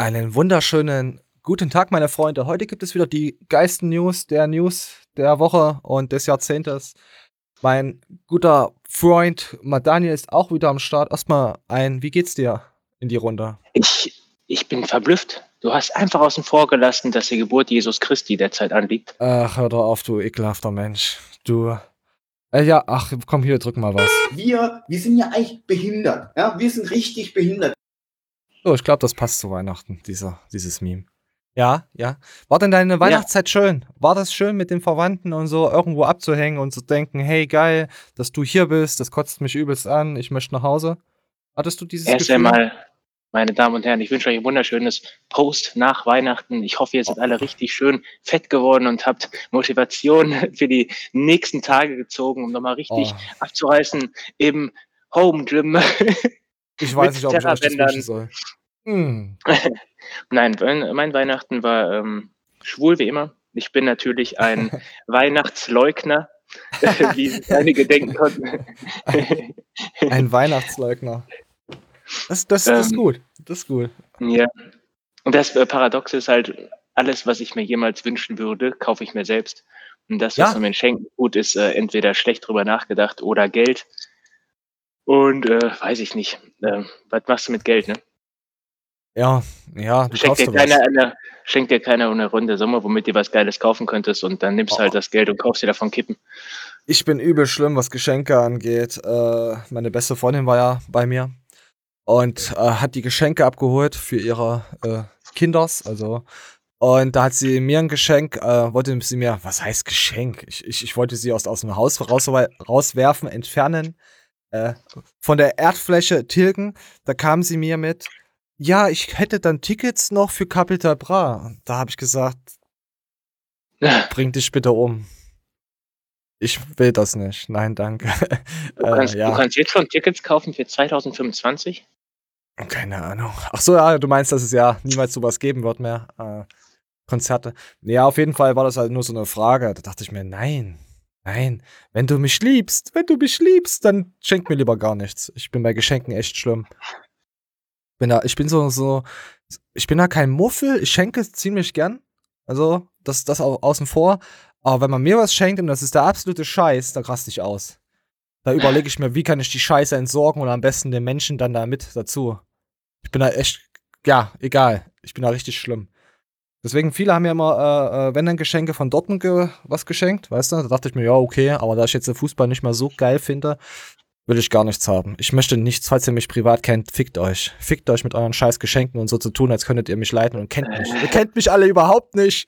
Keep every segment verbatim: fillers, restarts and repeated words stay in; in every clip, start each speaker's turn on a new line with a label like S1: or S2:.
S1: Einen wunderschönen guten Tag, meine Freunde. Heute gibt es wieder die geilsten News der News der Woche und des Jahrzehntes. Mein guter Freund Madaniel ist auch wieder am Start. Erstmal ein, wie geht's dir in die Runde?
S2: Ich, ich bin verblüfft. Du hast einfach außen vor gelassen, dass die Geburt Jesus Christi derzeit anliegt.
S1: Ach, hör doch auf, du ekelhafter Mensch. Du. Äh, ja, ach, komm hier, drück mal was.
S3: Wir, wir sind ja eigentlich behindert. Ja? Wir sind richtig behindert.
S1: So, ich glaube, das passt zu Weihnachten, dieser, dieses Meme. Ja, ja. War denn deine Weihnachtszeit schön? War das schön mit den Verwandten und so irgendwo abzuhängen und zu denken, hey, geil, dass du hier bist, das kotzt mich übelst an, ich möchte nach Hause? Hattest du dieses
S2: Erst
S1: Gefühl?
S2: einmal, meine Damen und Herren, ich wünsche euch ein wunderschönes Post nach Weihnachten. Ich hoffe, ihr seid alle richtig schön fett geworden und habt Motivation für die nächsten Tage gezogen, um nochmal richtig
S1: Oh.
S2: abzureißen im Home Gym.
S1: Ich weiß
S2: mit
S1: nicht, ob ich euch das
S2: Terrabändern.
S1: wünschen soll. Hm.
S2: Nein, mein mein Weihnachten war ähm, schwul wie immer. Ich bin natürlich ein Weihnachtsleugner, wie sich einige denken konnten.
S1: Ein Weihnachtsleugner. Das, das, das ist
S2: Ähm.
S1: gut. Das ist gut.
S2: Ja. Und das äh, Paradoxe ist halt, alles, was ich mir jemals wünschen würde, kaufe ich mir selbst. Und das, was
S1: Ja.
S2: man mir schenken tut, ist äh, entweder schlecht drüber nachgedacht oder Geld. Und äh, weiß ich nicht. Äh, was machst du mit Geld, ne?
S1: Ja, ja, du
S2: Schenkt
S1: kaufst
S2: dir
S1: dir was.
S2: keiner eine, schenkt dir keiner eine runde Summe, womit du was Geiles kaufen könntest und dann nimmst du halt
S1: Oh.
S2: das Geld und kaufst dir davon Kippen.
S1: Ich bin übel schlimm, was Geschenke angeht. Äh, meine beste Freundin war ja bei mir und äh, hat die Geschenke abgeholt für ihre äh, Kinders, also. Und da hat sie mir ein Geschenk, äh, wollte sie mir, was heißt Geschenk? Ich, ich, ich wollte sie aus, aus dem Haus raus, rauswerfen, entfernen, äh, von der Erdfläche tilgen. Da kam sie mir mit, ja, ich hätte dann Tickets noch für Capital Bra. Und da habe ich gesagt, bring dich bitte um. Ich will das nicht. Nein, danke.
S2: Du kannst,
S1: äh, ja.
S2: du kannst jetzt schon Tickets kaufen für zwanzig fünfundzwanzig?
S1: Keine Ahnung. Ach so, ja, du meinst, dass es ja niemals sowas geben wird mehr. Äh, Konzerte. Ja, auf jeden Fall war das halt nur so eine Frage. Da dachte ich mir, nein, nein, wenn du mich liebst, wenn du mich liebst, dann schenk mir lieber gar nichts. Ich bin bei Geschenken echt schlimm. Bin da, ich bin so, so, ich bin da kein Muffel, ich schenke ziemlich gern. Also, das, das au- außen vor. Aber wenn man mir was schenkt und das ist der absolute Scheiß, da raste ich aus. Da überlege ich mir, wie kann ich die Scheiße entsorgen und am besten den Menschen dann da mit dazu. Ich bin da echt, ja, egal. Ich bin da richtig schlimm. Deswegen, viele haben ja immer, äh, äh, wenn dann Geschenke von Dortmund ge was geschenkt, weißt du? Da dachte ich mir, ja, okay, aber da ich jetzt den Fußball nicht mehr so geil finde, will ich gar nichts haben. Ich möchte nichts, falls ihr mich privat kennt, fickt euch. Fickt euch mit euren scheiß Geschenken und so zu tun, als könntet ihr mich leiten und kennt mich. Ihr kennt mich alle überhaupt nicht.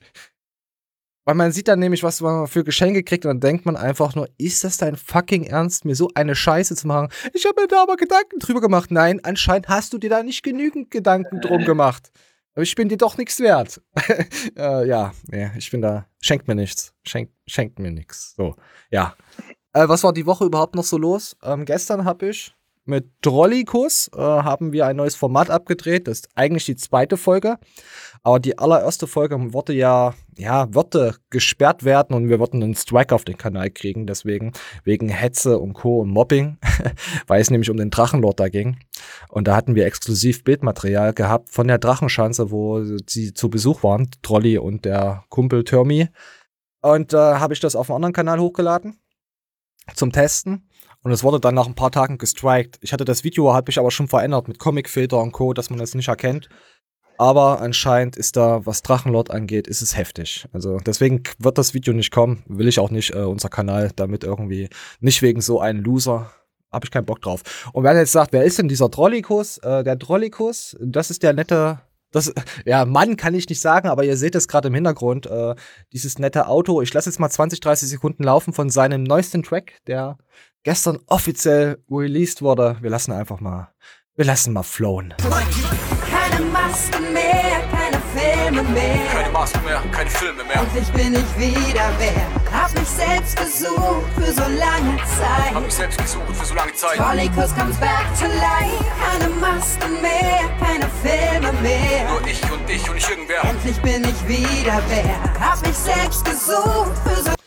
S1: Weil man sieht dann nämlich, was man für Geschenke kriegt und dann denkt man einfach nur, ist das dein fucking Ernst, mir so eine Scheiße zu machen? Ich habe mir da aber Gedanken drüber gemacht. Nein, anscheinend hast du dir da nicht genügend Gedanken drum gemacht. Aber ich bin dir doch nichts wert. äh, ja, nee, ich bin da, schenkt mir nichts. Schenkt, schenkt mir nichts. So, ja. Äh, was war die Woche überhaupt noch so los? Ähm, gestern habe ich mit Drollikus äh, haben wir ein neues Format abgedreht. Das ist eigentlich die zweite Folge. Aber die allererste Folge wollte ja, ja, würde gesperrt werden und wir wollten einen Strike auf den Kanal kriegen. Deswegen, wegen Hetze und Co. und Mobbing, weil es nämlich um den Drachenlord da ging. Und da hatten wir exklusiv Bildmaterial gehabt von der Drachenschanze, wo sie zu Besuch waren, Trolli und der Kumpel Termi. Und da äh, habe ich das auf einem anderen Kanal hochgeladen zum Testen. Und es wurde dann nach ein paar Tagen gestrikt. Ich hatte das Video, habe ich aber schon verändert mit Comicfilter und Co., dass man das nicht erkennt. Aber anscheinend ist da, was Drachenlord angeht, ist es heftig. Also deswegen wird das Video nicht kommen. Will ich auch nicht, äh, unser Kanal damit irgendwie, nicht wegen so einem Loser, habe ich keinen Bock drauf. Und wer jetzt sagt, wer ist denn dieser Drollikus? Äh, der Drollikus, das ist der nette, das, ja, Mann kann ich nicht sagen, aber ihr seht es gerade im Hintergrund, äh, dieses nette Auto. Ich lasse jetzt mal zwanzig, dreißig Sekunden laufen von seinem neuesten Track, der gestern offiziell released wurde. Wir lassen einfach mal, wir lassen mal flowen.
S4: Keine Masken mehr, keine Filme mehr.
S5: Keine Masken mehr, keine Filme mehr.
S4: Endlich bin ich wieder wer. Hab mich selbst gesucht für so lange Zeit.
S5: Hab mich selbst gesucht für so lange Zeit.
S4: Trollikus comes back to life. Keine Masken mehr, keine Filme mehr.
S5: Nur ich und ich und nicht irgendwer.
S4: Endlich bin ich wieder wer. Hab mich selbst gesucht für so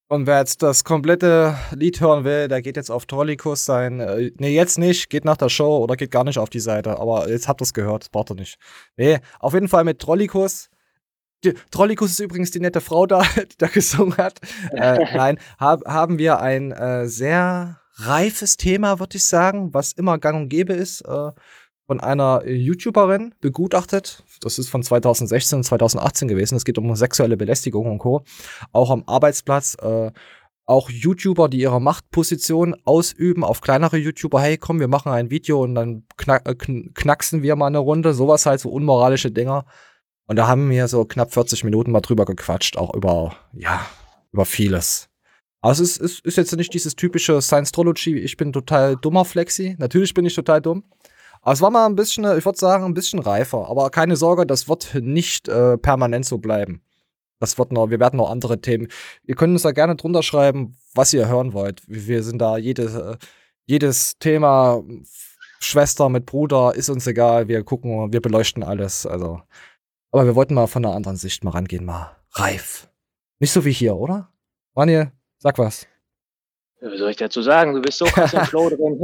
S1: Und wer jetzt das komplette Lied hören will, der geht jetzt auf Trollikus sein. Äh, nee, jetzt nicht, geht nach der Show oder geht gar nicht auf die Seite. Aber jetzt habt ihr es gehört, das braucht ihr nicht. Nee, auf jeden Fall mit Trollikus. Die, Trollikus ist übrigens die nette Frau da, die da gesungen hat. Äh, nein, hab, haben wir ein äh, sehr reifes Thema, würde ich sagen, was immer gang und gäbe ist, äh, von einer YouTuberin begutachtet. Das ist von zwanzig sechzehn und zwanzig achtzehn gewesen. Es geht um sexuelle Belästigung und Co. Auch am Arbeitsplatz. Äh, auch YouTuber, die ihre Machtposition ausüben auf kleinere YouTuber. Hey, komm, wir machen ein Video und dann knack, äh, kn- knacksen wir mal eine Runde. Sowas halt, so unmoralische Dinger. Und da haben wir so knapp vierzig Minuten mal drüber gequatscht. Auch über, ja, über vieles. Also es ist, ist, ist jetzt nicht dieses typische Science-Trology. Ich bin total dummer Flexi. Natürlich bin ich total dumm. Aber es war mal ein bisschen, ich würde sagen, ein bisschen reifer. Aber keine Sorge, das wird nicht äh, permanent so bleiben. Das wird noch, wir werden noch andere Themen. Ihr könnt uns da gerne drunter schreiben, was ihr hören wollt. Wir sind da, jedes, äh, jedes Thema, Schwester mit Bruder, ist uns egal. Wir gucken, wir beleuchten alles. Also. Aber wir wollten mal von einer anderen Sicht mal rangehen, mal reif. Nicht so wie hier, oder? Manuel, sag was.
S2: Was soll ich dazu sagen? Du bist so krass im Flow drin.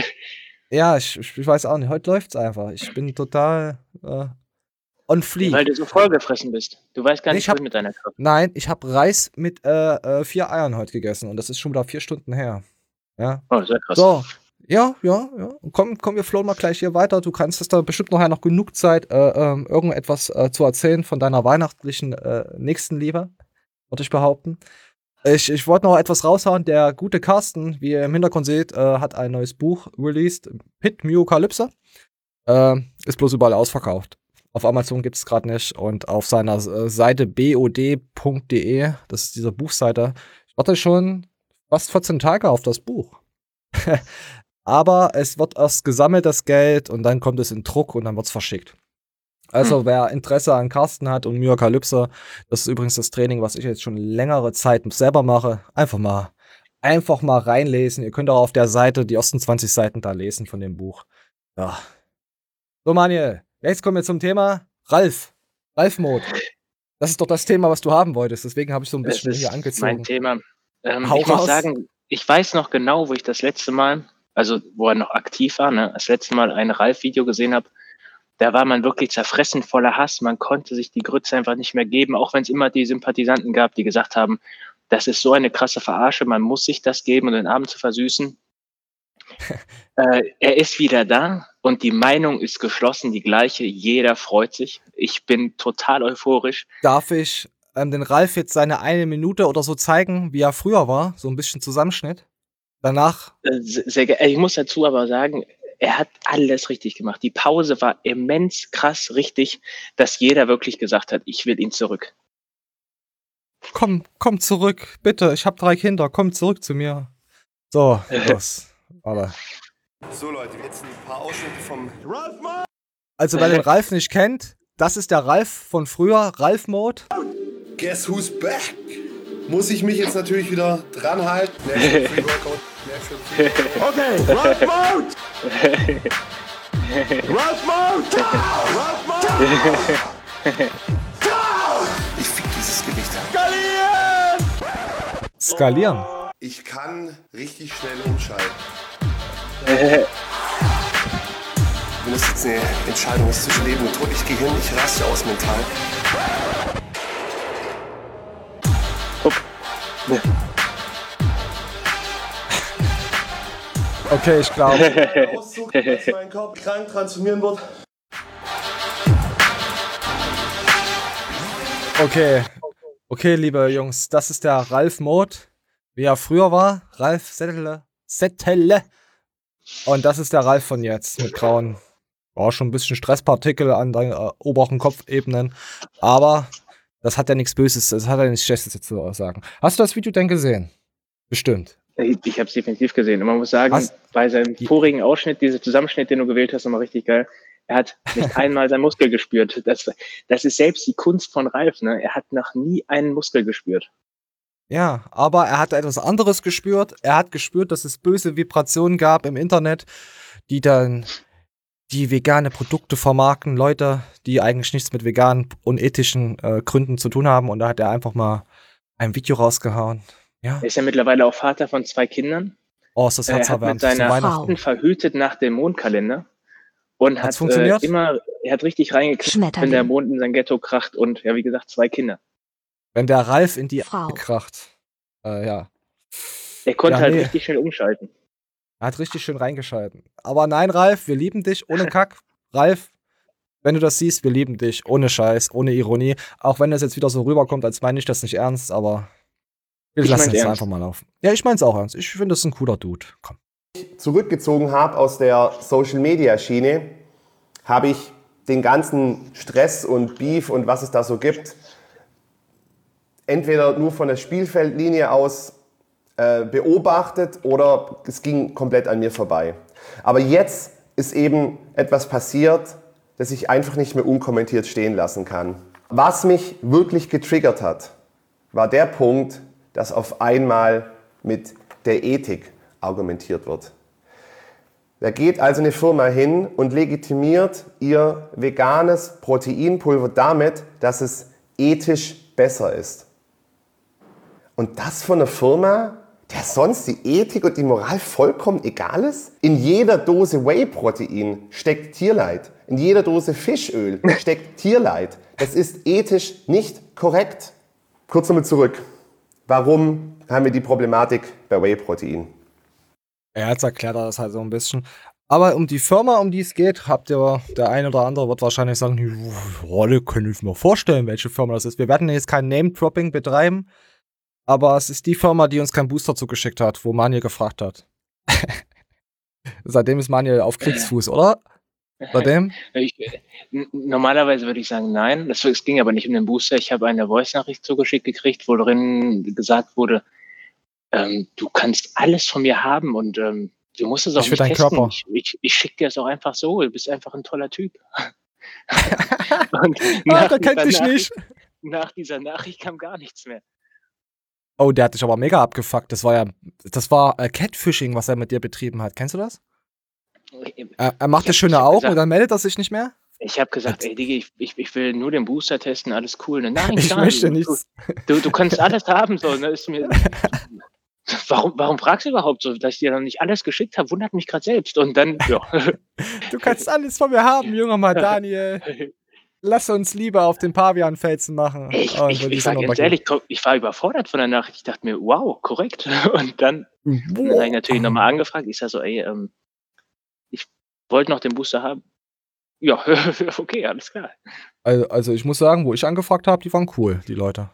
S1: Ja, ich, ich weiß auch nicht. Heute läuft's einfach. Ich bin total äh, on fleek.
S2: Weil du so vollgefressen bist. Du weißt gar
S1: Nee,
S2: nicht,
S1: ich hab-
S2: was mit deiner Kraft.
S1: Nein, ich habe Reis mit äh, äh, vier Eiern heute gegessen und das ist schon wieder vier Stunden her. Ja.
S2: Oh, sehr krass.
S1: So. Ja, ja, ja. Komm, komm, wir flowen mal gleich hier weiter. Du kannst hast da bestimmt nachher noch genug Zeit, äh, ähm, irgendetwas äh, zu erzählen von deiner weihnachtlichen äh, Nächstenliebe, würde ich behaupten. Ich, ich wollte noch etwas raushauen. Der gute Carsten, wie ihr im Hintergrund seht, äh, hat ein neues Buch released. Pit Myokalypse. Äh, ist bloß überall ausverkauft. Auf Amazon gibt es gerade nicht. Und auf seiner äh, Seite bod punkt de, das ist diese Buchseite, ich warte schon fast vierzehn Tage auf das Buch. Aber es wird erst gesammelt, das Geld, und dann kommt es in Druck und dann wird es verschickt. Also, hm. wer Interesse an Carsten hat und Myokalypse, das ist übrigens das Training, was ich jetzt schon längere Zeit selber mache. Einfach mal, einfach mal reinlesen. Ihr könnt auch auf der Seite die ersten zwanzig Seiten da lesen von dem Buch. Ja. So, Manuel, jetzt kommen wir zum Thema Ralf. Ralf-Mode. Das ist doch das Thema, was du haben wolltest. Deswegen habe ich so ein bisschen
S2: Das
S1: hier
S2: ist
S1: angezogen.
S2: mein Thema. Ähm,
S1: Hau
S2: ich muss
S1: raus.
S2: sagen, ich weiß noch genau, wo ich das letzte Mal, also wo er noch aktiv war, ne, das letzte Mal ein Ralf-Video gesehen habe. Da war man wirklich zerfressen voller Hass. Man konnte sich die Grütze einfach nicht mehr geben, auch wenn es immer die Sympathisanten gab, die gesagt haben, das ist so eine krasse Verarsche, man muss sich das geben, um den Abend zu versüßen. äh, er ist wieder da und die Meinung ist geschlossen, die gleiche. Jeder freut sich. Ich bin total euphorisch.
S1: Darf ich ähm, den Ralf jetzt seine eine Minute oder so zeigen, wie er früher war? So ein bisschen Zusammenschnitt. Danach.
S2: Äh, sehr, ge- ich muss dazu aber sagen, er hat alles richtig gemacht. Die Pause war immens krass richtig, dass jeder wirklich gesagt hat, ich will ihn zurück.
S1: Komm, komm zurück, bitte. Ich habe drei Kinder. Komm zurück zu mir. So, los. Warte.
S6: So Leute, jetzt ein paar Ausschnitte vom Ralf Mode.
S1: Also, wer den Ralf nicht kennt, das ist der Ralf von früher, Ralf-Mode.
S6: Guess who's back? Muss ich mich jetzt natürlich wieder dran halten. Natural Free Workout. Natural Free Okay, Ralf Mode! Ralf Mode! Ralf Mode! Ich fick dieses Gewicht. Skalieren!
S1: Skalieren.
S6: Ich kann richtig schnell umschalten. Wenn das jetzt eine Entscheidung ist zwischen Leben und Tod, ich gehe hin, ich raste aus mental.
S1: Okay, ich glaube.
S6: Auszug, dass mein Körper krank transformieren wird.
S1: Okay. Okay, liebe Jungs, das ist der Ralf-Mode, wie er früher war. Ralf Settele. Settele. Und das ist der Ralf von jetzt mit grauen, oh, schon ein bisschen Stresspartikel an den äh, oberen Kopfebenen. Aber das hat ja nichts Böses, das hat ja nichts Schlechtes zu sagen. Hast du das Video denn gesehen? Bestimmt.
S2: Ich, ich habe es definitiv gesehen. Und man muss sagen,
S1: Was?
S2: bei seinem vorigen Ausschnitt, dieser Zusammenschnitt, den du gewählt hast, nochmal richtig geil. Er hat nicht einmal seinen Muskel gespürt. Das, das ist selbst die Kunst von Ralf, ne? Er hat noch nie einen Muskel gespürt.
S1: Ja, aber er hat etwas anderes gespürt. Er hat gespürt, dass es böse Vibrationen gab im Internet, die dann die vegane Produkte vermarkten, Leute, die eigentlich nichts mit veganen, unethischen äh, Gründen zu tun haben. Und da hat er einfach mal ein Video rausgehauen, Ja.
S2: Er ist ja mittlerweile auch Vater von zwei Kindern.
S1: Oh, ist das
S2: Er hat mit
S1: herzerwärmend zu
S2: seiner
S1: Weihnachten.
S2: Frau verhütet nach dem Mondkalender und
S1: Hat's
S2: hat äh,
S1: funktioniert?
S2: immer, er hat richtig reingekriegt, wenn der
S7: Schmetterling.
S2: Mond in sein Ghetto kracht und ja, wie gesagt, zwei Kinder.
S1: Wenn der Ralf in die
S7: Frau.
S1: Eier kracht. Äh, ja.
S2: Er konnte
S1: Ja,
S2: halt
S1: nee.
S2: richtig schnell umschalten.
S1: Er hat richtig schön reingeschalten. Aber nein, Ralf, wir lieben dich. Ohne Kack. Ralf, wenn du das siehst, wir lieben dich. Ohne Scheiß, ohne Ironie. Auch wenn das jetzt wieder so rüberkommt, als meine ich das nicht ernst, aber wir
S2: Ich
S1: lassen
S2: mein's
S1: jetzt
S2: ernst.
S1: einfach mal laufen. Ja, ich mein's auch ernst. Ich finde, das ist ein cooler Dude. Komm.
S6: zurückgezogen habe aus der Social-Media-Schiene, habe ich den ganzen Stress und Beef und was es da so gibt, entweder nur von der Spielfeldlinie aus äh, beobachtet oder es ging komplett an mir vorbei. Aber jetzt ist eben etwas passiert, das ich einfach nicht mehr unkommentiert stehen lassen kann. Was mich wirklich getriggert hat, war der Punkt, dass auf einmal mit der Ethik argumentiert wird. Da geht also eine Firma hin und legitimiert ihr veganes Proteinpulver damit, dass es ethisch besser ist. Und das von einer Firma, der sonst die Ethik und die Moral vollkommen egal ist? In jeder Dose Whey-Protein steckt Tierleid. In jeder Dose Fischöl steckt Tierleid. Das ist ethisch nicht korrekt. Kurz nochmal zurück. Warum haben wir die Problematik bei Whey-Protein?
S1: Er hat erklärt das halt so ein bisschen. Aber um die Firma, um die es geht, habt ihr, der eine oder andere wird wahrscheinlich sagen, Rolle, können ich mir vorstellen, welche Firma das ist. Wir werden jetzt kein Name-Dropping betreiben, aber es ist die Firma, die uns keinen Booster zugeschickt hat, wo Manuel gefragt hat. Seitdem ist Manuel auf Kriegsfuß, oder? Seitdem?
S2: Ich, n- normalerweise würde ich sagen, nein. Das, es ging aber nicht um den Booster. Ich habe eine Voice-Nachricht zugeschickt gekriegt, wo drin gesagt wurde, ähm, du kannst alles von mir haben und ähm, du musst es auch
S1: Ich will
S2: nicht
S1: deinen
S2: testen.
S1: Körper.
S2: Ich, ich, ich schicke dir es auch einfach so. Du bist einfach ein toller Typ. Und
S1: Ah,
S2: nach
S1: der kennt
S2: dieser
S1: dich
S2: Nachricht-
S1: nicht.
S2: Nach dieser Nachricht kam gar nichts mehr.
S1: Oh, der hat dich aber mega abgefuckt. Das war ja, das war äh, Catfishing, was er mit dir betrieben hat. Kennst du das? Er, er macht dir
S2: Ich hab-
S1: schöne
S2: ich hab
S1: Augen
S2: gesagt-
S1: und dann meldet er sich nicht mehr?
S2: Ich habe gesagt, ey Digi, ich, ich, ich will nur den Booster testen, alles cool. Ne? Nein,
S1: Ich
S2: klar,
S1: möchte
S2: du,
S1: nichts.
S2: Du, du kannst alles haben, so, ne? Ist mir. Warum, warum fragst du überhaupt so, dass ich dir noch nicht alles geschickt habe? Wundert mich gerade selbst. Und dann, ja.
S1: Du kannst alles von mir haben, junger Mann Daniel. Lass uns lieber auf den Pavianfelsen machen.
S2: Ich,
S1: Oh,
S2: ich,
S1: die
S2: ich
S1: sind
S2: war
S1: noch
S2: ganz
S1: mal
S2: ehrlich, ich war überfordert von der Nachricht. Ich dachte mir, wow, korrekt. Und dann,
S1: gut.
S2: dann habe ich natürlich nochmal angefragt. Ich sage so, ey, ähm, ich wollte noch den Booster haben. Ja, okay, alles klar.
S1: Also, also ich muss sagen, wo ich angefragt habe, die waren cool, die Leute.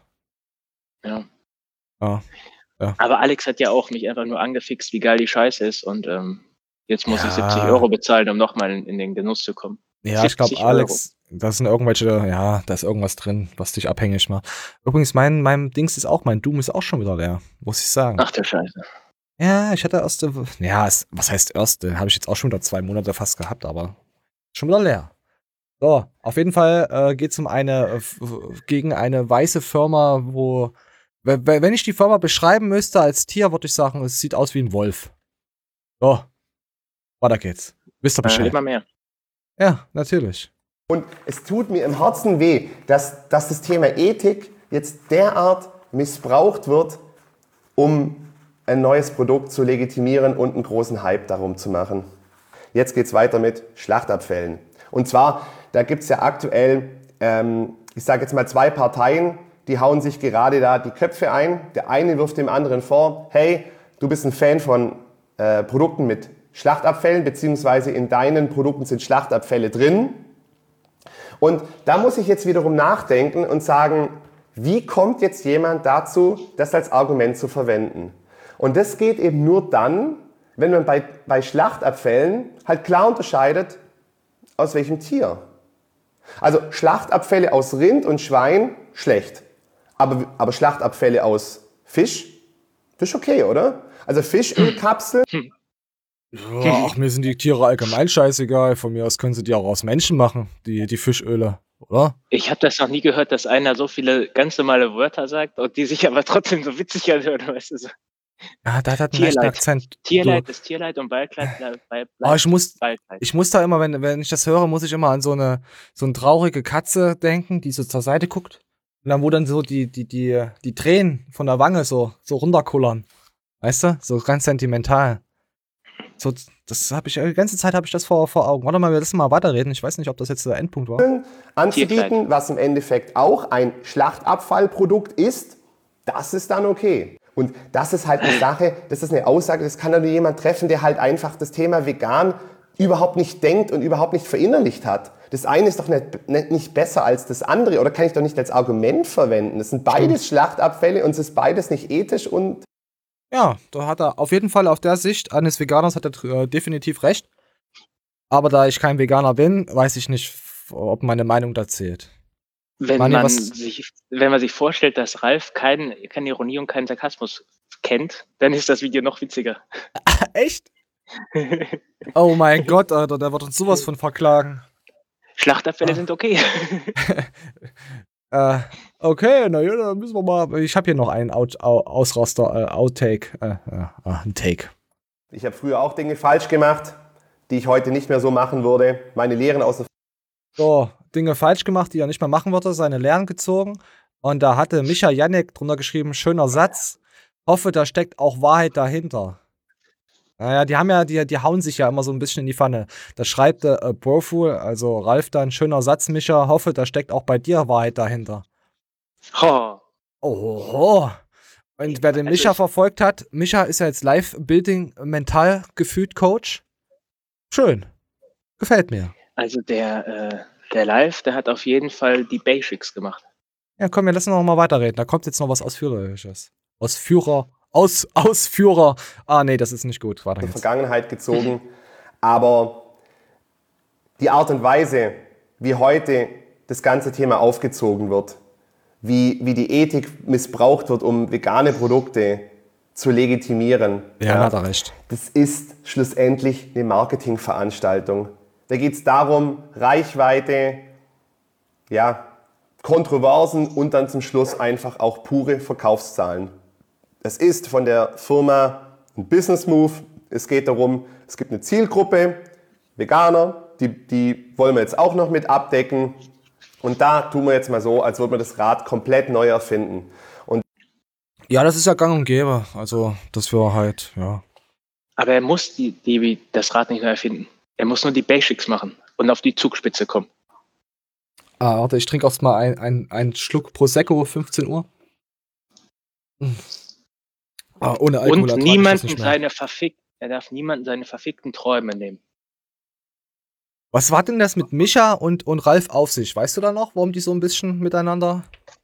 S2: Ja.
S1: Ja.
S2: Aber Alex hat ja auch mich einfach nur angefixt, wie geil die Scheiße ist. Und ähm, jetzt muss ich
S1: Ja.
S2: siebzig Euro bezahlen, um nochmal in, in den Genuss zu kommen.
S1: Ja, ich glaube,
S2: siebzig
S1: Alex, da sind irgendwelche, ja, da ist irgendwas drin, was dich abhängig macht. Übrigens, mein, mein Dings ist auch, mein Doom ist auch schon wieder leer, muss ich sagen.
S2: Ach der Scheiße.
S1: Ja, ich hatte erste, ja, es, was heißt erste? Habe ich jetzt auch schon wieder zwei Monate fast gehabt, aber schon wieder leer. So, auf jeden Fall äh, geht es um eine, äh, f- gegen eine weiße Firma, wo, w- w- wenn ich die Firma beschreiben müsste als Tier, würde ich sagen, es sieht aus wie ein Wolf. So, weiter geht's. Wisst ihr
S2: Äh,
S1: Bescheid?
S2: immer mehr.
S1: Ja, natürlich.
S6: Und es tut mir im Herzen weh, dass, dass das Thema Ethik jetzt derart missbraucht wird, um ein neues Produkt zu legitimieren und einen großen Hype darum zu machen. Jetzt geht es weiter mit Schlachtabfällen. Und zwar, da gibt es ja aktuell, ähm, ich sage jetzt mal zwei Parteien, die hauen sich gerade da die Köpfe ein. Der eine wirft dem anderen vor, hey, du bist ein Fan von äh, Produkten mit Schlachtabfällen, beziehungsweise in deinen Produkten sind Schlachtabfälle drin. Und da muss ich jetzt wiederum nachdenken und sagen, wie kommt jetzt jemand dazu, das als Argument zu verwenden? Und das geht eben nur dann, wenn man bei, bei Schlachtabfällen halt klar unterscheidet, aus welchem Tier. Also Schlachtabfälle aus Rind und Schwein, schlecht. Aber, aber Schlachtabfälle aus Fisch, das ist okay, oder? Also Fischölkapseln.
S1: Ja, ach, mir sind die Tiere allgemein scheißegal. Von mir aus können sie die auch aus Menschen machen, die, die Fischöle, oder?
S2: Ich habe das noch nie gehört, dass einer so viele ganz normale Wörter sagt und die sich aber trotzdem so witzig anhören, weißt du so.
S1: Ja, da hat er einen leichten
S2: Tierleid.
S1: Akzent.
S2: Tierleid ist Tierleid und Waldleid bleibt
S1: Oh, ich muss,
S2: Waldleid.
S1: ich muss da immer, wenn, wenn ich das höre, muss ich immer an so eine, so eine traurige Katze denken, die so zur Seite guckt. Und dann, wo dann so die, die, die, die Tränen von der Wange so, so runterkullern. Weißt du? So ganz sentimental. So, das habe ich, die ganze Zeit habe ich das vor, vor Augen. Warte mal, wir lassen mal weiterreden. Ich weiß nicht, ob das jetzt der Endpunkt war.
S6: Anzubieten, was im Endeffekt auch ein Schlachtabfallprodukt ist, das ist dann okay. Und das ist halt eine Sache, das ist eine Aussage, das kann ja nur jemand treffen, der halt einfach das Thema vegan überhaupt nicht denkt und überhaupt nicht verinnerlicht hat. Das eine ist doch nicht, nicht, nicht besser als das andere oder kann ich doch nicht als Argument verwenden. Das sind beides Schlachtabfälle und es ist beides nicht ethisch und
S1: Ja, da hat er auf jeden Fall auf der Sicht eines Veganers hat er äh, definitiv recht. Aber da ich kein Veganer bin, weiß ich nicht, ob meine Meinung da zählt.
S2: Wenn
S1: Mani,
S2: man
S1: was-
S2: sich, wenn man sich vorstellt, dass Ralf kein, keine Ironie und keinen Sarkasmus kennt, dann ist das Video noch witziger.
S1: Echt? Oh mein Gott, Alter, der wird uns sowas von verklagen.
S2: Schlachtabfälle
S1: Ah.
S2: sind okay.
S1: Äh, okay, na ja, dann müssen wir mal. Ich habe hier noch einen Out, Au- Ausraster, äh, Outtake. Äh, äh, äh, ein Take.
S6: ich habe früher auch Dinge falsch gemacht, die ich heute nicht mehr so machen würde. Meine Lehren aus der
S1: So, Dinge falsch gemacht, die er nicht mehr machen würde, seine Lehren gezogen. Und da hatte Micha Janek drunter geschrieben, schöner Satz. Hoffe, da steckt auch Wahrheit dahinter. Naja, die haben ja, die, die hauen sich ja immer so ein bisschen in die Pfanne. Da schreibt der äh, Broful, also Ralf dann, schöner Satz, Micha, hoffe, da steckt auch bei dir Wahrheit dahinter.
S2: Oh,
S1: Oho. Und wer den
S2: Also
S1: Micha
S2: ich-
S1: verfolgt hat, Micha ist ja jetzt Live-Building, mental gefühlt Coach. Schön. Gefällt mir.
S2: also der, äh, der Live, der hat auf jeden Fall die Basics gemacht.
S1: Ja, komm, wir lassen noch mal weiterreden. Da kommt jetzt noch was Ausführliches. Ausführer. Aus, Ausführer. Ah, nee, das ist nicht gut. Weiter geht's.
S6: Vergangenheit gezogen. Aber die Art und Weise, wie heute das ganze Thema aufgezogen wird, wie, wie die Ethik missbraucht wird, um vegane Produkte zu legitimieren,
S1: Ja, dann hat er recht.
S6: das ist schlussendlich eine Marketingveranstaltung. Da geht es darum, Reichweite, ja, Kontroversen und dann zum Schluss einfach auch pure Verkaufszahlen. Es ist von der Firma ein Business Move. Es geht darum, es gibt eine Zielgruppe, Veganer, die, die wollen wir jetzt auch noch mit abdecken. Und da tun wir jetzt mal so, als würde man das Rad komplett neu erfinden. Und
S1: Ja, das ist ja gang und gäbe. Also, das wir halt, ja.
S2: Aber er muss die, die, das Rad nicht neu erfinden. Er muss nur die Basics machen und auf die Zugspitze kommen.
S1: Ah, warte, ich trinke erst mal ein- ein- einen Schluck Prosecco, fünfzehn Uhr. Hm. Ah, ohne Alkohol
S2: Und
S1: ertrage ich das
S2: niemanden
S1: nicht mehr.
S2: seine verfick er darf niemanden seine verfickten Träume nehmen.
S1: Was war denn das mit Micha und, und Ralf auf sich? Weißt du da noch, warum die so ein bisschen miteinander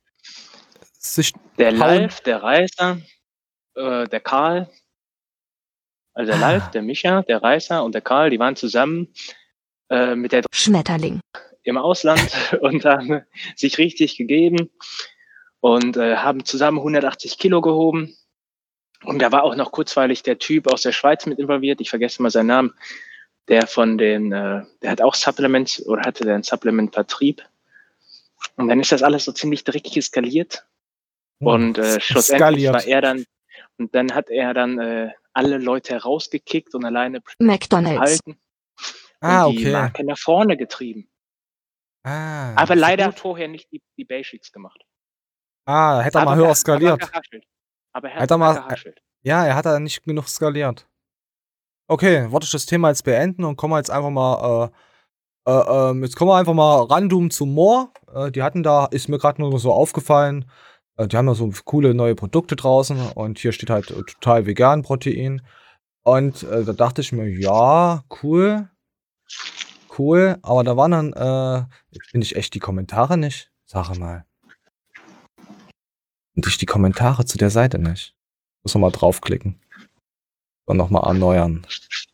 S1: sich
S2: Der
S1: hauen?
S2: Live, der Reißer, äh, der Karl, also der
S1: Ah.
S2: Live, der Micha, der Reißer und der Karl, die waren zusammen äh, mit der
S7: Schmetterling.
S2: im Ausland und haben sich richtig gegeben und äh, haben zusammen hundertachtzig Kilo gehoben. Und da war auch noch kurzweilig der Typ aus der Schweiz mit involviert, ich vergesse mal seinen Namen, der von den, äh, der hat auch Supplements oder hatte den Supplement-Vertrieb. Und dann ist das alles so ziemlich dreckig eskaliert. Und äh, schlussendlich
S1: Skaliert.
S2: war er dann, und dann hat er dann äh, alle Leute rausgekickt und alleine
S7: McDonald's.
S2: behalten
S1: Ah,
S2: und die
S1: okay.
S2: Marke nach vorne getrieben.
S1: Ah,
S2: Aber
S1: so
S2: leider
S1: gut.
S2: vorher nicht die, die Basics gemacht.
S1: Ah, hätte er
S2: Aber
S1: mal höher
S2: er-
S1: skaliert.
S2: Aber gehaschelt. Aber er
S1: Hat
S2: hat
S1: er mal-
S2: gehaschelt.
S1: Ja, er hat da nicht genug skaliert. Okay, wollte ich das Thema jetzt beenden und kommen wir jetzt einfach mal, äh, äh, ähm, jetzt kommen wir einfach mal random zum Moor. Äh, die hatten da, ist mir gerade nur so aufgefallen, äh, die haben da so coole neue Produkte draußen und hier steht halt äh, total vegan Protein. Und äh, da dachte ich mir, ja, cool, cool, aber da waren dann, äh, jetzt finde ich echt die Kommentare nicht. Sag mal. Und ich die Kommentare zu der Seite nicht. Muss noch mal draufklicken. Und nochmal erneuern.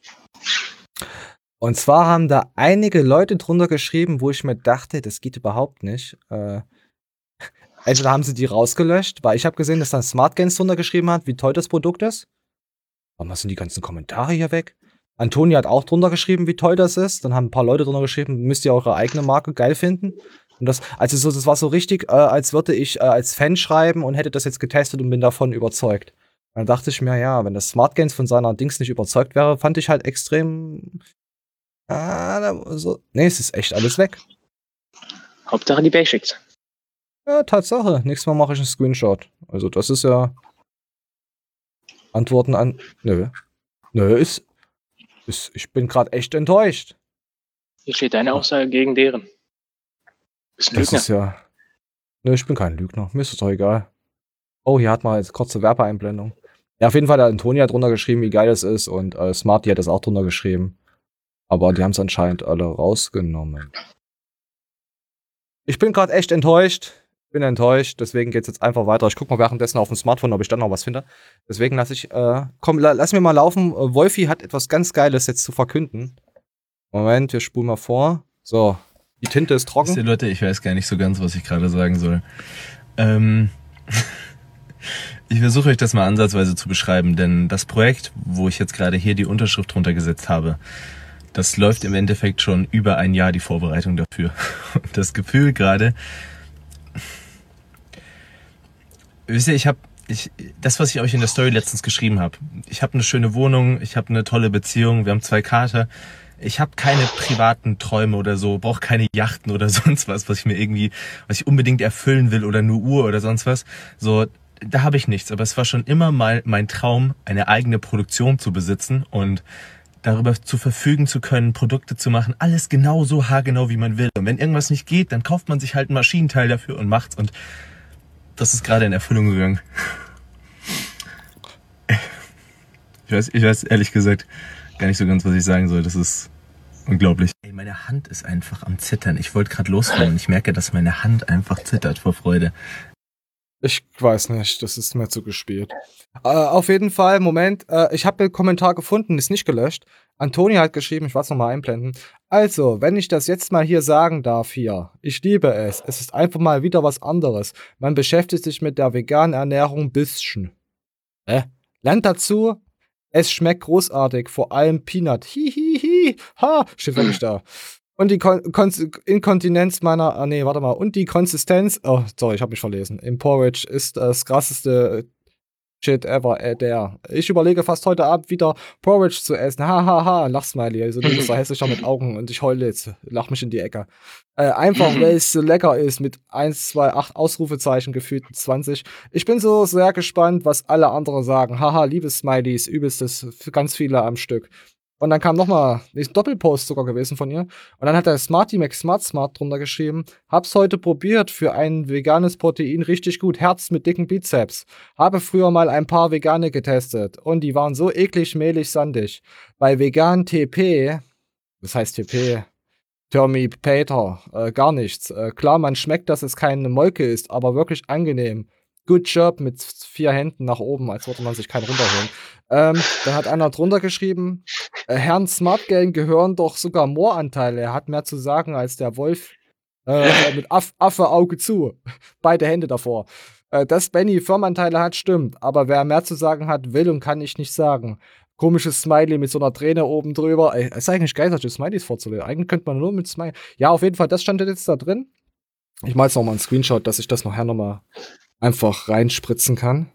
S1: Und zwar haben da einige Leute drunter geschrieben, wo ich mir dachte, das geht überhaupt nicht. Äh, entweder haben sie die rausgelöscht, weil ich habe gesehen, dass da SmartGains drunter geschrieben hat, wie toll das Produkt ist. Warum sind die ganzen Kommentare hier weg? Antonia hat auch drunter geschrieben, wie toll das ist. Dann haben ein paar Leute drunter geschrieben, müsst ihr eure eigene Marke geil finden. Und das, also so, das war so richtig, äh, als würde ich äh, als Fan schreiben und hätte das jetzt getestet und bin davon überzeugt. Dann dachte ich mir, ja, wenn das SmartGains von seiner Dings nicht überzeugt wäre, fand ich halt extrem. Ah, da, so. Nee, es ist echt alles weg.
S2: Hauptsache die Basics.
S1: Ja, Tatsache. Nächstes Mal mache ich einen Screenshot. Also das ist ja Antworten an. Nö. Nö, ist. ist ich bin gerade echt enttäuscht.
S2: Hier steht deine Aussage gegen deren. Bist ein
S1: Das
S2: Lügner.
S1: ist ja. Nö, ich bin kein Lügner. Mir ist das doch egal. Oh, hier hat man jetzt kurze Werbeeinblendung. Ja, auf jeden Fall hat Antonia drunter geschrieben, wie geil es ist. Und äh, Smarty hat das auch drunter geschrieben. Aber die haben es anscheinend alle rausgenommen. Ich bin gerade echt enttäuscht. Bin enttäuscht. Deswegen geht's jetzt einfach weiter. Ich gucke mal währenddessen auf dem Smartphone, ob ich dann noch was finde. Deswegen lasse ich. Äh, komm, la, lass mir mal laufen. Äh, Wolfi hat etwas ganz Geiles jetzt zu verkünden. Moment, wir spulen mal vor. So, die Tinte ist trocken.
S7: Wisst ihr, Leute, ich weiß gar nicht so ganz, was ich gerade sagen soll. Ähm. Ich versuche euch das mal ansatzweise zu beschreiben, denn das Projekt, wo ich jetzt gerade hier die Unterschrift drunter gesetzt habe, das läuft im Endeffekt schon über ein Jahr, die Vorbereitung dafür. Und das Gefühl gerade, wisst ihr, ich habe ich, das, was ich euch in der Story letztens geschrieben habe, ich habe eine schöne Wohnung, ich habe eine tolle Beziehung, wir haben zwei Kater, ich habe keine privaten Träume oder so, brauche keine Yachten oder sonst was, was ich mir irgendwie, was ich unbedingt erfüllen will oder eine Uhr oder sonst was, so, da habe ich nichts, aber es war schon immer mal mein Traum, eine eigene Produktion zu besitzen und darüber zu verfügen zu können, Produkte zu machen, alles genau so haargenau, wie man will. Und wenn irgendwas nicht geht, dann kauft man sich halt ein Maschinenteil dafür und macht's. Und das ist gerade in Erfüllung gegangen. Ich weiß, ich weiß ehrlich gesagt gar nicht so ganz, was ich sagen soll. Das ist unglaublich. Ey, meine Hand ist einfach am Zittern. Ich wollte gerade losfahren und ich merke, dass meine Hand einfach zittert vor Freude.
S1: Ich weiß nicht, das ist mir zu gespielt. Äh, auf jeden Fall, Moment, äh, ich habe den Kommentar gefunden, ist nicht gelöscht. Antonia hat geschrieben, ich werde es nochmal einblenden. Also, wenn ich das jetzt mal hier sagen darf hier, ich liebe es. Es ist einfach mal wieder was anderes. Man beschäftigt sich mit der veganen Ernährung ein bisschen. Äh? Lernt dazu, es schmeckt großartig, vor allem Peanut. Hihihi, ha, steht wirklich da. Und die Kon Kon Inkontinenz meiner, ah nee, warte mal, und die Konsistenz, oh, sorry, ich habe mich verlesen. Im Porridge ist das krasseste Shit ever, äh, der. Ich überlege fast heute Abend wieder Porridge zu essen. Hahaha, ha, ha. Lachsmiley, also du bist so hässlicher mit Augen und ich heule jetzt, lach mich in die Ecke. Äh, einfach, weil es so lecker ist, mit eins, zwei, acht Ausrufezeichen, gefühlt zwanzig. Ich bin so sehr gespannt, was alle anderen sagen. Haha, liebe Smileys, übelstes, für ganz viele am Stück. Und dann kam nochmal ein Doppelpost sogar gewesen von ihr. Und dann hat der Smarty Mac Smart Smart drunter geschrieben, hab's heute probiert für ein veganes Protein richtig gut, Herz mit dicken Bizeps. Habe früher mal ein paar vegane getestet und die waren so eklig, mehlig, sandig. Bei vegan T P, das heißt T P, Termi Peter, äh, gar nichts. Äh, klar, man schmeckt, dass es keine Molke ist, aber wirklich angenehm. Good job mit vier Händen nach oben, als würde man sich keinen runterholen. Ähm, dann hat einer drunter geschrieben, äh, Herrn Smartgang gehören doch sogar Mooranteile. Er hat mehr zu sagen als der Wolf äh, mit Aff Affe Auge zu. Beide Hände davor. Äh, dass Benny Firmenanteile hat, stimmt. Aber wer mehr zu sagen hat, will und kann ich nicht sagen. Komisches Smiley mit so einer Träne oben drüber. Ey, es ist eigentlich geil, solche Smileys vorzulesen. Eigentlich könnte man nur mit Smiley. Ja, auf jeden Fall, das stand jetzt da drin. Ich mache jetzt noch mal einen Screenshot, dass ich das nachher noch mal einfach reinspritzen kann.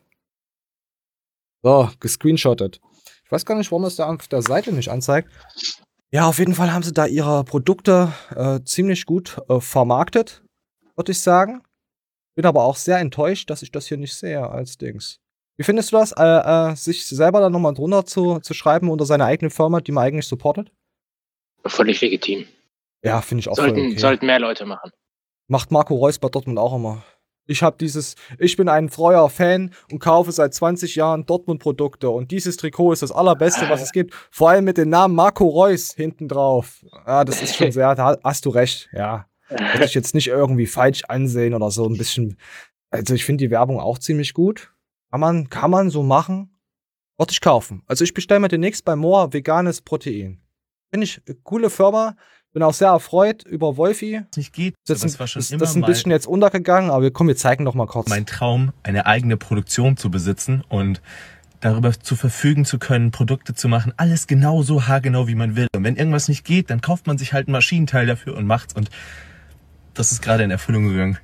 S1: So, gescreenshottet. Ich weiß gar nicht, warum es da auf der Seite nicht anzeigt. Ja, auf jeden Fall haben sie da ihre Produkte äh, ziemlich gut äh, vermarktet, würde ich sagen. Bin aber auch sehr enttäuscht, dass ich das hier nicht sehe als Dings. Wie findest du das, äh, äh, sich selber dann nochmal drunter zu, zu schreiben unter seine eigene Firma, die man eigentlich supportet?
S2: Völlig legitim.
S1: Ja, finde ich auch
S2: Sollten,
S1: voll okay.
S2: sollten mehr Leute machen.
S1: Macht Marco Reus bei Dortmund auch immer. Ich habe dieses, ich bin ein treuer Fan und kaufe seit zwanzig Jahren Dortmund-Produkte und dieses Trikot ist das allerbeste, was es gibt. Vor allem mit dem Namen Marco Reus hinten drauf. Ja, das ist schon sehr, da hast du recht, ja. Würde ich jetzt nicht irgendwie falsch ansehen oder so ein bisschen. Also ich finde die Werbung auch ziemlich gut. Kann man, kann man so machen. Würde ich kaufen. Also ich bestelle mir demnächst bei Moor veganes Protein. Finde ich eine coole Firma. Bin auch sehr erfreut über Wolfi.
S7: Nicht geht.
S1: Das,
S7: Das war schon
S1: das,
S7: immer
S1: das ist ein
S7: mal
S1: bisschen jetzt untergegangen, aber komm, wir zeigen noch mal kurz.
S7: mein Traum, eine eigene Produktion zu besitzen und darüber zu verfügen zu können, Produkte zu machen, alles genau so haargenau, wie man will. Und wenn irgendwas nicht geht, dann kauft man sich halt ein Maschinenteil dafür und macht's. Und das ist gerade in Erfüllung gegangen.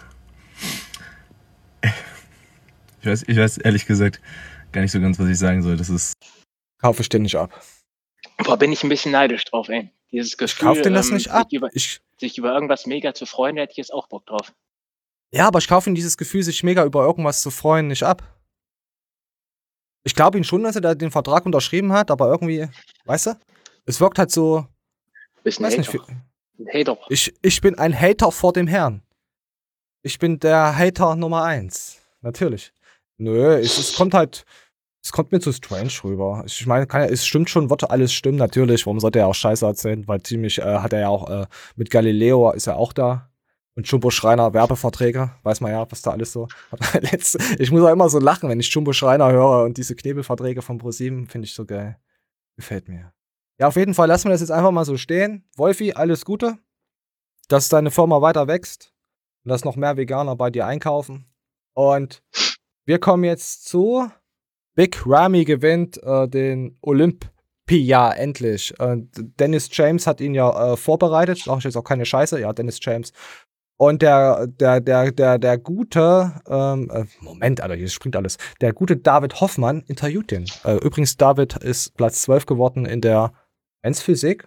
S7: Ich weiß, ich weiß ehrlich gesagt gar nicht so ganz, was ich sagen soll. Das ist.
S1: Kaufe ich den nicht ab.
S2: Boah, bin ich ein bisschen neidisch drauf, ey. Dieses
S1: Ich
S2: Gefühl,
S1: kaufe den das
S2: ähm,
S1: nicht ab.
S2: sich, über,
S1: Ich,
S2: sich über irgendwas mega zu freuen, da hätte ich jetzt auch Bock drauf.
S1: Ja, aber ich kaufe ihm dieses Gefühl, sich mega über irgendwas zu freuen, nicht ab. Ich glaube ihm schon, dass er da den Vertrag unterschrieben hat, aber irgendwie, weißt du, es wirkt halt so,
S2: Bist ein
S1: weiß nicht,
S2: Hater.
S1: wie-
S2: Ein Hater.
S1: ich, ich bin ein Hater vor dem Herrn. Ich bin der Hater Nummer eins. Natürlich. Nö, es, es kommt halt, es kommt mir zu strange rüber. Ich meine, kann ja, es stimmt schon, wird alles stimmen, natürlich. Warum sollte er auch Scheiße erzählen? Weil ziemlich äh, hat er ja auch, äh, mit Galileo ist er auch da. Und Jumbo Schreiner Werbeverträge, weiß man ja, was da alles so. Letzte, ich muss auch immer so lachen, wenn ich Jumbo Schreiner höre und diese Knebelverträge von ProSieben, finde ich so geil. Gefällt mir. Ja, auf jeden Fall lassen wir das jetzt einfach mal so stehen. Wolfi, alles Gute, dass deine Firma weiter wächst und dass noch mehr Veganer bei dir einkaufen. Und wir kommen jetzt zu Big Ramy gewinnt äh, den Olympia endlich. Äh, Dennis James hat ihn ja äh, vorbereitet. Sag ich jetzt auch keine Scheiße. Ja, Dennis James. Und der, der, der, der, der gute, ähm, äh, Moment, Alter, hier springt alles. Der gute David Hoffmann interviewt den. Äh, übrigens, David ist Platz zwölf geworden in der Men's-Physik.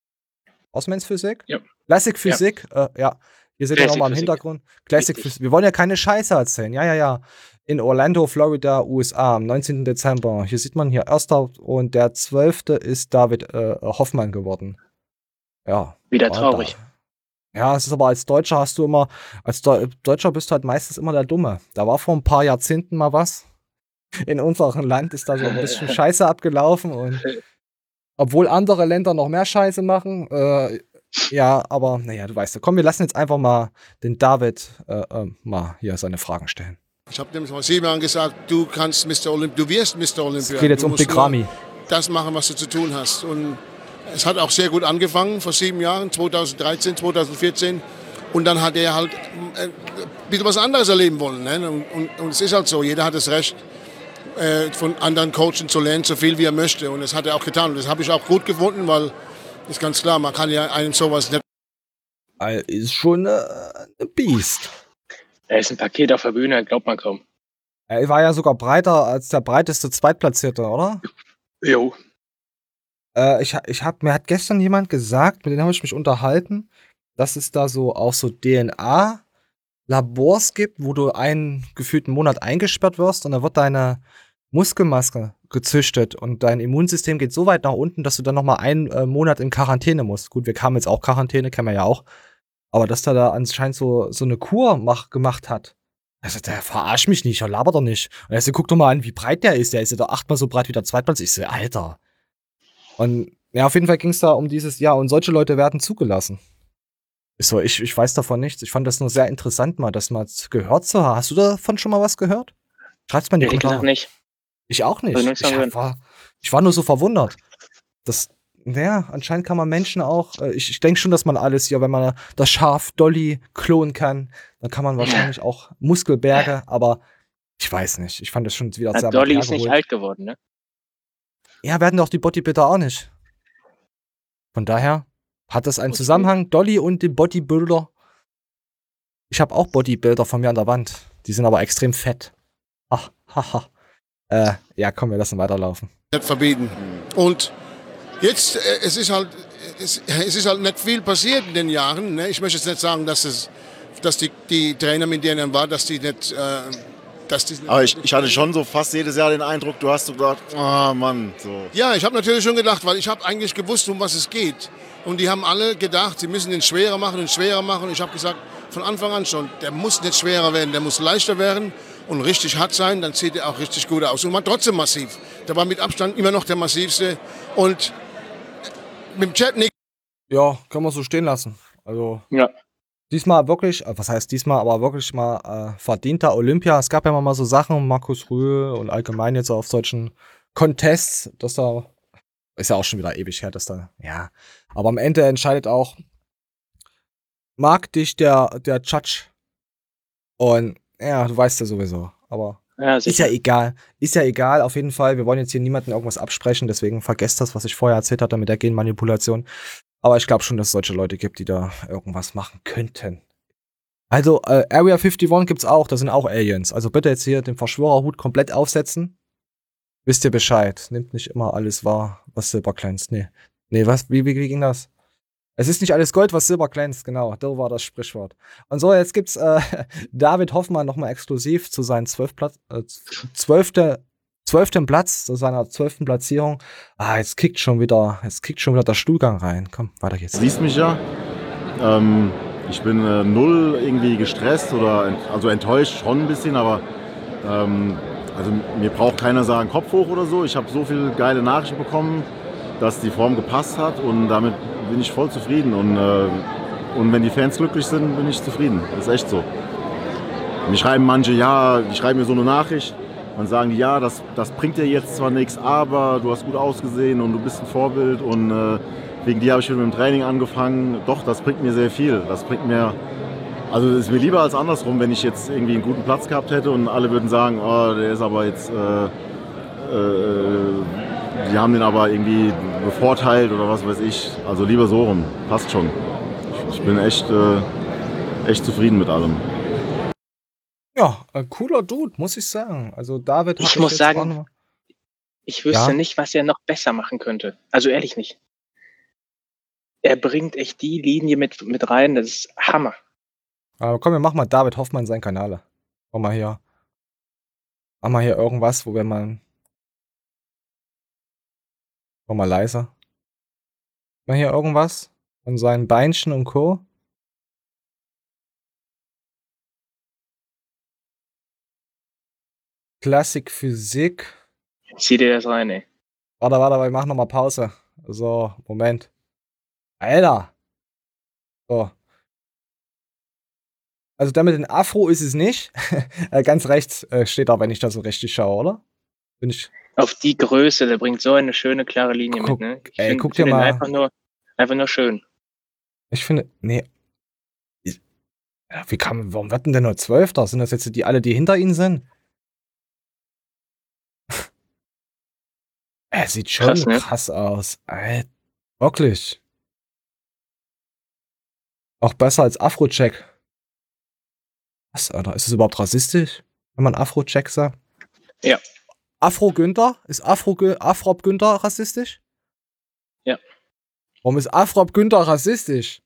S1: Aus Men's-Physik?
S2: Ja.
S1: Classic-Physik, ja. Äh, ja. Hier seht ihr nochmal im
S2: Classic-Physik.
S1: Hintergrund. Classic-Physik. Wir wollen ja keine Scheiße erzählen. Ja, ja, ja. In Orlando, Florida, U S A, am neunzehnten Dezember. Hier sieht man hier erster und der zwölfte ist David äh, Hoffmann geworden. Ja.
S2: Wieder
S1: war
S2: traurig.
S1: da. Ja, es ist aber als Deutscher hast du immer, als Deu- Deutscher bist du halt meistens immer der Dumme. Da war vor ein paar Jahrzehnten mal was. In unserem Land ist da so ein bisschen Scheiße abgelaufen und obwohl andere Länder noch mehr Scheiße machen, äh, ja, aber naja, du weißt ja. Komm, wir lassen jetzt einfach mal den David äh, äh, mal hier seine Fragen stellen.
S6: Ich habe dem vor sieben Jahren gesagt, du kannst Mister Olympia, du wirst Mister Olympia.
S1: Es geht jetzt
S6: du
S1: um
S6: musst
S1: Big
S6: nur
S1: Ramy.
S6: das machen, was du zu tun hast. Und es hat auch sehr gut angefangen vor sieben Jahren, zweitausenddreizehn, zweitausendvierzehn. Und dann hat er halt äh, ein bisschen was anderes erleben wollen. Ne? Und, und, und es ist halt so, jeder hat das Recht, äh, von anderen Coachen zu lernen, so viel wie er möchte. Und das hat er auch getan. Und das habe ich auch gut gefunden, weil ist ganz klar, man kann ja einem sowas nicht.
S1: Ist schon äh, ein Biest.
S2: Er ist ein Paket auf der Bühne, glaubt man kaum.
S1: Er war ja sogar breiter als der breiteste Zweitplatzierte, oder?
S2: Jo.
S1: Äh, ich, ich hab, mir hat gestern jemand gesagt, mit dem habe ich mich unterhalten, dass es da so auch so D N A-Labors gibt, wo du einen gefühlten Monat eingesperrt wirst und dann wird deine Muskelmaske gezüchtet und dein Immunsystem geht so weit nach unten, dass du dann nochmal einen äh, Monat in Quarantäne musst. Gut, wir kamen jetzt auch Quarantäne, kennen wir ja auch. Aber dass der da anscheinend so, so eine Kur mach, gemacht hat. Also, der verarscht mich nicht, er labert doch nicht. Und er so, guck doch mal an, wie breit der ist. Der ist ja doch achtmal so breit wie der Zweitplatz. Ich so, Alter. Und ja, auf jeden Fall ging es da um dieses, ja, und solche Leute werden zugelassen. Ich so, ich, ich weiß davon nichts. Ich fand das nur sehr interessant, mal das mal gehört zu haben. Hast du davon schon mal was gehört? Schreib's mal in die
S2: Ehrlich gesagt
S1: Kommentare.
S2: nicht.
S1: Ich auch nicht.
S2: Also
S1: Ich,
S2: nichts
S1: hab, war, ich war nur so verwundert. Das, naja, anscheinend kann man Menschen auch, äh, ich, ich denke schon, dass man alles hier, wenn man das Schaf Dolly klonen kann, dann kann man wahrscheinlich auch Muskelberge, aber ich weiß nicht. Ich fand das schon wieder
S2: Na,
S1: sehr
S2: Dolly
S1: weit
S2: ist nicht
S1: hergeholt.
S2: alt geworden, ne?
S1: Ja, werden doch die Bodybuilder auch nicht. Von daher hat das einen
S2: Okay.
S1: Zusammenhang, Dolly und die Bodybuilder. Ich habe auch Bodybuilder von mir an der Wand. Die sind aber extrem fett. Ach, haha. Äh, ja, komm, wir lassen weiterlaufen.
S6: nicht verbieten. Und jetzt, äh, es ist halt, es, es ist halt nicht viel passiert in den Jahren. Ne? Ich möchte jetzt nicht sagen, dass es, dass die, die Trainer, mit denen er war, dass die nicht, äh, dass die
S8: Aber ich, ich hatte schon so fast jedes Jahr den Eindruck, du hast so gedacht, ah Mann, so.
S6: Ja, ich habe natürlich schon gedacht, weil ich habe eigentlich gewusst, um was es geht. Und die haben alle gedacht, sie müssen den schwerer machen und schwerer machen. Und ich habe gesagt, von Anfang an schon, der muss nicht schwerer werden, der muss leichter werden und richtig hart sein, dann sieht er auch richtig gut aus. Und war trotzdem massiv. Der war mit Abstand immer noch der massivste. Und mit dem Chetnik.
S1: Ja, können wir so stehen lassen. Also,
S2: Ja.
S1: diesmal wirklich, äh, was heißt diesmal, aber wirklich mal äh, verdienter Olympia. Es gab ja immer mal so Sachen, Markus Rühl und allgemein jetzt auf solchen Contests, dass da, ist ja auch schon wieder ewig her, dass da, ja. Aber am Ende entscheidet auch, mag dich der, der Judge. Und ja, du weißt ja sowieso, aber
S2: Ja,
S1: ist ja
S2: sicher.
S1: egal. Ist ja egal, auf jeden Fall. Wir wollen jetzt hier niemandem irgendwas absprechen, deswegen vergesst das, was ich vorher erzählt hatte mit der Genmanipulation. Aber ich glaube schon, dass es solche Leute gibt, die da irgendwas machen könnten. Also, äh, Area einundfünfzig gibt's auch, da sind auch Aliens. Also bitte jetzt hier den Verschwörerhut komplett aufsetzen. Wisst ihr Bescheid. Nehmt nicht immer alles wahr, was Silber glänzt. Nee. Nee, was? Wie, wie, wie ging das? Es ist nicht alles Gold, was Silber glänzt, genau. Da war das Sprichwort. Und so, jetzt gibt's äh, David Hoffmann nochmal exklusiv zu seinem zwölf Platz, äh, zwölfte, zwölften Platz, zu seiner zwölften Platzierung. Ah, jetzt kickt schon wieder, jetzt kickt schon wieder der Stuhlgang rein. Komm, weiter geht's.
S8: Du siehst mich ja. Ähm, ich bin äh, null irgendwie gestresst oder ent also enttäuscht schon ein bisschen, aber ähm, also mir braucht keiner sagen Kopf hoch oder so. Ich habe so viele geile Nachrichten bekommen, dass die Form gepasst hat und damit bin ich voll zufrieden. Und, äh, und wenn die Fans glücklich sind, bin ich zufrieden. Das ist echt so. Mir schreiben manche, ja, die schreiben mir so eine Nachricht und sagen, ja, das, das bringt dir jetzt zwar nichts, aber du hast gut ausgesehen und du bist ein Vorbild und äh, wegen dir habe ich wieder mit dem Training angefangen. Doch, das bringt mir sehr viel. Das bringt mir, also es ist mir lieber als andersrum, wenn ich jetzt irgendwie einen guten Platz gehabt hätte und alle würden sagen, oh, der ist aber jetzt, äh, äh, die haben den aber irgendwie bevorteilt oder was weiß ich. Also lieber so rum, passt schon. Ich, ich bin echt, äh, echt zufrieden mit allem.
S1: Ja, ein cooler Dude, muss ich sagen. Also David hat
S2: Ich
S1: mich
S2: muss
S1: jetzt
S2: sagen,
S1: auch noch-
S2: Ich wüsste
S1: Ja.
S2: nicht, was er noch besser machen könnte. Also ehrlich nicht. Er bringt echt die Linie mit, mit rein, das ist Hammer.
S1: Aber komm, wir machen mal David Hoffmann seinen Kanal. Mach mal hier. Mach mal hier irgendwas, wo wir mal. Mach mal leiser. Mach hier irgendwas von seinen Beinchen und Co. Klassik Physik.
S2: Zieh dir das rein, ey.
S1: Warte, warte, wir machen nochmal Pause. So, Moment. Alter. So. Also der mit dem Afro ist es nicht. Äh, Ganz rechts äh, steht da, wenn ich da so richtig schaue, oder? Bin ich.
S2: Auf die Größe, der bringt so eine schöne, klare Linie
S1: Guck,
S2: mit, ne? Ich
S1: ey,
S2: find-
S1: guck dir
S2: find ihn
S1: mal-
S2: Einfach nur, einfach nur schön.
S1: Ich finde. Nee. Ich- Ja, wie kam. Warum wird denn der nur Zwölfter? Sind das jetzt die alle, die hinter ihnen sind? Er sieht schon
S2: Krass, ne?
S1: krass aus. Ey, wirklich. Auch besser als Afro-Check. Was, Alter? Ist es überhaupt rassistisch, wenn man Afro-Check sagt?
S2: Ja.
S1: Afro-Günther? Ist Afro- Afrop-Günther rassistisch?
S2: Ja.
S1: Warum ist Afrop-Günther rassistisch?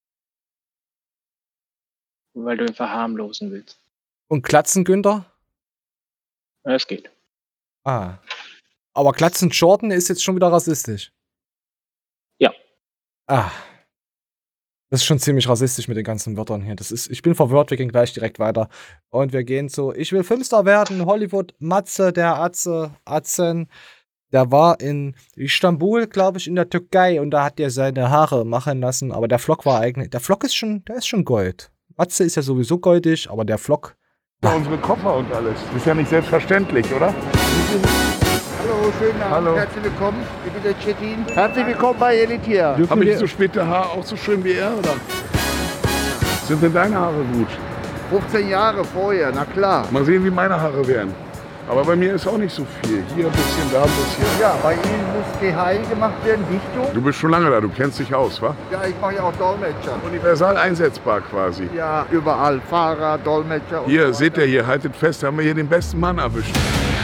S2: Weil du ihn verharmlosen willst.
S1: Und Glatzen-Günther?
S2: Ja, es geht.
S1: Ah. Aber Glatzen-Jordan ist jetzt schon wieder rassistisch.
S2: Ja.
S1: Ah. Das ist schon ziemlich rassistisch mit den ganzen Wörtern hier. Das ist, ich bin verwirrt, wir gehen gleich direkt weiter. Und wir gehen zu Ich will Filmstar werden, Hollywood, Matze, der Atze, Atzen. Der war in Istanbul, glaube ich, in der Türkei und da hat er seine Haare machen lassen. Aber der Flock war eigentlich, der Flock ist schon, der ist schon Gold. Matze ist ja sowieso goldig, aber der Flock.
S9: Unsere Koffer und alles. Das ist ja nicht selbstverständlich, oder?
S10: Hallo, schönen Abend.
S9: Hallo.
S10: Herzlich willkommen. Ich bin der Chetin. Herzlich willkommen bei Elitier.
S9: Habe ich so späte Haare auch so schön wie er, oder? Sind denn deine Haare gut?
S10: fünfzehn Jahre vorher, na klar.
S9: Mal sehen, wie meine Haare werden. Aber bei mir ist auch nicht so viel. Hier ein bisschen, da ein bisschen.
S10: Ja, bei Ihnen muss G H I gemacht werden, Dichtung.
S9: Du bist schon lange da, du kennst dich aus, wa?
S10: Ja, ich mache ja auch Dolmetscher.
S9: Universal einsetzbar quasi.
S10: Ja, überall. Fahrer, Dolmetscher. und
S9: Hier,
S10: so
S9: seht
S10: weiter.
S9: ihr hier, haltet fest, haben wir hier den besten Mann erwischt.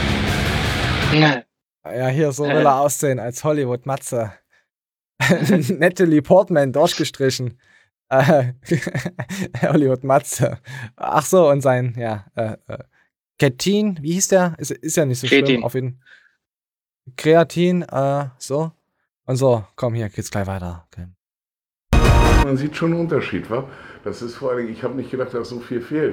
S1: Ja, hier, so will er aussehen als Hollywood-Matze. Natalie Portman durchgestrichen. Äh, Hollywood-Matze. Ach so, und sein, ja, äh, äh, Ketin, wie hieß der? Ist, ist ja nicht so schlimm.
S2: Kreatin.
S1: Auf jeden Kreatin, äh, so. Und so, komm, hier geht's gleich weiter. Okay.
S9: Man sieht schon einen Unterschied, wa? Das ist vor allem, ich habe nicht gedacht, dass so viel fehlt.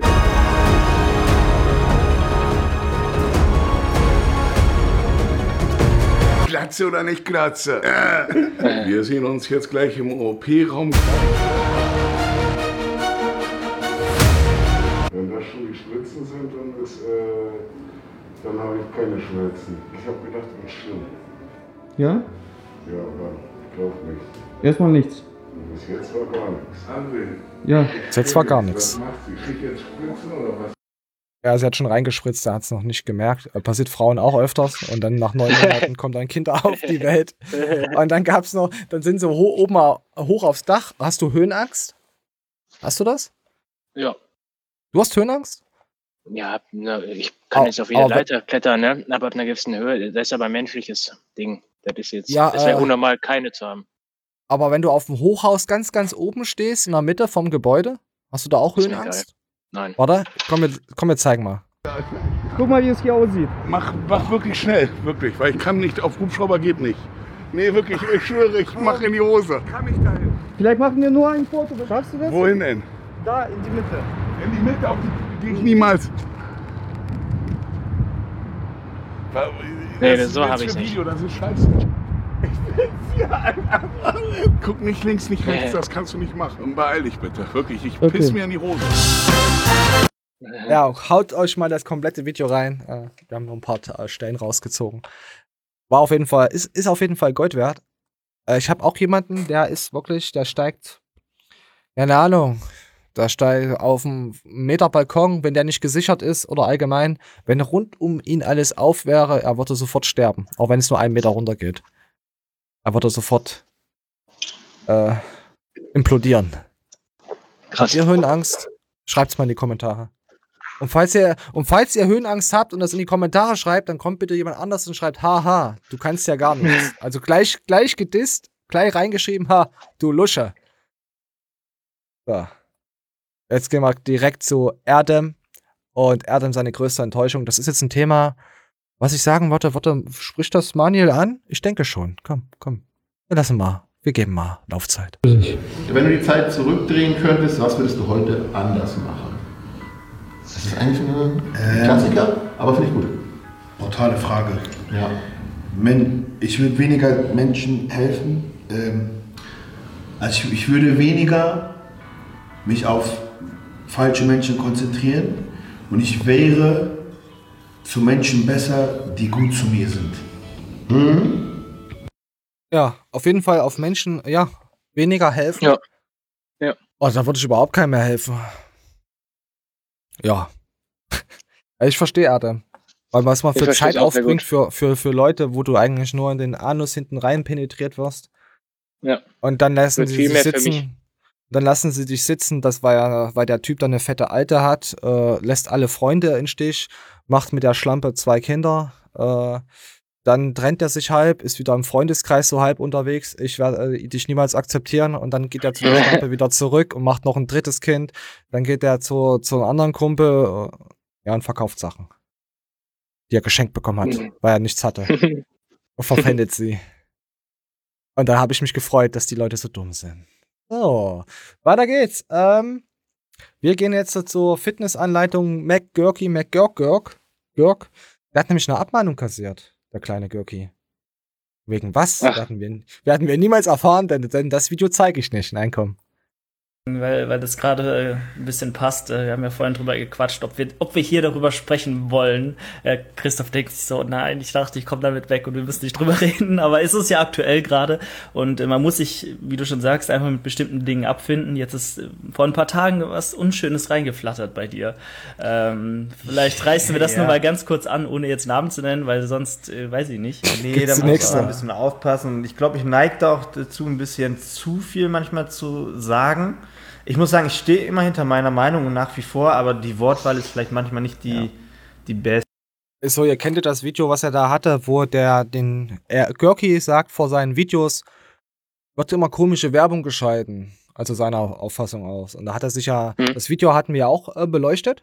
S9: Glatze oder nicht Glatze? Äh. Wir sehen uns jetzt gleich im O P-Raum. Wenn das schon die Spritzen sind, dann, ist, äh, dann habe ich keine Schmerzen. Ich habe gedacht, das ist schlimm.
S11: Ja?
S9: Ja, aber glaub nicht.
S11: Erstmal nichts.
S9: Bis jetzt war gar nichts. André.
S11: Ja.
S1: Bis jetzt war gar nichts.
S9: Was macht sie? Kriegt jetzt Spritzen oder was?
S1: Ja, sie hat schon reingespritzt, er hat es noch nicht gemerkt. Äh, Passiert Frauen auch öfters. Und dann nach neun Monaten kommt ein Kind auf die Welt. Und dann gab's noch, dann sind sie ho oben au- hoch aufs Dach. Hast du Höhenangst? Hast du das?
S2: Ja.
S1: Du hast Höhenangst?
S2: Ja, na, ich kann
S1: Au-
S2: jetzt auf jede
S1: aber-
S2: Leiter klettern, ne? Aber ab einer gewissen Höhe, das ist aber ein menschliches Ding. Das ist jetzt,
S1: Ja,
S2: es wäre
S1: äh,
S2: unnormal, keine zu haben.
S1: Aber wenn du auf dem Hochhaus ganz, ganz oben stehst, in der Mitte vom Gebäude, hast du da auch
S2: Das ist mir
S1: Höhenangst?
S2: Nein.
S1: Warte, komm, wir, komm, wir zeigen mal.
S11: Guck mal, wie es hier aussieht.
S6: Mach, mach wirklich schnell, wirklich, weil ich kann nicht, auf Hubschrauber geht nicht. Nee, wirklich, ich schwöre, ich mach in die Hose. Kann ich da hin?
S11: Vielleicht machen wir nur ein Foto. Schaffst du das?
S6: Wohin denn?
S11: Da, in die Mitte.
S6: In die Mitte, auf die gehe ich niemals.
S2: Nee,
S6: Das
S2: so
S6: ist
S2: hab
S6: jetzt
S2: ich's
S6: für
S2: nicht.
S6: Video, das ist scheiße. Ich will's hier einfach. Guck nicht links, nicht rechts, das kannst du nicht machen. Beeil dich bitte, wirklich, ich
S11: Okay.
S6: piss mir in die Hose.
S1: Ja, haut euch mal das komplette Video rein. Äh, wir haben nur ein paar äh, Stellen rausgezogen. War auf jeden Fall, ist, ist auf jeden Fall Gold wert. Äh, ich habe auch jemanden, der ist wirklich, der steigt, keine Ahnung, der steigt auf einem Meter Balkon, wenn der nicht gesichert ist oder allgemein, wenn rund um ihn alles auf wäre, er würde sofort sterben. Auch wenn es nur einen Meter runter geht. Er würde sofort äh, implodieren.
S2: Krass.
S1: Habt ihr Höhenangst? Schreibt's mal in die Kommentare. Und falls ihr, und falls ihr Höhenangst habt und das in die Kommentare schreibt, dann kommt bitte jemand anders und schreibt, haha, du kannst ja gar nichts. Also gleich, gleich gedisst, gleich reingeschrieben, ha, du Lusche. So. Jetzt gehen wir direkt zu Erdem und Erdem seine größte Enttäuschung. Das ist jetzt ein Thema, was ich sagen wollte, warte, spricht das Manuel an? Ich denke schon. Komm, komm. Wir lassen mal. Wir geben mal Laufzeit.
S12: Wenn du die Zeit zurückdrehen könntest, was würdest du heute anders machen? Das ist eigentlich ein
S13: Ähm,
S12: Klassiker, aber finde ich gut.
S13: Brutale Frage.
S12: Ja.
S13: Men, ich würde weniger Menschen helfen. Ähm, also ich, ich würde weniger mich auf falsche Menschen konzentrieren und ich wäre zu Menschen besser, die gut zu mir sind.
S12: Mhm.
S1: Ja, auf jeden Fall auf Menschen, ja, weniger helfen.
S2: Ja. Ja.
S1: Oh, da würde ich überhaupt keinem mehr helfen. Ja. Ich verstehe Adam. Weil was man
S2: Ich
S1: für
S2: versteh's
S1: Zeit
S2: auch sehr
S1: aufbringt
S2: gut.
S1: für, für, für Leute, wo du eigentlich nur in den Anus hinten rein penetriert wirst.
S2: Ja.
S1: Und dann lassen
S2: Wird
S1: sie
S2: viel
S1: sich
S2: mehr für mich.
S1: sitzen. Dann lassen sie dich sitzen, das war ja, weil der Typ dann eine fette Alte hat, äh, lässt alle Freunde in Stich, macht mit der Schlampe zwei Kinder, äh, dann trennt er sich halb, ist wieder im Freundeskreis so halb unterwegs, ich werde äh, dich niemals akzeptieren und dann geht er zu der Schlampe wieder zurück und macht noch ein drittes Kind, dann geht er zu, zu einem anderen Kumpel, äh, ja, und verkauft Sachen, die er geschenkt bekommen hat,
S2: Mhm.
S1: weil er nichts hatte und verpfändet sie. Und da habe ich mich gefreut, dass die Leute so dumm sind. So, weiter geht's. Ähm, wir gehen jetzt zur Fitnessanleitung McGurky McGurk. Gurk. Der hat nämlich eine Abmahnung kassiert, der kleine Gurky. Wegen was?
S2: Ach.
S1: Werden wir, werden wir niemals erfahren, denn, denn das Video zeige ich nicht. Nein, komm.
S14: Weil, weil das gerade äh, ein bisschen passt. Äh, wir haben ja vorhin drüber gequatscht, ob wir, ob wir hier darüber sprechen wollen. Äh, Christoph denkt sich so, nein, ich dachte, ich komme damit weg und wir müssen nicht drüber reden. Aber es ist ja aktuell gerade und äh, man muss sich, wie du schon sagst, einfach mit bestimmten Dingen abfinden. Jetzt ist äh, vor ein paar Tagen was Unschönes reingeflattert bei dir. Ähm, vielleicht reißen wir das
S15: Ja.
S14: nur mal ganz kurz an, ohne jetzt Namen zu nennen, weil sonst äh, weiß ich nicht.
S15: Nee, da muss man ein bisschen aufpassen. Und ich glaube, ich neige da auch dazu, ein bisschen zu viel manchmal zu sagen. Ich muss sagen, ich stehe immer hinter meiner Meinung und nach wie vor, aber die Wortwahl ist vielleicht manchmal nicht die, ja. die beste.
S1: So, ihr kennt ja das Video, was er da hatte, wo der den er, Gurky sagt vor seinen Videos, wird immer komische Werbung geschalten. Also seiner Auffassung aus. Und da hat er sich ja, mhm. das Video hatten wir auch äh, beleuchtet.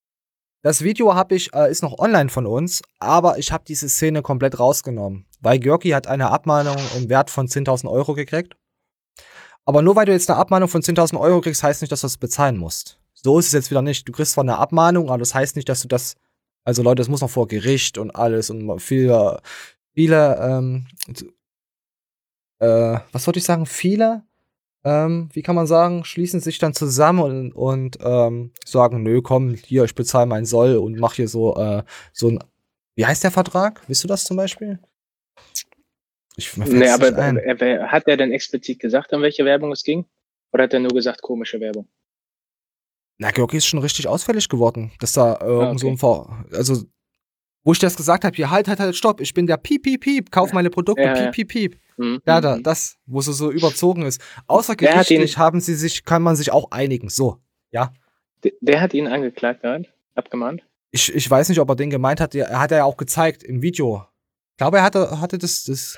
S1: Das Video habe ich, äh, ist noch online von uns, aber ich habe diese Szene komplett rausgenommen. Weil Gurky hat eine Abmahnung im Wert von zehntausend Euro gekriegt. Aber nur weil du jetzt eine Abmahnung von zehntausend Euro kriegst, heißt nicht, dass du das bezahlen musst. So ist es jetzt wieder nicht. Du kriegst zwar eine Abmahnung, aber das heißt nicht, dass du das, also Leute, das muss noch vor Gericht und alles und viele, viele, ähm, äh, was wollte ich sagen? Viele, ähm, wie kann man sagen, schließen sich dann zusammen und, und ähm, sagen, nö, komm, hier, ich bezahle mein Soll und mach hier so, äh, so ein, wie heißt der Vertrag? Wisst du das zum Beispiel? Ich,
S2: nee, aber er, hat er denn explizit gesagt, um welche Werbung es ging? Oder hat er nur gesagt, komische Werbung?
S1: Na, Gurky ist schon richtig ausfällig geworden. Dass da irgend
S2: ah, okay.
S1: so ein Ver... Also, wo ich das gesagt habe, hier, halt, halt, halt, stopp, ich bin der Piep, Piep, Piep, kauf meine Produkte,
S2: ja,
S1: Piep, Piep, Piep.
S2: Mhm.
S1: Ja, da, das, wo sie so überzogen ist. Außergerichtlich haben sie sich, kann man sich auch einigen. So, ja.
S2: Der, der hat ihn angeklagt, gerade, abgemahnt?
S1: Ich, ich weiß nicht, ob er den gemeint hat. Er hat er ja auch gezeigt im Video. Ich glaube, er hatte, hatte das, das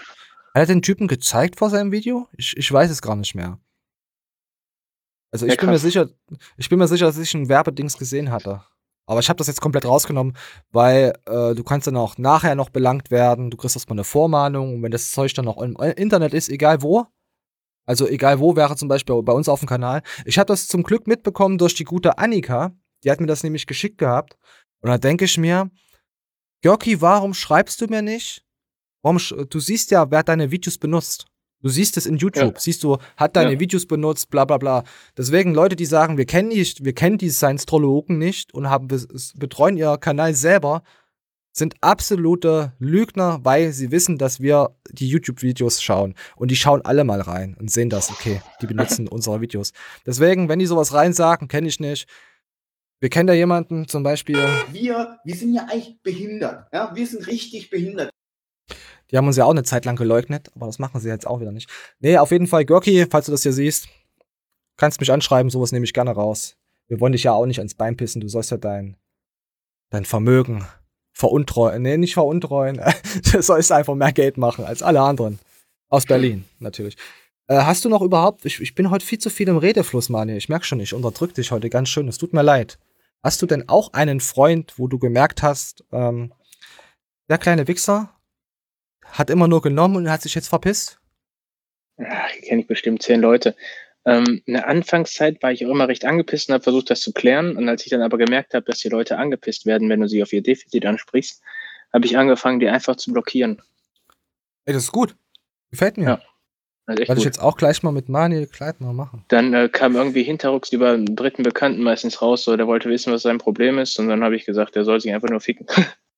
S1: Hat er den Typen gezeigt vor seinem Video? Ich, ich weiß es gar nicht mehr. Also ich
S2: Ja,
S1: bin mir
S2: krass.
S1: sicher, ich bin mir sicher, dass ich ein Werbedings gesehen hatte. Aber ich habe das jetzt komplett rausgenommen, weil äh, du kannst dann auch nachher noch belangt werden. Du kriegst erstmal eine Vormahnung und wenn das Zeug dann noch im Internet ist, egal wo, also egal wo, wäre zum Beispiel bei uns auf dem Kanal. Ich habe das zum Glück mitbekommen durch die gute Annika. Die hat mir das nämlich geschickt gehabt. Und da denke ich mir, Görki, warum schreibst du mir nicht? Warum, sch- du siehst ja, wer deine Videos benutzt. Du siehst es in YouTube,
S2: Ja.
S1: siehst du, hat deine
S2: Ja.
S1: Videos benutzt, bla bla bla. Deswegen Leute, die sagen, wir kennen nicht, wir kennen die Science-Trologen nicht und haben bes- betreuen ihr Kanal selber, sind absolute Lügner, weil sie wissen, dass wir die YouTube-Videos schauen. Und die schauen alle mal rein und sehen das, okay, die benutzen unsere Videos. Deswegen, wenn die sowas rein sagen, kenne ich nicht. Wir kennen da jemanden, zum Beispiel,
S3: Wir, wir sind ja eigentlich behindert. Ja? Wir sind richtig behindert.
S1: die haben uns ja auch eine Zeit lang geleugnet, aber das machen sie jetzt auch wieder nicht. Nee, auf jeden Fall, Görki, falls du das hier siehst, kannst mich anschreiben, sowas nehme ich gerne raus. Wir wollen dich ja auch nicht ans Bein pissen, du sollst ja dein, dein Vermögen veruntreuen. Nee, nicht veruntreuen. Du sollst einfach mehr Geld machen als alle anderen. Aus Berlin, natürlich. Äh, hast du noch überhaupt, ich, ich bin heute viel zu viel im Redefluss, Mani. Ich merke schon, ich unterdrück dich heute ganz schön. Es tut mir leid. Hast du denn auch einen Freund, wo du gemerkt hast, ähm, der kleine Wichser hat immer nur genommen und hat sich jetzt verpisst?
S2: Ja, hier kenne ich bestimmt zehn Leute. Ähm, in der Anfangszeit war ich auch immer recht angepisst und habe versucht, das zu klären. Und als ich dann aber gemerkt habe, dass die Leute angepisst werden, wenn du sie auf ihr Defizit ansprichst, habe ich angefangen, die einfach zu blockieren.
S1: Ey, das ist gut. Gefällt mir.
S2: Ja, also echt
S1: Werde ich
S2: gut.
S1: jetzt auch gleich mal mit Mani Kleidner machen.
S2: Dann äh, kam irgendwie hinterrücks über einen dritten Bekannten meistens raus, so der wollte wissen, was sein Problem ist. Und dann habe ich gesagt, der soll sich einfach nur ficken.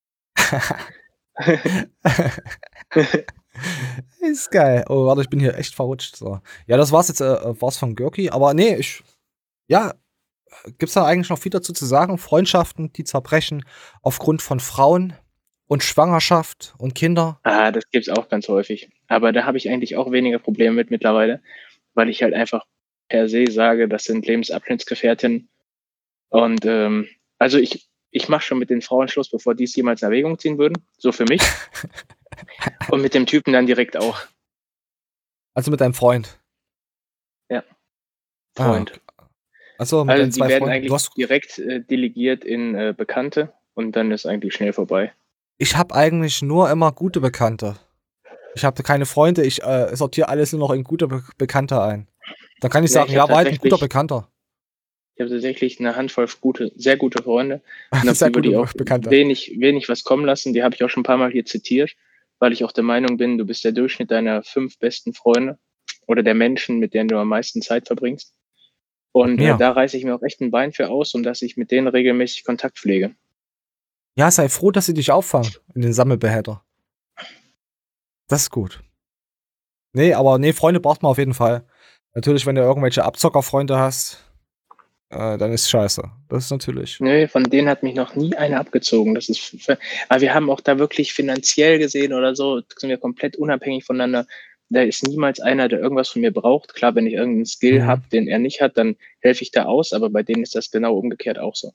S1: Ist geil. Oh, warte, ich bin hier echt verrutscht. So. Ja, das war's jetzt, äh, war's von Görki. Aber nee, ich. Ja, gibt's da eigentlich noch viel dazu zu sagen? Freundschaften, die zerbrechen aufgrund von Frauen und Schwangerschaft und Kinder.
S2: Ah, das gibt's auch ganz häufig. Aber da habe ich eigentlich auch weniger Probleme mit mittlerweile, weil ich halt einfach per se sage, das sind Lebensabschnittsgefährtinnen. Und ähm, also ich, ich mache schon mit den Frauen Schluss, bevor die es jemals in Erwägung ziehen würden. So für mich. Und mit dem Typen dann direkt auch.
S1: Also mit deinem Freund.
S2: Ja.
S1: Ah,
S2: Freund.
S1: okay. Achso, mit
S2: Also
S1: deinen
S2: die
S1: zwei
S2: werden
S1: Freunden.
S2: eigentlich
S1: Du hast,
S2: direkt äh, delegiert in äh, Bekannte und dann ist eigentlich schnell vorbei.
S1: ich habe eigentlich nur immer gute Bekannte. Ich habe keine Freunde, ich äh, sortiere alles nur noch in gute Be Bekannte ein. Da kann ich
S2: Ja,
S1: sagen,
S2: ich
S1: ja,
S2: hab
S1: war halt ein guter
S2: tatsächlich-
S1: Bekannter.
S2: Ich habe tatsächlich eine Handvoll gute, sehr gute Freunde und habe
S1: Sehr
S2: über die
S1: gute
S2: auch
S1: Bekannte.
S2: wenig, wenig was kommen lassen. Die habe ich auch schon ein paar Mal hier zitiert, weil ich auch der Meinung bin, du bist der Durchschnitt deiner fünf besten Freunde oder der Menschen, mit denen du am meisten Zeit verbringst. Und
S1: Ja.
S2: äh, da reiße ich mir auch echt ein Bein für aus, um dass ich mit denen regelmäßig Kontakt pflege.
S1: Ja, sei froh, dass sie dich auffangen in den Sammelbehälter. Das ist gut. Nee, aber nee, Freunde braucht man auf jeden Fall. Natürlich, wenn du irgendwelche Abzockerfreunde hast, äh, dann ist scheiße. Das ist natürlich.
S2: Nö, von denen hat mich noch nie einer abgezogen. Das ist, für, aber wir haben auch da wirklich finanziell gesehen oder so, sind wir komplett unabhängig voneinander. Da ist niemals einer, der irgendwas von mir braucht. Klar, wenn ich irgendeinen Skill
S1: Mhm.
S2: habe, den er nicht hat, dann helfe ich da aus, aber bei denen ist das genau umgekehrt auch so.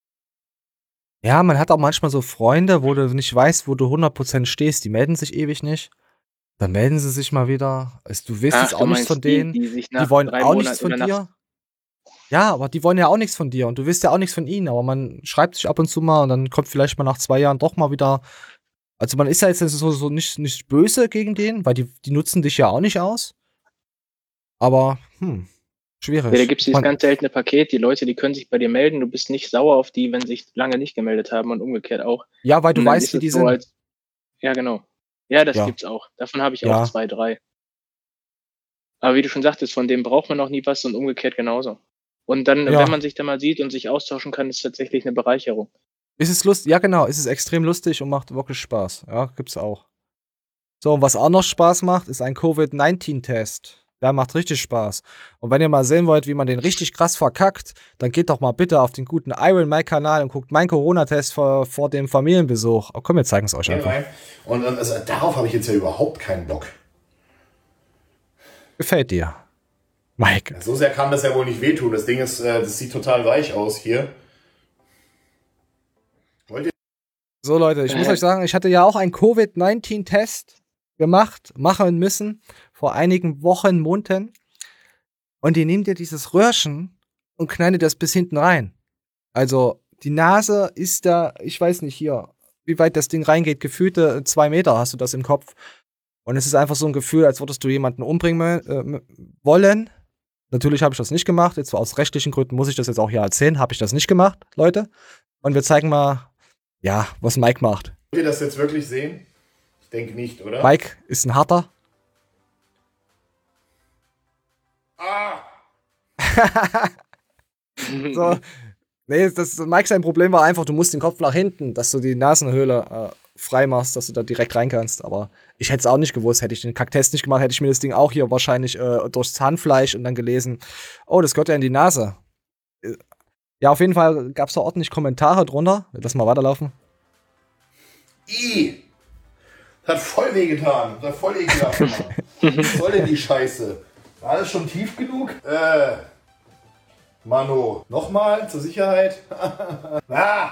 S1: Ja, man hat auch manchmal so Freunde, wo du nicht weißt, wo du hundert Prozent stehst. Die melden sich ewig nicht. Dann melden sie sich mal wieder. Also, du willst
S2: Ach,
S1: jetzt
S2: du
S1: auch nichts
S2: meinst
S1: von
S2: die,
S1: denen.
S2: die sich
S1: Die,
S2: nach
S1: wollen
S2: drei
S1: auch nichts
S2: Monaten
S1: von
S2: oder nach-
S1: dir. Ja, aber die wollen ja auch nichts von dir und du willst ja auch nichts von ihnen. Aber man schreibt sich ab und zu mal und dann kommt vielleicht mal nach zwei Jahren doch mal wieder. Also man ist ja jetzt so, so nicht, nicht böse gegen den, weil die, die nutzen dich ja auch nicht aus. Aber, hm, schwierig.
S2: Ja, da gibt es dieses
S1: Man-
S2: ganz seltene Paket, die Leute, die können sich bei dir melden, du bist nicht sauer auf die, wenn sie sich lange nicht gemeldet haben und umgekehrt auch.
S1: Ja, weil du
S2: Und dann
S1: weißt,
S2: ist
S1: wie
S2: es
S1: die
S2: so,
S1: sind.
S2: als- Ja, genau. Ja, das
S1: Ja.
S2: gibt's auch. Davon habe ich
S1: Ja.
S2: auch zwei, drei. Aber wie du schon sagtest, von dem braucht man auch nie was und umgekehrt genauso. Und dann,
S1: Ja.
S2: wenn man sich da mal sieht und sich austauschen kann, ist tatsächlich eine Bereicherung.
S1: Ist es lustig? Ja, genau. Es ist extrem lustig und macht wirklich Spaß. Ja, gibt's auch. So, und was auch noch Spaß macht, ist ein Covid neunzehn Test. Der macht richtig Spaß. Und wenn ihr mal sehen wollt, wie man den richtig krass verkackt, dann geht doch mal bitte auf den guten Iron Mike Kanal und guckt meinen Corona-Test vor, vor dem Familienbesuch. Oh, komm, wir zeigen es euch
S12: Geh
S1: einfach.
S12: rein. Und dann, also, darauf habe ich jetzt ja überhaupt keinen Bock.
S1: Gefällt dir, Mike?
S12: So sehr kann das ja wohl nicht wehtun. Das Ding ist, äh, das sieht total weich aus hier. Wollt ihr?
S1: So, Leute, ich muss
S2: Äh.
S1: euch sagen, ich hatte ja auch einen Covid neunzehn Test. gemacht, machen müssen, vor einigen Wochen, Monaten. Und die nehmen dir dieses Röhrchen und knallen das bis hinten rein. Also, die Nase ist da, ich weiß nicht hier, wie weit das Ding reingeht, gefühlte zwei Meter hast du das im Kopf. Und es ist einfach so ein Gefühl, als würdest du jemanden umbringen äh, wollen. Natürlich habe ich das nicht gemacht. Jetzt aus rechtlichen Gründen muss ich das jetzt auch hier erzählen. Habe ich das nicht gemacht, Leute. Und wir zeigen mal, ja, was Mike macht.
S12: Wollt ihr das jetzt wirklich sehen? Ich denke nicht, oder?
S1: Mike ist ein harter.
S12: Ah!
S1: So. Nee, das, Mike, sein Problem war einfach, du musst den Kopf nach hinten, dass du die Nasenhöhle äh, frei machst, dass du da direkt rein kannst. Aber ich hätte es auch nicht gewusst. Hätte ich den Kacktest nicht gemacht, hätte ich mir das Ding auch hier wahrscheinlich äh, durchs Zahnfleisch und dann gelesen, oh, das gehört ja in die Nase. Äh, ja, auf jeden Fall gab es da ordentlich Kommentare drunter. Lass mal weiterlaufen.
S12: I! Das hat voll wehgetan. Das hat voll ekelhaft gemacht. Was soll denn die Scheiße? War alles schon tief genug? Äh. Mano. Nochmal zur Sicherheit. Ah!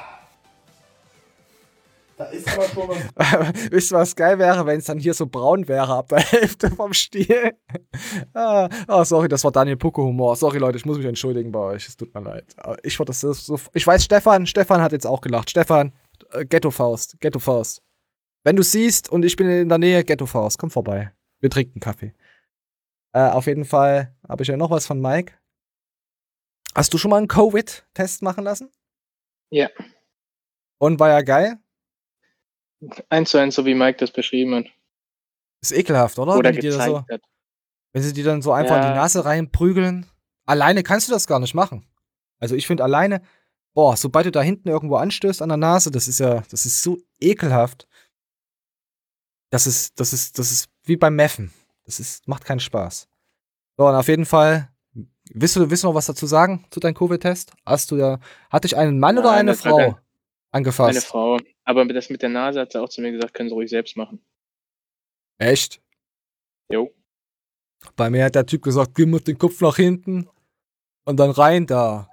S12: Da ist aber schon was.
S1: Wisst ihr, was geil wäre, wenn es dann hier so braun wäre ab der Hälfte vom Stiel? ah, oh, sorry, das war Daniel Pucke-Humor. Sorry, Leute, ich muss mich entschuldigen bei euch. Es tut mir leid. Aber ich, das so, ich weiß, Stefan, Stefan hat jetzt auch gelacht. Stefan, äh, Ghetto-Faust, Ghetto-Faust. Wenn du siehst und ich bin in der Nähe, Ghetto-Faust, komm vorbei. Wir trinken Kaffee. Äh, auf jeden Fall habe ich ja noch was von Mike. Hast du schon mal einen Covid-Test machen lassen?
S2: Ja.
S1: Und war ja geil?
S2: Eins zu eins, so wie Mike das beschrieben hat.
S1: Ist ekelhaft, oder?
S2: Oder
S1: wenn, die dir
S2: gezeigt
S1: so,
S2: hat.
S1: wenn sie dir dann so einfach
S2: Ja.
S1: in die Nase reinprügeln. Alleine kannst du das gar nicht machen. Also ich finde alleine, boah, sobald du da hinten irgendwo anstößt an der Nase, das ist ja, das ist so ekelhaft. Das ist, das ist, das ist wie beim Meffen. Das ist, macht keinen Spaß. So, und auf jeden Fall, willst du, willst du noch was dazu sagen zu deinem Covid-Test? Hast du da, hatte ich einen Mann oder
S2: Nein,
S1: eine
S2: das hat
S1: Frau
S2: er-
S1: angefasst?
S2: Eine Frau. Aber das mit der Nase hat sie auch zu mir gesagt, können sie ruhig selbst machen.
S1: Echt?
S2: Jo.
S1: Bei mir hat der Typ gesagt, gib mir den Kopf nach hinten und dann rein da.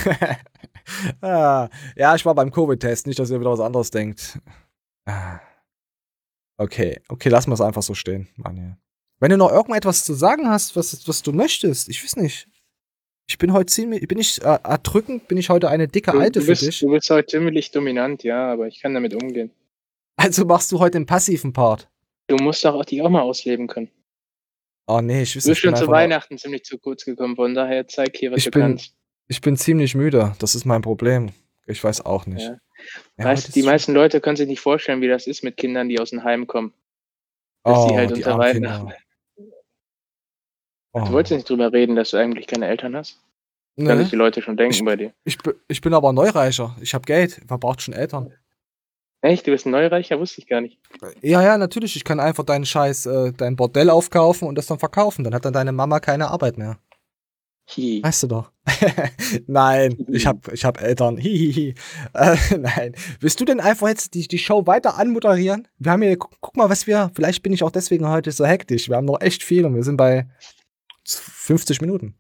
S1: ah, ja, ich war beim Covid-Test, nicht, dass ihr wieder was anderes denkt. Ah. Okay, okay, lassen wir es einfach so stehen, Manuel. Wenn du noch irgendetwas zu sagen hast, was, was du möchtest, ich weiß nicht. Ich bin heute ziemlich, bin ich äh, erdrückend, bin ich heute eine dicke
S2: Du,
S1: Alte
S2: du,
S1: für
S2: bist,
S1: dich.
S2: du bist heute ziemlich dominant, ja, aber ich kann damit umgehen.
S1: Also machst du heute den passiven Part.
S2: Du musst doch auch die auch mal ausleben können.
S1: Oh nee, ich weiß
S2: Du bist
S1: nicht. ich bin
S2: schon zu
S1: einfach nur-
S2: Weihnachten ziemlich zu kurz gekommen, von daher zeig hier, was
S1: Ich
S2: du
S1: bin,
S2: kannst.
S1: ich bin ziemlich müde, das ist mein Problem. Ich weiß auch nicht.
S2: Ja.
S1: Ja,
S2: weißt,
S1: heute
S2: die
S1: ist-
S2: meisten Leute können sich nicht vorstellen, wie das ist mit Kindern, die aus dem Heim kommen. Dass
S1: Oh,
S2: die halt
S1: die
S2: unter
S1: armen
S2: Weihnachten.
S1: Kinder.
S2: Du
S1: Oh.
S2: wolltest nicht drüber reden, dass du eigentlich keine Eltern hast?
S1: Nee.
S2: Können sich die Leute schon denken
S1: Ich-
S2: bei dir.
S1: Ich, bi- ich bin aber Neureicher. Ich habe Geld. Wer braucht schon Eltern?
S2: Echt? Du bist ein Neureicher? Wusste ich gar nicht.
S1: Ja, ja, natürlich. Ich kann einfach deinen Scheiß, äh, dein Bordell aufkaufen und das dann verkaufen. Dann hat dann deine Mama keine Arbeit mehr.
S2: Hi.
S1: Weißt du doch. Nein, ich hab, ich hab Eltern. Hihihi. Äh, nein. Willst du denn einfach jetzt die, die Show weiter anmoderieren? Wir haben hier, guck, guck mal, was wir, vielleicht bin ich auch deswegen heute so hektisch. Wir haben noch echt viel und wir sind bei fünfzig Minuten.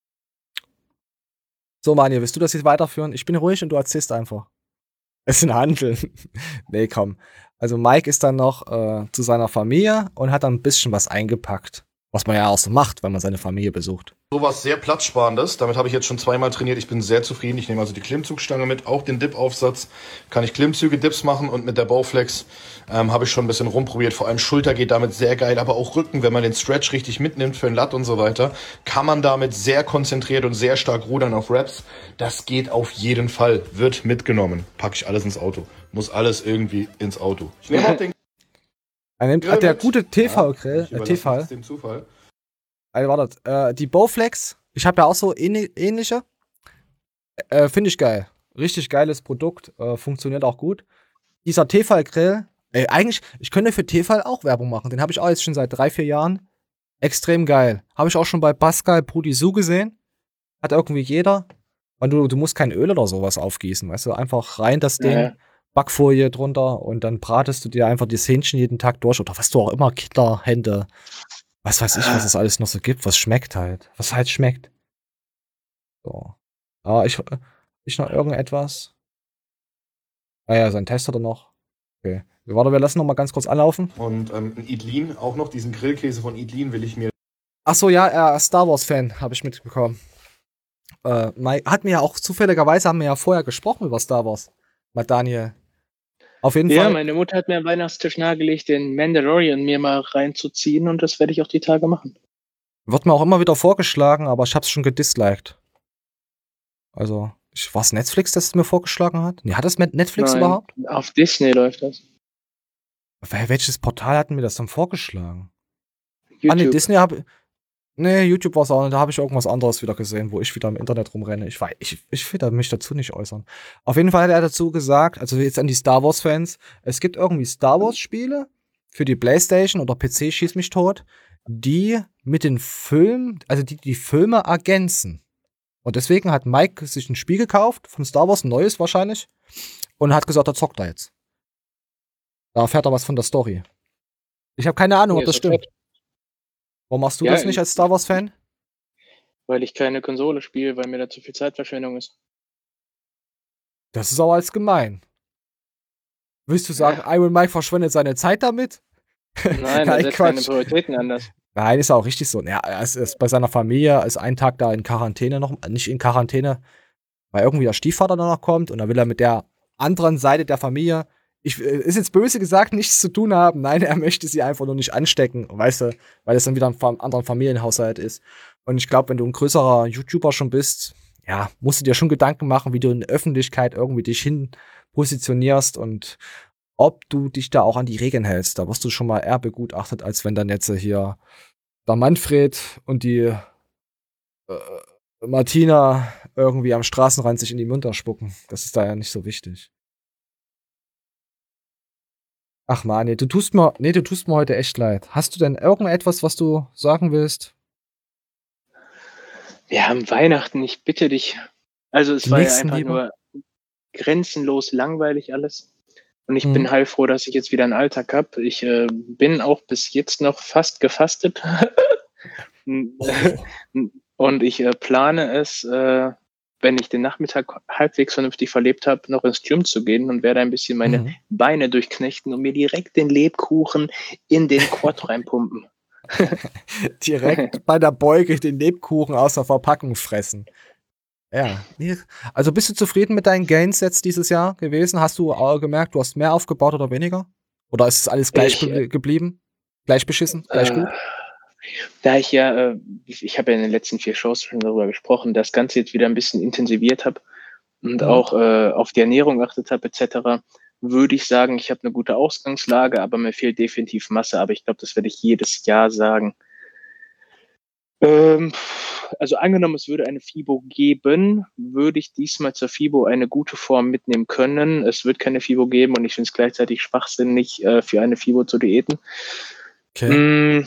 S1: So, Manja, willst du das jetzt weiterführen? Ich bin ruhig und du erzählst einfach. Es sind Handeln. Nee, komm. Also Mike ist dann noch äh, zu seiner Familie und hat dann ein bisschen was eingepackt. Was man ja auch so macht, wenn man seine Familie besucht.
S12: Sowas sehr platzsparendes. Damit habe ich jetzt schon zweimal trainiert. Ich bin sehr zufrieden. Ich nehme also die Klimmzugstange mit, auch den Dip-Aufsatz. Kann ich Klimmzüge, Dips machen und mit der Bowflex ähm, habe ich schon ein bisschen rumprobiert. Vor allem Schulter geht damit sehr geil, aber auch Rücken, wenn man den Stretch richtig mitnimmt für den Lat und so weiter, kann man damit sehr konzentriert und sehr stark rudern auf Reps. Das geht auf jeden Fall. Wird mitgenommen. Packe ich alles ins Auto. Muss alles irgendwie ins Auto. Ich nehme auch den
S1: Er nimmt,
S12: Grill
S1: hat der
S12: mit.
S1: gute T V-Grill,
S12: Ich
S1: äh,
S12: überlasse
S1: T V.
S12: es dem Zufall.
S1: Also, warte, äh, die Bowflex, ich habe ja auch so ähnli- ähnliche. Äh, Finde ich geil. Richtig geiles Produkt, äh, funktioniert auch gut. Dieser Tefal-Grill, ey, eigentlich, ich könnte für Tefal auch Werbung machen. Den habe ich auch jetzt schon seit drei, vier Jahren. Extrem geil. Habe ich auch schon bei Pascal Boudisou gesehen. Hat irgendwie jeder. Und du, du musst kein Öl oder sowas aufgießen, weißt du? Einfach rein das Ding,
S2: Ja.
S1: Backfolie drunter und dann bratest du dir einfach das Hähnchen jeden Tag durch. Oder was du auch immer, Kinderhände. Was weiß ich, was es alles noch so gibt, was schmeckt halt. Was halt schmeckt. So. Ah, ich, ich noch irgendetwas. Ah ja, sein Test hat er noch. Okay. Warte, wir lassen noch mal ganz kurz anlaufen.
S12: Und ähm, ein Idlin, auch noch diesen Grillkäse von Idlin will ich mir.
S1: Ach so, ja, äh, Star Wars-Fan, habe ich mitbekommen. Äh, Mike, hat mir ja auch zufälligerweise, haben wir ja vorher gesprochen über Star Wars. Mit Daniel. Auf jeden
S2: Ja,
S1: Fall.
S2: meine Mutter hat mir am Weihnachtstisch nahegelegt, den Mandalorian mir mal reinzuziehen und das werde ich auch die Tage machen.
S1: Wird mir auch immer wieder vorgeschlagen, aber ich hab's schon gedisliked. Also, war es Netflix, das es mir vorgeschlagen hat? Nee, hat es Netflix
S2: Nein,
S1: überhaupt?
S2: auf Disney läuft das.
S1: Wel- Welches Portal hat mir das dann vorgeschlagen?
S2: YouTube.
S1: Ah, nee, Disney habe Nee, YouTube war es auch nicht. Da habe ich irgendwas anderes wieder gesehen, wo ich wieder im Internet rumrenne. Ich weiß, ich, ich will da mich dazu nicht äußern. Auf jeden Fall hat er dazu gesagt, also jetzt an die Star Wars-Fans, es gibt irgendwie Star Wars-Spiele für die PlayStation oder P C, schieß mich tot, die mit den Filmen, also die die Filme ergänzen. Und deswegen hat Mike sich ein Spiel gekauft, von Star Wars, ein neues wahrscheinlich, und hat gesagt, er zockt da jetzt. Da erfährt er was von der Story. Ich habe keine Ahnung,
S2: Nee,
S1: ob das
S2: ist doch
S1: stimmt.
S2: fett.
S1: Warum machst du
S2: Ja,
S1: das nicht als Star Wars-Fan?
S2: Weil ich keine Konsole spiele, weil mir da zu viel Zeitverschwendung ist.
S1: Das ist auch als gemein. Willst du sagen, Iron Mike verschwendet seine Zeit damit?
S2: Nein, er setzt seine Prioritäten anders.
S1: Nein, ist auch richtig so. Ja, er ist, ist bei seiner Familie, ist einen Tag da in Quarantäne noch, nicht in Quarantäne, weil irgendwie der Stiefvater dann noch kommt und dann will er mit der anderen Seite der Familie, ich, ist jetzt böse gesagt, nichts zu tun haben. Nein, er möchte sie einfach nur nicht anstecken, weißt du, weil es dann wieder ein fa- anderer Familienhaushalt ist. Und ich glaube, wenn du ein größerer YouTuber schon bist, ja, musst du dir schon Gedanken machen, wie du in der Öffentlichkeit irgendwie dich hin positionierst und ob du dich da auch an die Regeln hältst. Da wirst du schon mal eher begutachtet, als wenn dann jetzt hier der Manfred und die äh, Martina irgendwie am Straßenrand sich in die Münder spucken. Das ist da ja nicht so wichtig. Ach man, nee, du tust mir, nee, du tust mir heute echt leid. Hast du denn irgendetwas, was du sagen willst?
S2: Wir haben Weihnachten, ich bitte dich. Also es
S1: Die
S2: war ja
S1: nächsten
S2: einfach
S1: Liebe?
S2: nur grenzenlos langweilig alles. Und ich
S1: Mhm.
S2: bin heilfroh, dass ich jetzt wieder einen Alltag habe. Ich äh, bin auch bis jetzt noch fast gefastet. Und ich äh, plane es, äh, wenn ich den Nachmittag halbwegs vernünftig verlebt habe, noch ins Gym zu gehen und werde ein bisschen meine
S1: Mhm.
S2: Beine durchknechten und mir direkt den Lebkuchen in den Quad reinpumpen.
S1: Direkt bei der Beuge den Lebkuchen aus der Verpackung fressen. Ja. nee. Also bist du zufrieden mit deinen Gains jetzt dieses Jahr gewesen? Hast du äh, gemerkt, du hast mehr aufgebaut oder weniger? Oder ist es alles gleich
S2: Ich,
S1: gebl- geblieben? Gleich beschissen? Gleich gut?
S2: Äh, Da ich ja, äh, ich, ich habe ja in den letzten vier Shows schon darüber gesprochen, das Ganze jetzt wieder ein bisschen intensiviert habe und
S1: Mhm.
S2: auch äh, auf die Ernährung geachtet habe et cetera, würde ich sagen, ich habe eine gute Ausgangslage, aber mir fehlt definitiv Masse. Aber ich glaube, das werde ich jedes Jahr sagen. Ähm, also angenommen, es würde eine FIBO geben, würde ich diesmal zur FIBO eine gute Form mitnehmen können. Es wird keine FIBO geben und ich finde es gleichzeitig schwachsinnig, äh, für eine FIBO zu diäten.
S1: Okay.
S2: Mm,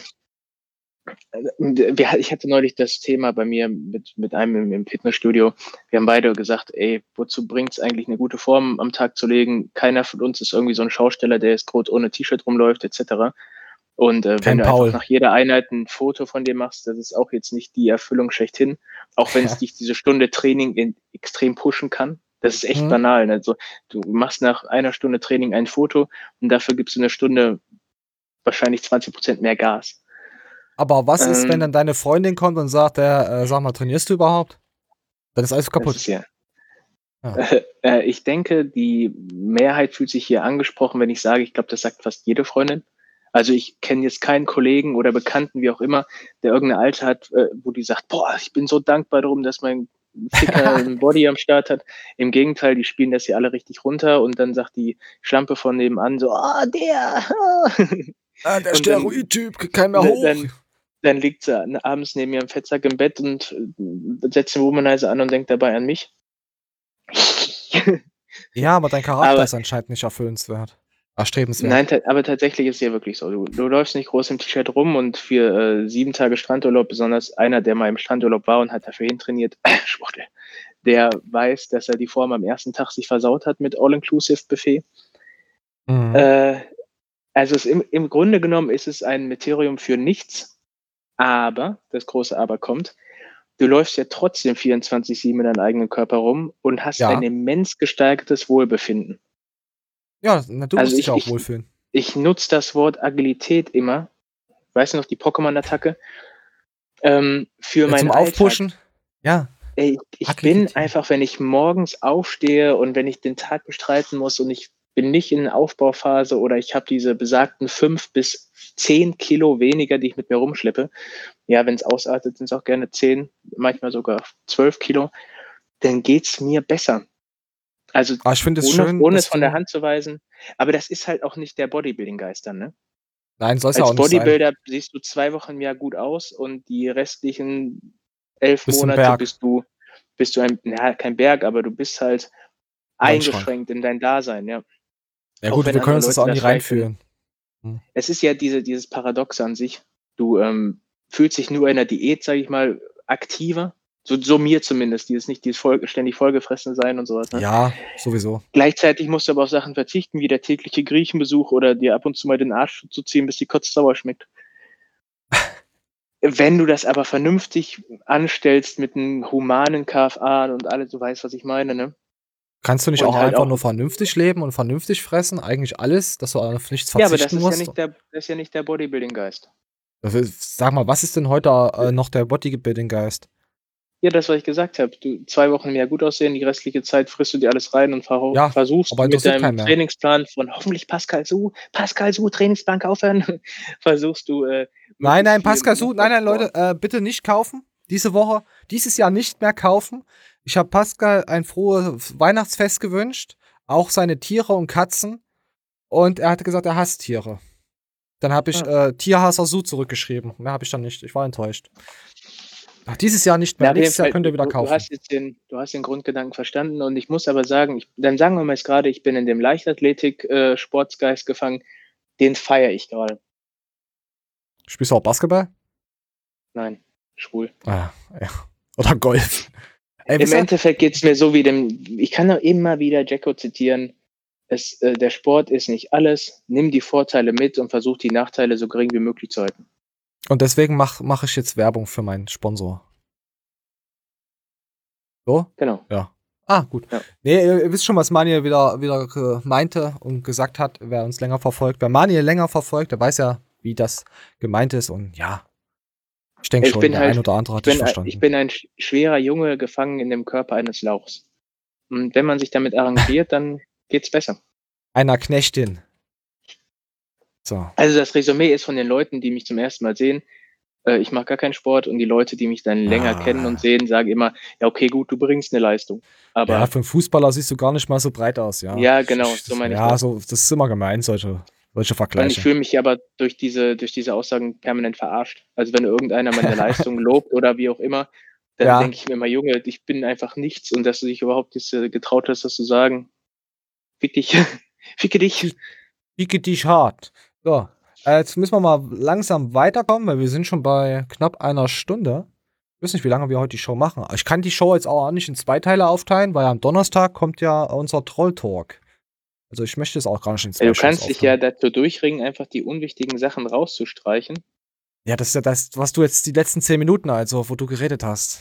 S2: wir, ich hatte neulich das Thema bei mir mit, mit einem im, im Fitnessstudio. Wir haben beide gesagt, ey, wozu bringt es eigentlich, eine gute Form am Tag zu legen? Keiner von uns ist irgendwie so ein Schausteller, der jetzt groß ohne T-Shirt rumläuft, et cetera. Und äh,
S1: Kein
S2: wenn du
S1: Paul.
S2: einfach nach jeder Einheit ein Foto von dir machst, das ist auch jetzt nicht die Erfüllung schlechthin. Auch wenn es
S1: Ja.
S2: dich diese Stunde Training in, extrem pushen kann. Das ist echt
S1: Mhm.
S2: banal. Ne? Also, du machst nach einer Stunde Training ein Foto und dafür gibst du eine Stunde wahrscheinlich zwanzig Prozent mehr Gas.
S1: Aber was ist, wenn
S2: Ähm,
S1: dann deine Freundin kommt und sagt, äh, äh, sag mal, trainierst du überhaupt? Dann ist alles
S2: Das
S1: kaputt.
S2: ist ja.
S1: Ja.
S2: Äh, ich denke, die Mehrheit fühlt sich hier angesprochen, wenn ich sage, ich glaube, das sagt fast jede Freundin. Also ich kenne jetzt keinen Kollegen oder Bekannten, wie auch immer, der irgendeine Alte hat, äh, wo die sagt, boah, ich bin so dankbar darum, dass mein Ficker einen Body am Start hat. Im Gegenteil, die spielen das hier alle richtig runter und dann sagt die Schlampe von nebenan so, ah, der.
S1: Ah, der
S2: Und dann-
S1: Steroid-Typ, kein mehr
S2: dann,
S1: hoch.
S2: dann, dann liegt sie an- abends neben ihrem Fettsack im Bett und äh, setzt den Womanizer an und denkt dabei an mich.
S1: Ja, aber dein Charakter
S2: Aber-
S1: ist anscheinend nicht erfüllenswert. Erstrebenswert.
S2: Nein, ta- aber tatsächlich ist es ja wirklich so. Du, du läufst nicht groß im T-Shirt rum und für äh, sieben Tage Strandurlaub, besonders einer, der mal im Strandurlaub war und hat dafür hintrainiert, Schwuchtel, der weiß, dass er die Form am ersten Tag sich versaut hat mit All-Inclusive-Buffet.
S1: Mhm.
S2: Äh, also es, im, im Grunde genommen ist es ein Materium für nichts, aber, das große Aber kommt, du läufst ja trotzdem vierundzwanzig sieben in deinem eigenen Körper rum und hast
S1: Ja.
S2: ein immens gesteigertes Wohlbefinden.
S1: Ja, na, du
S2: Also
S1: musst dich
S2: ich-
S1: auch
S2: ich-
S1: wohlfühlen.
S2: Ich nutze das Wort Agilität immer. Weißt du noch, die Pokémon-Attacke? Ähm, für
S1: Ja,
S2: meinen
S1: zum
S2: Alltag.
S1: Aufpushen. Ja.
S2: Ey, ich
S1: Agilität.
S2: bin einfach, wenn ich morgens aufstehe und wenn ich den Tag bestreiten muss und ich bin nicht in Aufbauphase oder ich habe diese besagten fünf bis zehn Kilo weniger, die ich mit mir rumschleppe. Ja, wenn es ausartet, sind es auch gerne zehn, manchmal sogar zwölf Kilo. Dann geht's mir besser. Also
S1: Ah, ich finde es
S2: ohne,
S1: schön,
S2: ohne
S1: dass
S2: es von
S1: du-
S2: der Hand zu weisen. Aber das ist halt auch nicht der Bodybuilding-Geist dann, ne?
S1: Nein, soll es ja
S2: Als
S1: auch nicht sein.
S2: Bodybuilder siehst du zwei Wochen im Jahr gut aus und die restlichen elf
S1: Bist ein
S2: Monate
S1: Berg.
S2: bist du, bist du ein, na, kein Berg, aber du bist halt
S1: Wandschrank.
S2: eingeschränkt in dein Dasein, ja.
S1: Ja
S2: Auch
S1: gut,
S2: wenn
S1: wir können
S2: andere
S1: uns das
S2: Leute
S1: auch nie
S2: das vielleicht
S1: reinfühlen.
S2: Es ist ja diese, dieses Paradox an sich. Du ähm, fühlst dich nur in der Diät, sage ich mal, aktiver. So, so mir zumindest, dieses nicht dieses voll, ständig vollgefressen sein und sowas. Ne?
S1: Ja, sowieso.
S2: Gleichzeitig musst du aber auf Sachen verzichten, wie der tägliche Griechenbesuch oder dir ab und zu mal den Arsch zu ziehen, bis die Kotze sauer schmeckt. Wenn du das aber vernünftig anstellst mit einem humanen K F A und alles, du weißt, was ich meine, ne?
S1: Kannst du nicht
S2: Und
S1: auch
S2: halt
S1: einfach
S2: auch-
S1: nur vernünftig leben und vernünftig fressen? Eigentlich alles, dass du auf nichts
S2: Ja, aber
S1: verzichten
S2: das ist ja,
S1: musst?
S2: nicht der, das ist ja nicht der Bodybuilding-Geist.
S1: Das ist- Sag mal, was ist denn heute äh, noch der Bodybuilding-Geist?
S2: Ja, das, was ich gesagt habe. Du zwei Wochen mehr gut aussehen, die restliche Zeit frisst du dir alles rein und verho-
S1: Ja,
S2: versuchst
S1: aber
S2: mit
S1: interessiert
S2: deinem
S1: keinen mehr.
S2: Trainingsplan von hoffentlich Pascal Su, Pascal Su, Trainingsplan aufhören, versuchst du. Äh,
S1: Nein, nein,
S2: möglichst viel
S1: Pascal Su, nein, nein,
S2: Muskeln
S1: Leute, äh, bitte nicht kaufen. Diese Woche, dieses Jahr nicht mehr kaufen. Ich habe Pascal ein frohes Weihnachtsfest gewünscht. Auch seine Tiere und Katzen. Und er hatte gesagt, er hasst Tiere. Dann habe ich äh, Tierhasser Su zurückgeschrieben. Mehr habe ich dann nicht. Ich war enttäuscht. Ach, dieses Jahr nicht mehr.
S2: Ja, auf jeden
S1: Nächstes Jahr
S2: Fall,
S1: könnt ihr wieder
S2: du,
S1: kaufen.
S2: Du hast, jetzt den, du hast den Grundgedanken verstanden und ich muss aber sagen, ich, dann sagen wir mal jetzt gerade, ich bin in dem Leichtathletik-Sportsgeist gefangen, den feiere ich gerade.
S1: Spielst du auch Basketball?
S2: Nein, schwul.
S1: Ah, ja. Oder Golf. Ey,
S2: Im
S1: wisst ihr-
S2: Endeffekt geht es mir so wie dem, ich kann doch immer wieder Jacko zitieren, es, äh, der Sport ist nicht alles, nimm die Vorteile mit und versuch die Nachteile so gering wie möglich zu halten.
S1: Und deswegen mache mach ich jetzt Werbung für meinen Sponsor. So?
S2: Genau.
S1: Ja. Ah, gut.
S2: Ja.
S1: Nee, ihr, ihr wisst schon, was Maniel wieder, wieder äh, meinte und gesagt hat, wer uns länger verfolgt. Wer Maniel länger verfolgt, der weiß ja, wie das gemeint ist. Und ja, ich denke
S2: Ich
S1: schon,
S2: bin
S1: der
S2: halt-
S1: ein oder andere
S2: Ich
S1: hat dich
S2: bin, ein-
S1: verstanden.
S2: ich bin ein sch- schwerer Junge gefangen in dem Körper eines Lauchs. Und wenn man sich damit arrangiert, dann geht's besser.
S1: Einer Knechtin. So.
S2: Also das Resümee ist von den Leuten, die mich zum ersten Mal sehen, äh, ich mache gar keinen Sport und die Leute, die mich dann länger
S1: Ah.
S2: kennen und sehen, sagen immer, ja okay, gut, du bringst eine Leistung. Aber
S1: Ja, für einen Fußballer siehst du gar nicht mal so breit aus, ja.
S2: Ja, genau, so meine ich
S1: Ja,
S2: das.
S1: so, das ist immer gemein, solche, solche
S2: und ich
S1: Vergleiche.
S2: fühle mich aber durch diese, durch diese Aussagen permanent verarscht. Also wenn irgendeiner meine Leistung lobt oder wie auch immer, dann
S1: Ja.
S2: denke ich mir immer, Junge, ich bin einfach nichts und dass du dich überhaupt das, äh, getraut hast, das zu sagen, fick dich, ficke dich.
S1: Ficke dich hart. So, äh, jetzt müssen wir mal langsam weiterkommen, weil wir sind schon bei knapp einer Stunde. Ich weiß nicht, wie lange wir heute die Show machen. Ich kann die Show jetzt auch nicht in zwei Teile aufteilen, weil am Donnerstag kommt ja unser Troll-Talk. Also ich möchte es auch gar nicht in zwei
S2: Ja, du
S1: Shows
S2: kannst dich
S1: aufteilen.
S2: ja dazu durchringen, einfach die unwichtigen Sachen rauszustreichen.
S1: Ja, das ist ja das, was du jetzt die letzten zehn Minuten, also, wo du geredet hast.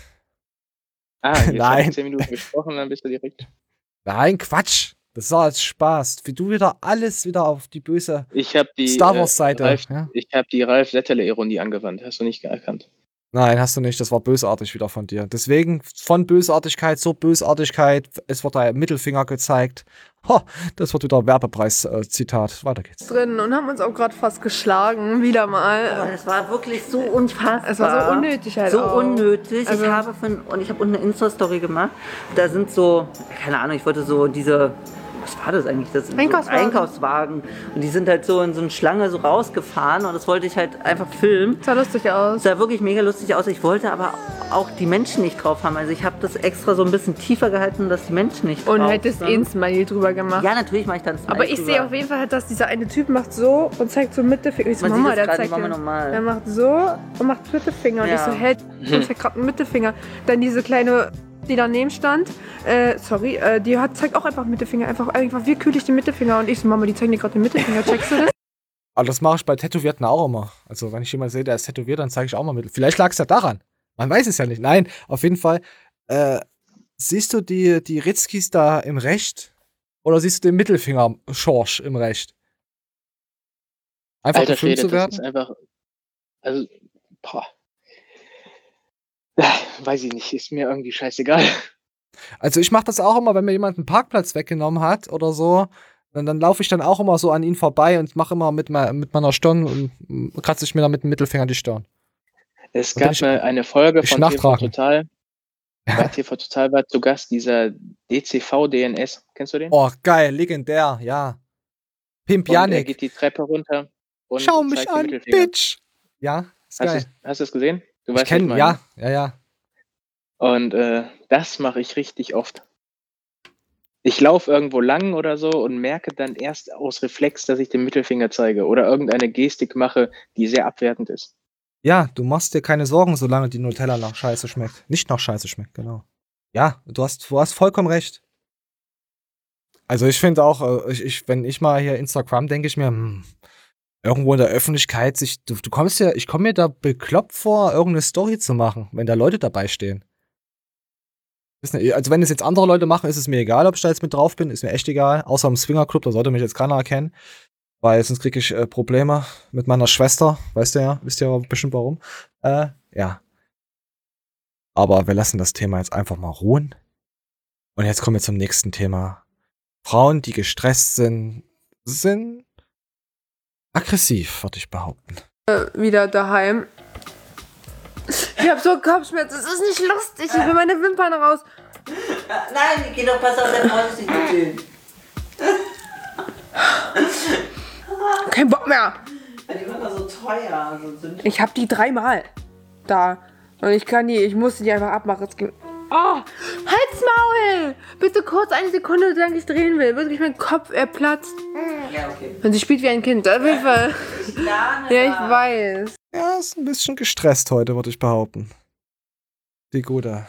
S2: Ah, jetzt
S1: Nein.
S2: habe ich zehn Minuten gesprochen, dann bist du direkt.
S1: Nein, Quatsch. Das war als Spaß. Wie du wieder alles wieder auf die böse
S2: Ich habe die,
S1: Star Wars-Seite.
S2: äh, Ralf,
S1: ja?
S2: ich habe die Ralf Settele-Ironie angewandt. Hast du nicht erkannt?
S1: Nein, hast du nicht. Das war bösartig wieder von dir. Deswegen von Bösartigkeit zur Bösartigkeit. Es wird der Mittelfinger gezeigt. Ho, das wird wieder Werbepreis-Zitat. Weiter geht's.
S16: drin und haben uns auch gerade fast geschlagen, wieder mal.
S17: Aber das war wirklich so unfassbar.
S16: Es war so unnötig halt
S17: So
S16: auch.
S17: unnötig.
S16: Also-
S17: ich habe von, und ich habe unten eine Insta-Story gemacht. Da sind so, keine Ahnung, ich wollte so diese, was war das eigentlich? Das sind
S16: Einkaufswagen.
S17: So Einkaufswagen. Und die sind halt so in so eine Schlange so rausgefahren und das wollte ich halt einfach filmen.
S16: Sah lustig aus.
S17: Sah wirklich mega lustig aus. Ich wollte aber auch die Menschen nicht drauf haben. Also ich habe das extra so ein bisschen tiefer gehalten, dass die Menschen nicht drauf
S16: Und hättest
S17: sind.
S16: eh ein Smiley drüber gemacht.
S17: Ja, natürlich mache ich dann ein Smiley
S16: Aber ich sehe
S17: drüber.
S16: auf jeden Fall halt, dass dieser eine Typ macht so und zeigt so Mittelfinger. Ich so,
S17: Man sieht
S16: Mama,
S17: das
S16: der
S17: gerade,
S16: zeigt
S17: Mama,
S16: den-
S17: normal.
S16: Der macht so und macht Mittelfinger. Und
S17: Ja.
S16: ich so, hä, hey, und zeigt gerade einen Mittelfinger. Dann diese kleine, die daneben stand, äh, sorry, äh, die hat, zeigt auch einfach Mittelfinger. Einfach, einfach willkürlich den Mittelfinger. Und ich so, Mama, die zeigen dir gerade den Mittelfinger. Checkst du das?
S1: Aber das mache ich bei Tätowierten auch immer. Also, wenn ich jemanden sehe, der ist tätowiert, dann zeige ich auch mal mit. Vielleicht lag es ja daran. Man weiß es ja nicht. Nein, auf jeden Fall. Äh, siehst du die, die Ritzkis da im Recht? Oder siehst du den Mittelfinger Schorsch im Recht? Einfach
S2: Alter
S1: gefilmt
S2: Schwede,
S1: zu
S2: das ist
S1: werden?
S2: einfach. Also, boah. Ja, weiß ich nicht, ist mir irgendwie scheißegal.
S1: Also ich mache das auch immer, wenn mir jemand einen Parkplatz weggenommen hat oder so, dann, dann laufe ich dann auch immer so an ihn vorbei und mache immer mit, me mit meiner Stirn und kratze ich mir dann mit dem Mittelfinger die Stirn.
S2: Es
S1: Dann bin
S2: gab
S1: ich-
S2: mal eine Folge
S1: ich
S2: von T V
S1: nachtragen.
S2: Total. Bei T V Total war zu Gast dieser D C V D N S. Kennst du den?
S1: Oh, geil, legendär, ja. Pimp
S2: Und er
S1: Yannick.
S2: geht die Treppe runter und
S1: Schau mich
S2: zeigt den
S1: an,
S2: Mittelfinger.
S1: Bitch! Ja, ist
S2: Hast
S1: geil.
S2: du's- hast du es gesehen? Du
S1: Ich
S2: weißt, was
S1: kenne,
S2: meine.
S1: ja, ja, ja.
S2: Und äh, das mache ich richtig oft. Ich laufe irgendwo lang oder so und merke dann erst aus Reflex, dass ich den Mittelfinger zeige oder irgendeine Gestik mache, die sehr abwertend ist.
S1: Ja, du machst dir keine Sorgen, solange die Nutella nach Scheiße schmeckt. Nicht nach Scheiße schmeckt, genau. Ja, du hast, du hast vollkommen recht. Also ich finde auch, äh, ich, ich, wenn ich mal hier Instagram, denke ich mir, hm, irgendwo in der Öffentlichkeit, sich, du, du kommst ja, ich komme mir da bekloppt vor, irgendeine Story zu machen, wenn da Leute dabei stehen. Ist nicht- Also wenn es jetzt andere Leute machen, ist es mir egal, ob ich da jetzt mit drauf bin, ist mir echt egal. Außer im Swingerclub, da sollte mich jetzt keiner erkennen. Weil sonst kriege ich äh, Probleme mit meiner Schwester. Weißt du ja, wisst ihr ja bestimmt warum. Äh, ja. Aber wir lassen das Thema jetzt einfach mal ruhen. Und jetzt kommen wir zum nächsten Thema. Frauen, die gestresst sind, sind aggressiv, würde ich behaupten.
S16: Äh, wieder daheim. Ich hab so Kopfschmerzen. Es ist nicht lustig. Ich will meine Wimpern raus.
S17: Nein, die gehen doch besser auf dein Aussehen stehen.
S16: Kein Bock mehr.
S17: Die waren doch so teuer. So sind
S16: Ich hab die dreimal da. Und ich kann die, ich musste die einfach abmachen. Es ging. Oh, halt's Maul! Bitte kurz eine Sekunde, solange ich drehen will. Wirklich, mein Kopf, er platzt.
S17: Ja, okay.
S16: Und sie spielt wie ein Kind. Auf jeden Fall. Ja, ich weiß.
S1: Ja, ist ein bisschen gestresst heute, würde ich behaupten. Die Gute.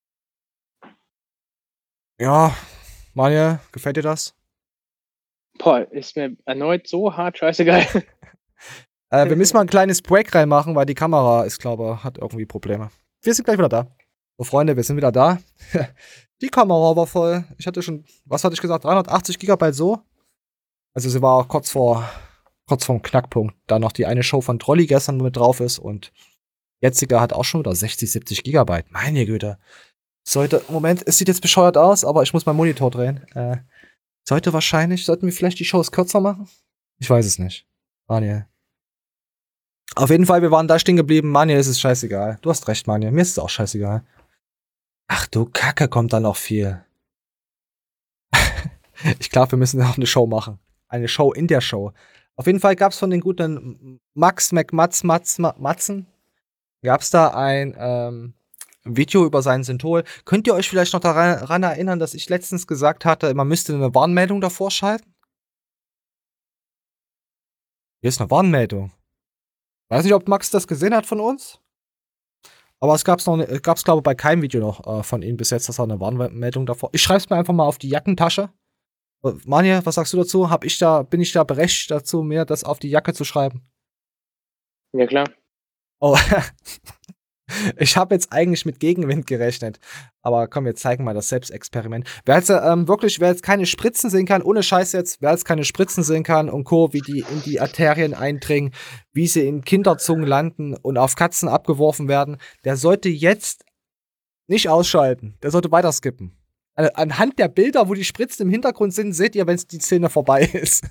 S1: Ja, Manja, gefällt dir das?
S2: Boah, ist mir erneut so hart scheißegal.
S1: Äh, wir müssen mal ein kleines Break reinmachen, weil die Kamera ist, glaube ich, hat irgendwie Probleme. Wir sind gleich wieder da. So, Freunde, wir sind wieder da. Die Kamera war voll. Ich hatte schon, was hatte ich gesagt, dreihundertachtzig Gigabyte so. Also sie war kurz vor, kurz vorm Knackpunkt. Da noch die eine Show von Trolli gestern mit drauf ist und jetziger hat auch schon wieder sechzig, siebzig Gigabyte. Meine Güte. Sollte, Moment, es sieht jetzt bescheuert aus, aber ich muss meinen Monitor drehen. Äh, sollte wahrscheinlich, sollten wir vielleicht die Shows kürzer machen? Ich weiß es nicht. Daniel. Auf jeden Fall, wir waren da stehen geblieben. Manja, ist es scheißegal. Du hast recht, Manja. Mir ist es auch scheißegal. Ach du Kacke, kommt da noch viel. Ich glaube, wir müssen auch eine Show machen. Eine Show in der Show. Auf jeden Fall gab es von den guten Max McMatz Matz, Matzen gab es da ein ähm, Video über sein Synthol. Könnt ihr euch vielleicht noch daran erinnern, dass ich letztens gesagt hatte, man müsste eine Warnmeldung davor schalten? Hier ist eine Warnmeldung. Weiß nicht, ob Max das gesehen hat von uns. Aber es gab's noch, ne, gab's glaube ich bei keinem Video noch äh, von ihm bis jetzt, dass er eine Warnmeldung davor. Ich schreib's mir einfach mal auf die Jackentasche. Äh, Manja, was sagst du dazu? Hab ich da, bin ich da berechtigt dazu, mir das auf die Jacke zu schreiben?
S2: Ja, klar.
S1: Oh, ich habe jetzt eigentlich mit Gegenwind gerechnet. Aber komm, wir zeigen mal das Selbstexperiment. Wer jetzt ähm, wirklich, wer jetzt keine Spritzen sehen kann, ohne Scheiß jetzt, wer jetzt keine Spritzen sehen kann und Co., wie die in die Arterien eindringen, wie sie in Kinderzungen landen und auf Katzen abgeworfen werden, der sollte jetzt nicht ausschalten. Der sollte weiter skippen. An- Anhand der Bilder, wo die Spritzen im Hintergrund sind, seht ihr, wenn die Szene vorbei ist.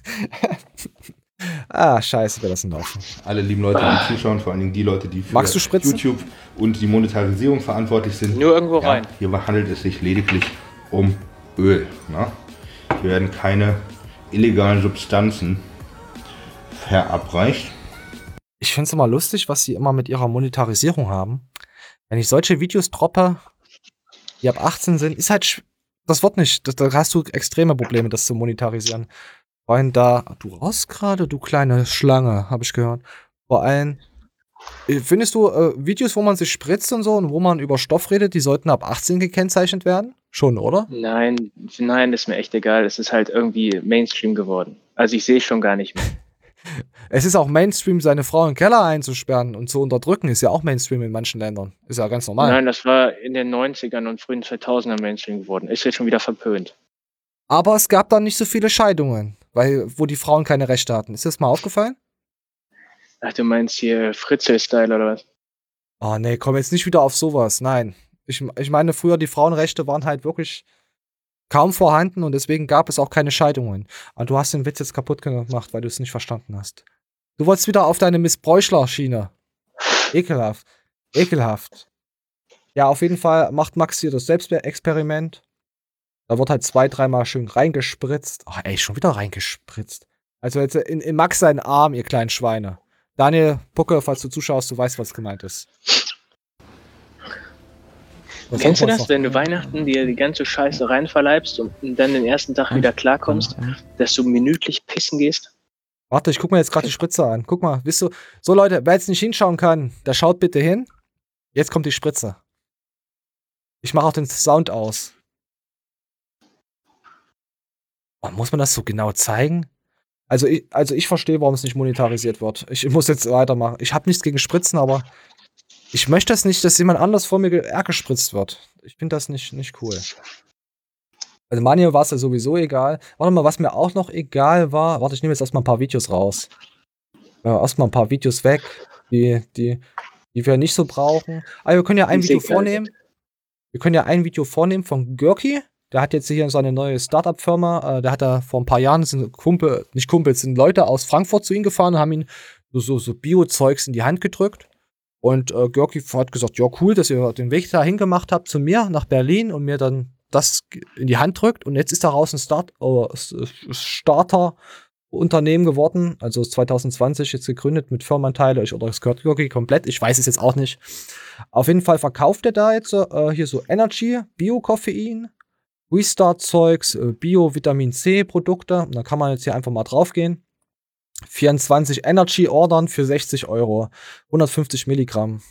S1: Ah, scheiße, wir lassen laufen.
S18: Alle lieben Leute, die zuschauen, vor allen Dingen die Leute, die für
S1: Magst du Spritzen?
S18: YouTube und die Monetarisierung verantwortlich sind.
S2: Nur irgendwo rein.
S18: Hier handelt es sich lediglich um Öl. Ne? Hier werden keine illegalen Substanzen verabreicht.
S1: Ich finde es immer lustig, was sie immer mit ihrer Monetarisierung haben. Wenn ich solche Videos droppe, die ab achtzehn sind, ist halt, sch- das wird nicht, das, da hast du extreme Probleme, das zu monetarisieren. Vor allem da, du raus gerade, du kleine Schlange, habe ich gehört. Vor allem, äh, findest du äh, Videos, wo man sich spritzt und so und wo man über Stoff redet, die sollten ab achtzehn gekennzeichnet werden? Schon, oder?
S2: Nein, nein, ist mir echt egal. Es ist halt irgendwie Mainstream geworden. Also ich sehe schon gar nicht mehr.
S1: Es ist auch Mainstream, seine Frau im Keller einzusperren und zu unterdrücken, ist ja auch Mainstream in manchen Ländern. Ist ja ganz normal.
S2: Nein, das war in den neunzigern und frühen zweitausendern Mainstream geworden. Ist jetzt schon wieder verpönt.
S1: Aber es gab dann nicht so viele Scheidungen, weil, wo die Frauen keine Rechte hatten. Ist dir das mal aufgefallen?
S2: Ach, du meinst hier Fritzel-Style oder was?
S1: Oh nee, komm jetzt nicht wieder auf sowas. Nein. Ich, ich meine, früher die Frauenrechte waren halt wirklich kaum vorhanden und deswegen gab es auch keine Scheidungen. Und du hast den Witz jetzt kaputt gemacht, weil du es nicht verstanden hast. Du wolltest wieder auf deine Miss Bräuchler-Schiene. Ekelhaft. Ekelhaft. Ja, auf jeden Fall macht Max hier das Selbstexperiment. Da wird halt zwei, dreimal schön reingespritzt. Ach ey, schon wieder reingespritzt. Also jetzt in, in Max seinen Arm, ihr kleinen Schweine. Daniel, Pucke, falls du zuschaust, du weißt, was gemeint ist. Was
S2: Kennst du
S1: noch
S2: das,
S1: was
S2: wenn
S1: noch?
S2: du Weihnachten dir die ganze Scheiße reinverleibst und dann den ersten Tag wieder klarkommst, dass du minütlich pissen gehst?
S1: Warte, ich guck mir jetzt gerade die Spritze an. Guck mal, wisst du, so Leute, wer jetzt nicht hinschauen kann, der schaut bitte hin. Jetzt kommt die Spritze. Ich mache auch den Sound aus. Oh, muss man das so genau zeigen? Also ich, also ich verstehe, warum es nicht monetarisiert wird. Ich muss jetzt weitermachen. Ich habe nichts gegen Spritzen, aber ich möchte das nicht, dass jemand anders vor mir ge- gespritzt wird. Ich finde das nicht, nicht cool. Also Manje war es ja sowieso egal. Warte mal, was mir auch noch egal war. Warte, ich nehme jetzt erstmal ein paar Videos raus. Äh, erstmal ein paar Videos weg, die, die, die wir nicht so brauchen. Aber wir können ja ein
S2: Ist
S1: Video
S2: egal.
S1: vornehmen. Wir können ja ein Video vornehmen von Görki. Der hat jetzt hier seine neue Startup-Firma. Äh, der hat da vor ein paar Jahren, sind Kumpel, nicht Kumpel, sind Leute aus Frankfurt zu ihm gefahren und haben ihm so, so, so Bio-Zeugs in die Hand gedrückt. Und äh, Görki hat gesagt, ja cool, dass ihr den Weg dahin gemacht habt zu mir nach Berlin und mir dann das in die Hand drückt. Und jetzt ist daraus ein Start, äh, Starter-Unternehmen geworden. Also zwanzig zwanzig jetzt gegründet mit Firmenanteile. Ich, oder es gehört Görki komplett. Ich weiß es jetzt auch nicht. Auf jeden Fall verkauft er da jetzt äh, hier so Energy, Bio-Koffein, Restart-Zeugs, äh, Bio-Vitamin-C-Produkte. Und da kann man jetzt hier einfach mal drauf gehen. vierundzwanzig Energy ordern für sechzig Euro. hundertfünfzig Milligramm.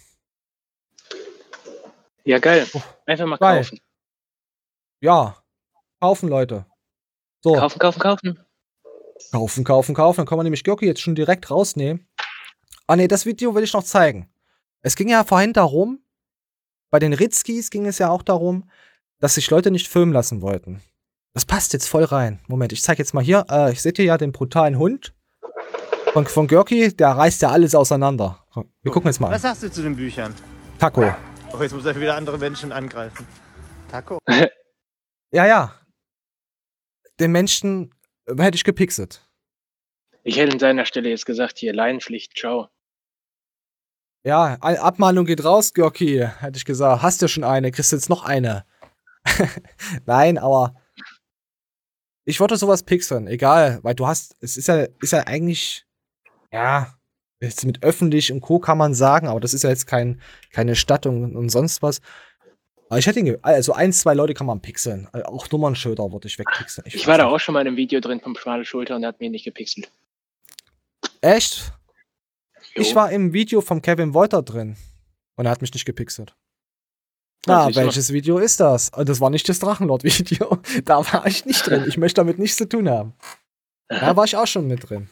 S2: Ja, geil. Einfach mal
S1: Geil.
S2: kaufen.
S1: Ja. Kaufen, Leute. So.
S2: Kaufen, kaufen, kaufen.
S1: Kaufen, kaufen, kaufen. Dann kann man nämlich Görki jetzt schon direkt rausnehmen. Ah ne, das Video will ich noch zeigen. Es ging ja vorhin darum, bei den Ritzkis ging es ja auch darum, dass sich Leute nicht filmen lassen wollten. Das passt jetzt voll rein. Moment, ich zeige jetzt mal hier. Äh, ich sehe hier ja den brutalen Hund von, von Görki. Der reißt ja alles auseinander. Wir gucken jetzt mal
S15: Was
S1: an.
S15: sagst du zu den Büchern?
S1: Taco.
S15: Oh, jetzt muss er wieder andere Menschen angreifen. Taco?
S1: Ja, ja. Den Menschen äh, hätte ich gepixelt.
S2: Ich hätte an seiner Stelle jetzt gesagt, hier, Laienpflicht, ciao.
S1: Ja, Ein- Abmahnung geht raus, Görki, hätte ich gesagt. Hast du schon eine, kriegst du jetzt noch eine. Nein, aber ich wollte sowas pixeln, egal, weil du hast, es ist ja, ist ja eigentlich, ja, jetzt mit öffentlich und Co. kann man sagen, aber das ist ja jetzt kein, keine Stadt und, und sonst was. Aber ich hätte ihn, ge- also ein, zwei Leute kann man pixeln. Also auch Nummernschilder würde ich wegpixeln.
S2: Ich war da auch schon mal in einem Video drin vom Schmale Schulter und der hat mir nicht gepixelt.
S1: Echt?
S2: Jo.
S1: Ich war im Video vom Kevin Wolter drin und er hat mich nicht gepixelt.
S2: Ja,
S1: Na,
S2: siehst du.
S1: welches Video ist das? Und das war nicht das Drachenlord-Video. Da war ich nicht drin. Ich möchte damit nichts zu tun haben. Da war ich auch schon mit drin.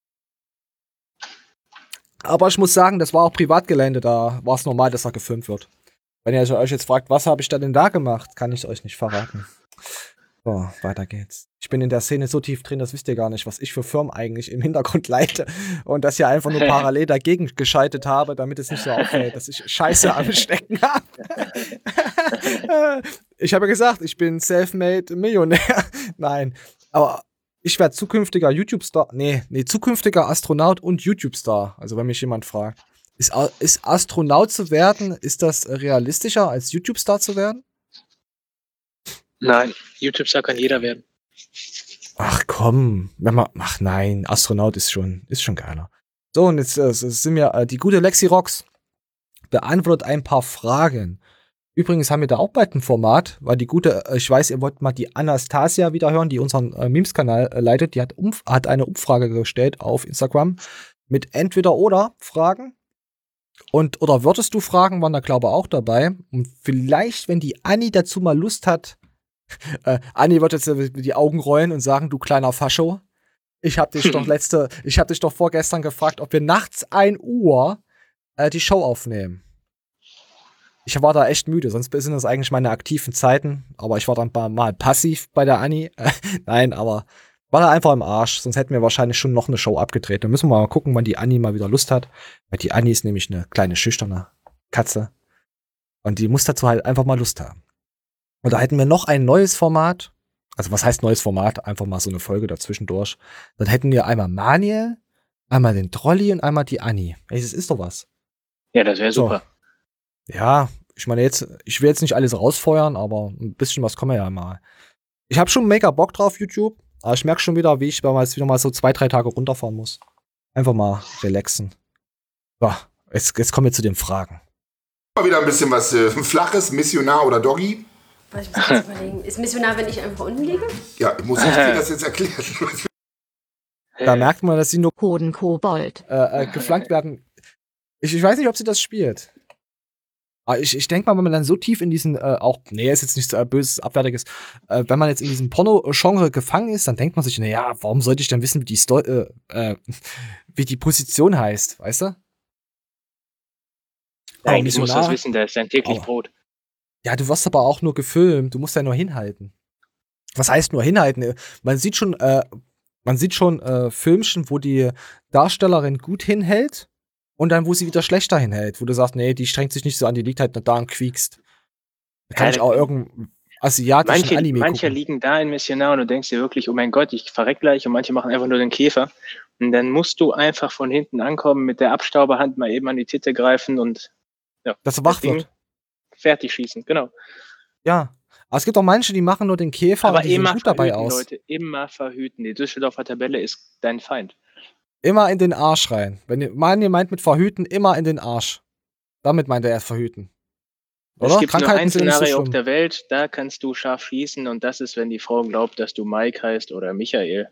S1: Aber ich muss sagen, das war auch Privatgelände. Da war es normal, dass da gefilmt wird. Wenn ihr euch jetzt fragt, was habe ich da denn da gemacht, kann ich euch nicht verraten. So, weiter geht's. Ich bin in der Szene so tief drin, das wisst ihr gar nicht, was ich für Firmen eigentlich im Hintergrund leite. Und dass ich einfach nur parallel dagegen geschaltet habe, damit es nicht so auffällt, dass ich Scheiße am Stecken habe. Ich habe ja gesagt, ich bin self-made Millionär. Nein, aber ich werde zukünftiger YouTube-Star. Nee, nee, zukünftiger Astronaut und YouTube-Star. Also wenn mich jemand fragt. Ist, A- ist Astronaut zu werden, ist das realistischer als YouTube-Star zu werden?
S2: Nein, YouTube-Star kann jeder werden.
S1: Ach komm, wenn man, ach nein, Astronaut ist schon, ist schon geiler. So, und jetzt äh, sind wir, äh, die gute Lexi Rocks beantwortet ein paar Fragen. Übrigens haben wir da auch bald ein Format, weil die gute, äh, ich weiß, ihr wollt mal die Anastasia wieder hören, die unseren äh, Memes-Kanal äh, leitet, die hat, umf hat eine Umfrage gestellt auf Instagram mit Entweder-Oder-Fragen. Und, oder würdest du Fragen, waren da glaube ich auch dabei. Und vielleicht, wenn die Anni dazu mal Lust hat, Äh, Anni wird jetzt äh, die Augen rollen und sagen, du kleiner Fascho, ich hab dich doch letzte, ich hab dich doch vorgestern gefragt, ob wir nachts ein Uhr äh, die Show aufnehmen. Ich war da echt müde, sonst sind das eigentlich meine aktiven Zeiten. Aber ich war dann mal passiv bei der Anni. Nein, aber war da einfach im Arsch. Sonst hätten wir wahrscheinlich schon noch eine Show abgedreht. Da müssen wir mal gucken, wann die Anni mal wieder Lust hat. Weil die Anni ist nämlich eine kleine, schüchterne Katze. Und die muss dazu halt einfach mal Lust haben. Und da hätten wir noch ein neues Format. Also was heißt neues Format? Einfach mal so eine Folge dazwischendurch. Dann hätten wir einmal Maniel, einmal den Trolli und einmal die Anni. Ey, das ist doch was.
S2: Ja, das wäre super.
S1: So. Ja, ich meine jetzt, ich will jetzt nicht alles rausfeuern, aber ein bisschen was kommen wir ja mal. Ich habe schon mega Bock drauf, YouTube, aber ich merke schon wieder, wie ich mal jetzt wieder mal so zwei, drei Tage runterfahren muss. Einfach mal relaxen. So, jetzt, jetzt kommen wir zu den Fragen.
S6: Mal wieder ein bisschen was äh, Flaches, Missionar oder Doggy.
S19: Ich muss kurz überlegen. Ist Missionar, wenn ich einfach unten liege?
S6: Ja, ich muss ich dir das jetzt erklären.
S1: Da merkt man, dass sie nur
S19: Hodenkobold.
S1: Äh, äh, geflankt werden. Ich, ich weiß nicht, ob sie das spielt. Aber ich, ich denke mal, wenn man dann so tief in diesen, äh, auch, nee, ist jetzt nichts äh, Böses, Abwertiges, äh, wenn man jetzt in diesem Porno-Genre gefangen ist, dann denkt man sich, naja, warum sollte ich denn wissen, wie die, Sto äh, äh, wie die Position heißt, weißt du?
S2: Eigentlich musst du das wissen, das ist dein täglich
S1: oh.
S2: Brot.
S1: Ja, du wirst aber auch nur gefilmt, du musst ja nur hinhalten. Was heißt nur hinhalten? Man sieht schon, äh, man sieht schon äh, Filmchen, wo die Darstellerin gut hinhält. Und dann, wo sie wieder schlechter hinhält, wo du sagst, nee, die strengt sich nicht so an, die liegt halt nur da und quiekst. Da kann ja, ich auch irgendeinen asiatischen
S2: manche,
S1: Anime
S2: Manche
S1: gucken.
S2: liegen da in Missionar und du denkst dir wirklich, oh mein Gott, ich verreck gleich. Und manche machen einfach nur den Käfer. Und dann musst du einfach von hinten ankommen, mit der Abstauberhand mal eben an die Titte greifen und ja,
S1: dass er wach wird.
S2: Fertig schießen, genau.
S1: Ja, aber es gibt auch manche, die machen nur den Käfer
S2: aber
S1: und die sehen gut dabei
S2: verhüten,
S1: aus.
S2: Leute, immer verhüten. Die Düsseldorfer Tabelle ist dein Feind.
S1: Immer in den Arsch rein. Wenn ihr meint mit verhüten, immer in den Arsch. Damit meint er erst verhüten. Oder?
S2: Es gibt nur ein
S1: sind ja nicht so
S2: Szenario auf
S1: schlimm.
S2: der Welt, da kannst du scharf schießen und das ist, wenn die Frau glaubt, dass du Mike heißt oder Michael.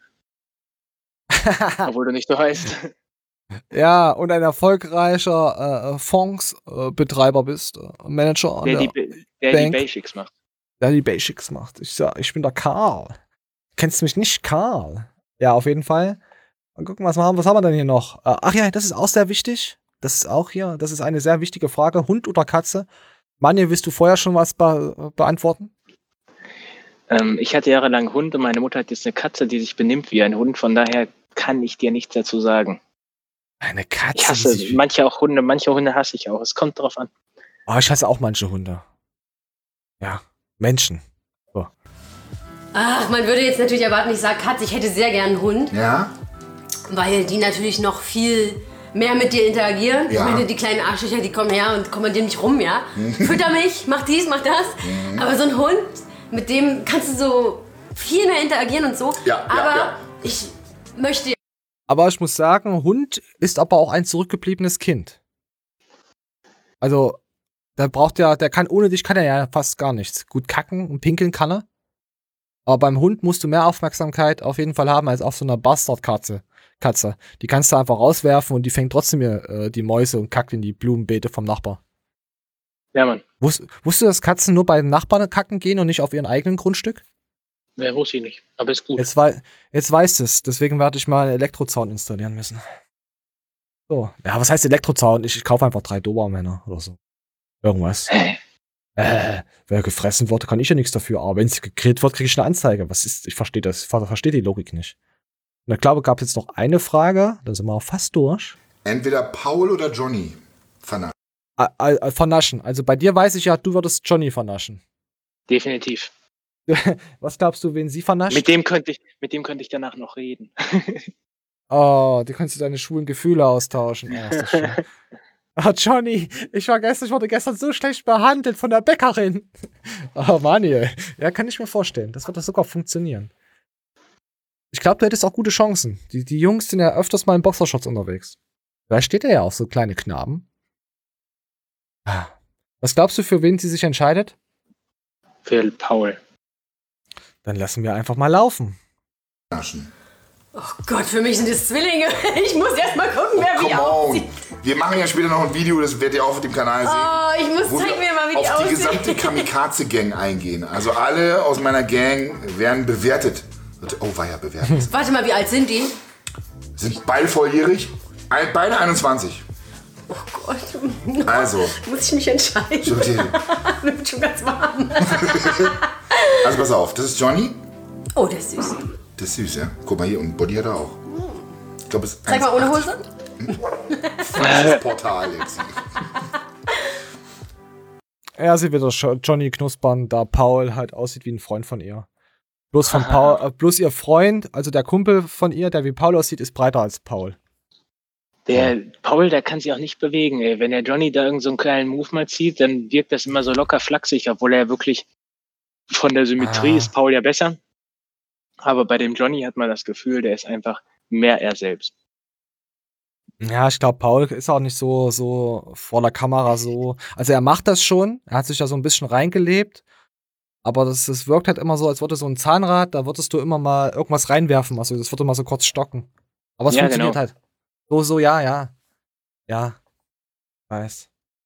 S2: Obwohl du nicht so heißt.
S1: Ja, und ein erfolgreicher äh, Fondsbetreiber äh, bist, äh, Manager an
S2: Der,
S1: der
S2: die, der
S1: Bank,
S2: die Basics macht.
S1: der die Basics macht. Ich sag, ich bin der Karl. Kennst du mich nicht, Karl? Ja, auf jeden Fall. Mal gucken, was wir haben. Was haben wir denn hier noch? Äh, ach ja, das ist auch sehr wichtig. Das ist auch hier, das ist eine sehr wichtige Frage. Hund oder Katze? Manje, willst du vorher schon was be beantworten?
S2: Ähm, ich hatte jahrelang Hund und meine Mutter hat jetzt eine Katze, die sich benimmt wie ein Hund. Von daher kann ich dir nichts dazu sagen.
S1: Eine Katze?
S2: Ich hasse manche auch Hunde, manche Hunde hasse ich auch. Es kommt drauf an.
S1: Oh, ich hasse auch manche Hunde. Ja, Menschen. So.
S19: Ach, man würde jetzt natürlich erwarten, ich sage Katze, ich hätte sehr gern einen Hund.
S6: Ja?
S19: Weil die natürlich noch viel mehr mit dir interagieren.
S6: Ja.
S19: Ich meine, die kleinen Arschlöcher, die kommen her und kommandieren mich rum, ja. Fütter mich, mach dies, mach das.
S6: Mhm.
S19: Aber so ein Hund, mit dem kannst du so viel mehr interagieren und so.
S6: Ja, ja,
S19: aber
S6: ja.
S19: ich möchte...
S1: Aber ich muss sagen, Hund ist aber auch ein zurückgebliebenes Kind. Also, der braucht ja, der kann, ohne dich kann er ja fast gar nichts. Gut kacken und pinkeln kann er. Aber beim Hund musst du mehr Aufmerksamkeit auf jeden Fall haben als auf so einer Bastardkatze. Katze. Die kannst du einfach rauswerfen und die fängt trotzdem äh, die Mäuse und kackt in die Blumenbeete vom Nachbar.
S2: Ja, Mann.
S1: Wusst, wusstest du, dass Katzen nur bei den Nachbarn kacken gehen und nicht auf ihrem eigenen Grundstück?
S2: Ja, wusste ich nicht. Aber ist gut.
S1: Jetzt, wei jetzt weißt du es. Deswegen werde ich mal einen Elektrozaun installieren müssen. So. Ja, was heißt Elektrozaun? Ich, ich kaufe einfach drei Dobermänner oder so. Irgendwas. Äh, wer gefressen wurde, kann ich ja nichts dafür. Aber wenn es gegrillt wird, kriege ich eine Anzeige. Was ist? Ich verstehe das. Ich verstehe die Logik nicht. Und ich glaube, gab es jetzt noch eine Frage. Da sind wir auch fast durch.
S6: Entweder Paul oder Johnny vernaschen.
S1: Ah, ah, vernaschen. Also bei dir weiß ich ja, du würdest Johnny vernaschen.
S2: Definitiv.
S1: Was glaubst du, wen sie vernascht?
S2: Mit dem könnte ich, mit dem könnte ich danach noch reden.
S1: Oh, du kannst deine schwulen Gefühle austauschen. Oh, ist das schön. Oh, Johnny, ich war gestern, ich wurde gestern so schlecht behandelt von der Bäckerin. Oh, Manuel. Ja, kann ich mir vorstellen. Das wird das sogar funktionieren. Ich glaube, du hättest auch gute Chancen. Die, die Jungs sind ja öfters mal in Boxershorts unterwegs. Vielleicht steht er ja auf so kleine Knaben. Was glaubst du, für wen sie sich entscheidet?
S2: Für Paul.
S1: Dann lassen wir einfach mal laufen.
S19: Oh Gott, für mich sind es Zwillinge. Ich muss erst mal gucken, wer
S6: Oh,
S19: wie
S6: come
S19: aussieht.
S6: on. Wir machen ja später noch ein Video, das werdet ihr auch auf dem Kanal sehen.
S19: Oh, ich muss,
S6: wo
S19: zeig
S6: wir
S19: mir mal, wie die
S6: auf die
S19: aussehen.
S6: gesamte Kamikaze-Gang eingehen. Also alle aus meiner Gang werden bewertet. Oh, war ja bewertet.
S19: Warte mal, wie alt sind die?
S6: Sind beide volljährig. Beide einundzwanzig.
S19: Oh Gott.
S6: Also.
S19: Muss ich mich entscheiden?
S6: Okay.
S19: Mir wird schon ganz warm.
S6: Also pass auf, das ist Johnny.
S19: Oh, der ist süß.
S6: Das ist süß, ja. Guck mal hier, und Body hat er auch. Ich glaube, es ist
S19: Zeig mal ohne Hose.
S6: Falsches Portal jetzt.
S1: Er sieht wieder Johnny knuspern, da Paul halt aussieht wie ein Freund von ihr. Bloß, von Paul, äh, bloß ihr Freund, also der Kumpel von ihr, der wie Paul aussieht, ist breiter als Paul.
S2: Der Paul, der kann sich auch nicht bewegen, ey. Wenn der Johnny da irgend so einen kleinen Move mal zieht, dann wirkt das immer so locker flachsig, obwohl er wirklich von der Symmetrie
S1: Ah.
S2: ist Paul ja besser. Aber bei dem Johnny hat man das Gefühl, der ist einfach mehr er selbst.
S1: Ja, ich glaube, Paul ist auch nicht so, so vor der Kamera so. Also er macht das schon, er hat sich da so ein bisschen reingelebt, aber das, das wirkt halt immer so, als würde so ein Zahnrad, da würdest du immer mal irgendwas reinwerfen, also das würde mal so kurz stocken. Aber es
S2: Ja,
S1: funktioniert
S2: genau.
S1: halt. So, so, ja, ja. Ja. Weiß.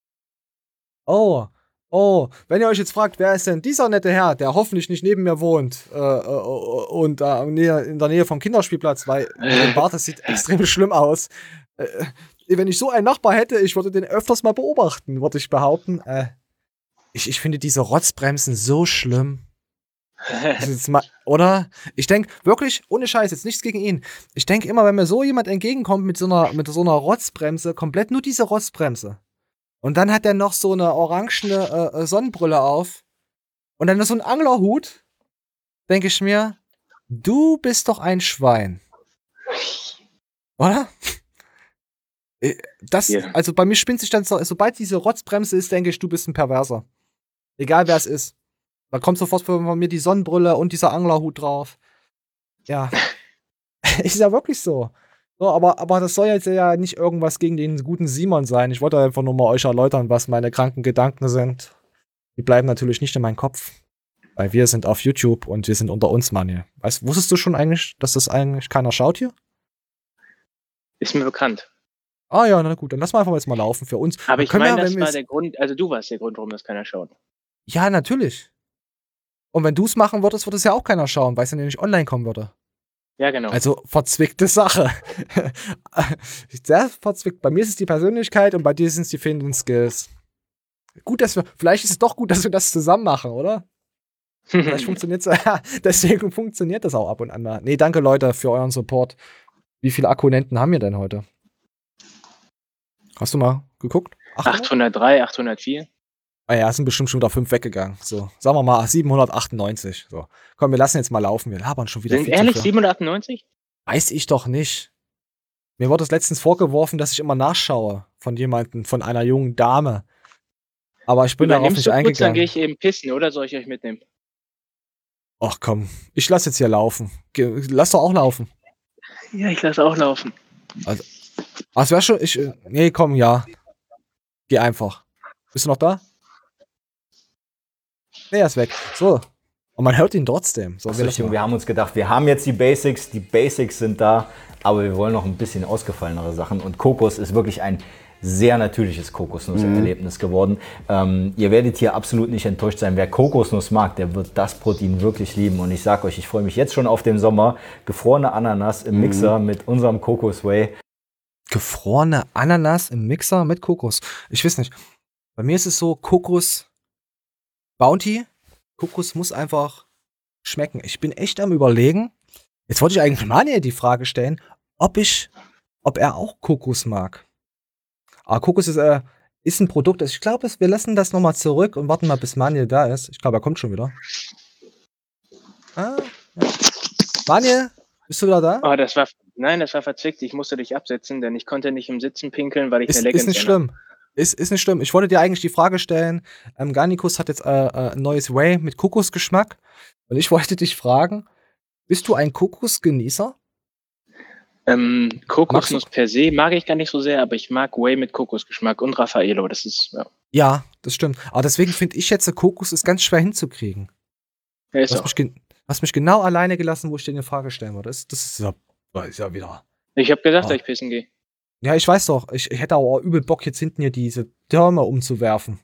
S1: Oh, oh, wenn ihr euch jetzt fragt, wer ist denn dieser nette Herr, der hoffentlich nicht neben mir wohnt äh, äh, und äh, in der Nähe vom Kinderspielplatz, weil mein Bart, das sieht extrem schlimm aus. Äh, wenn ich so einen Nachbar hätte, ich würde den öfters mal beobachten, würde ich behaupten. Äh, ich, ich finde diese Rotzbremsen so schlimm. Das ist jetzt mal, oder? Ich denke wirklich, ohne Scheiß, jetzt nichts gegen ihn. Ich denke immer, wenn mir so jemand entgegenkommt mit so einer, mit so einer Rotzbremse, komplett nur diese Rotzbremse. Und dann hat er noch so eine orangene äh, Sonnenbrille auf. Und dann so ein Anglerhut. Denke ich mir, du bist doch ein Schwein. Oder? Äh, Das,
S2: Ja.
S1: also bei mir spinnt sich dann so, sobald diese Rotzbremse ist, denke ich, du bist ein Perverser. Egal wer es ist. Da kommt sofort von mir die Sonnenbrille und dieser Anglerhut drauf. Ja. Ist ja wirklich so. So, aber, aber das soll jetzt ja nicht irgendwas gegen den guten Simon sein. Ich wollte einfach nur mal euch erläutern, was meine kranken Gedanken sind. Die bleiben natürlich nicht in meinem Kopf. Weil wir sind auf YouTube und wir sind unter uns, Manuel. Weißt, wusstest du schon eigentlich, dass das eigentlich keiner schaut hier?
S2: Ist mir bekannt.
S1: Ah ja, na gut, dann lass mal einfach jetzt mal laufen für uns.
S2: Aber
S1: Dann
S2: ich
S1: können wir,
S2: meine, das
S1: wenn wir
S2: war
S1: es-
S2: der Grund, also du warst der Grund, warum das keiner schaut.
S1: Ja, natürlich. Und wenn du es machen würdest, würde es ja auch keiner schauen, weil es dann ja nicht online kommen würde.
S2: Ja, genau.
S1: Also verzwickte Sache. Sehr verzwickt. Bei mir ist es die Persönlichkeit und bei dir sind es die fehlenden Skills. Gut, dass wir, vielleicht ist es doch gut, dass wir das zusammen machen, oder? Vielleicht funktioniert es, deswegen funktioniert das auch ab und an mal. Nee, danke Leute für euren Support. Wie viele Akkunenten haben wir denn heute? Hast du mal geguckt?
S2: achthundertdrei, achthundertvier.
S1: Ah ja, es sind bestimmt schon wieder fünf weggegangen. So, sagen wir mal siebenhundertachtundneunzig. So, komm, wir lassen jetzt mal laufen. Wir labern schon wieder
S2: Sind
S1: viel zu
S2: ehrlich
S1: viel.
S2: siebenhundertachtundneunzig?
S1: Weiß ich doch nicht. Mir wurde es letztens vorgeworfen, dass ich immer nachschaue von jemandem, von einer jungen Dame. Aber ich bin darauf
S2: Übernimmst
S1: nicht
S2: du kurz, dann
S1: eingegangen.
S2: gehe ich eben pissen, oder soll ich euch mitnehmen?
S1: Ach komm, ich lass jetzt hier laufen. Ge lass doch auch laufen.
S2: Ja, ich lasse auch laufen.
S1: Also, was wäre schon? Ich, äh, nee, komm, ja. Geh einfach. Bist du noch da? Nee, er ist weg. So. Und man hört ihn trotzdem. So,
S20: So,
S1: wir lassen
S20: Richtung,
S1: mal.
S20: wir haben uns gedacht, wir haben jetzt die Basics, die Basics sind da, aber wir wollen noch ein bisschen ausgefallenere Sachen. Und Kokos ist wirklich ein sehr natürliches Kokosnusserlebnis geworden. Ähm, ihr werdet hier absolut nicht enttäuscht sein. Wer Kokosnuss mag, der wird das Protein wirklich lieben. Und ich sag euch, ich freue mich jetzt schon auf den Sommer. Gefrorene Ananas im Mixer mit unserem Kokos Whey.
S1: Gefrorene Ananas im Mixer mit Kokos. Ich weiß nicht. Bei mir ist es so, Kokos Bounty. Kokos muss einfach schmecken. Ich bin echt am Überlegen. Jetzt wollte ich eigentlich Manuel die Frage stellen, ob ich, ob er auch Kokos mag. Aber Kokos ist, äh, ist ein Produkt, also ich glaube, wir lassen das nochmal zurück und warten mal, bis Manuel da ist. Ich glaube, er kommt schon wieder. Ah, ja. Manuel, bist du wieder da?
S2: Oh, das war, nein, das war verzwickt. Ich musste dich absetzen, denn ich konnte nicht im Sitzen pinkeln, weil ich
S1: Ist,
S2: eine
S1: ist
S2: Leggings
S1: nicht schlimm. Ist, ist nicht schlimm. Ich wollte dir eigentlich die Frage stellen, ähm, Garnicus hat jetzt äh, äh, ein neues Whey mit Kokosgeschmack. Und ich wollte dich fragen, bist du ein Kokosgenießer?
S2: Ähm, Kokosnuss per se mag ich gar nicht so sehr, aber ich mag Whey mit Kokosgeschmack und Raffaello. Das ist, ja.
S1: Ja, das stimmt. Aber deswegen finde ich jetzt, Kokos ist ganz schwer hinzukriegen.
S2: Ja, ist
S1: du hast
S2: auch.
S1: mich, ge- hast mich genau alleine gelassen, wo ich dir eine Frage stellen wollte. Das, das ist, ja, das ist ja wieder.
S2: Ich habe gesagt,
S1: Ah.
S2: dass ich pissen gehe.
S1: Ja, ich weiß doch. Ich, ich hätte auch übel Bock, jetzt hinten hier diese Türme umzuwerfen.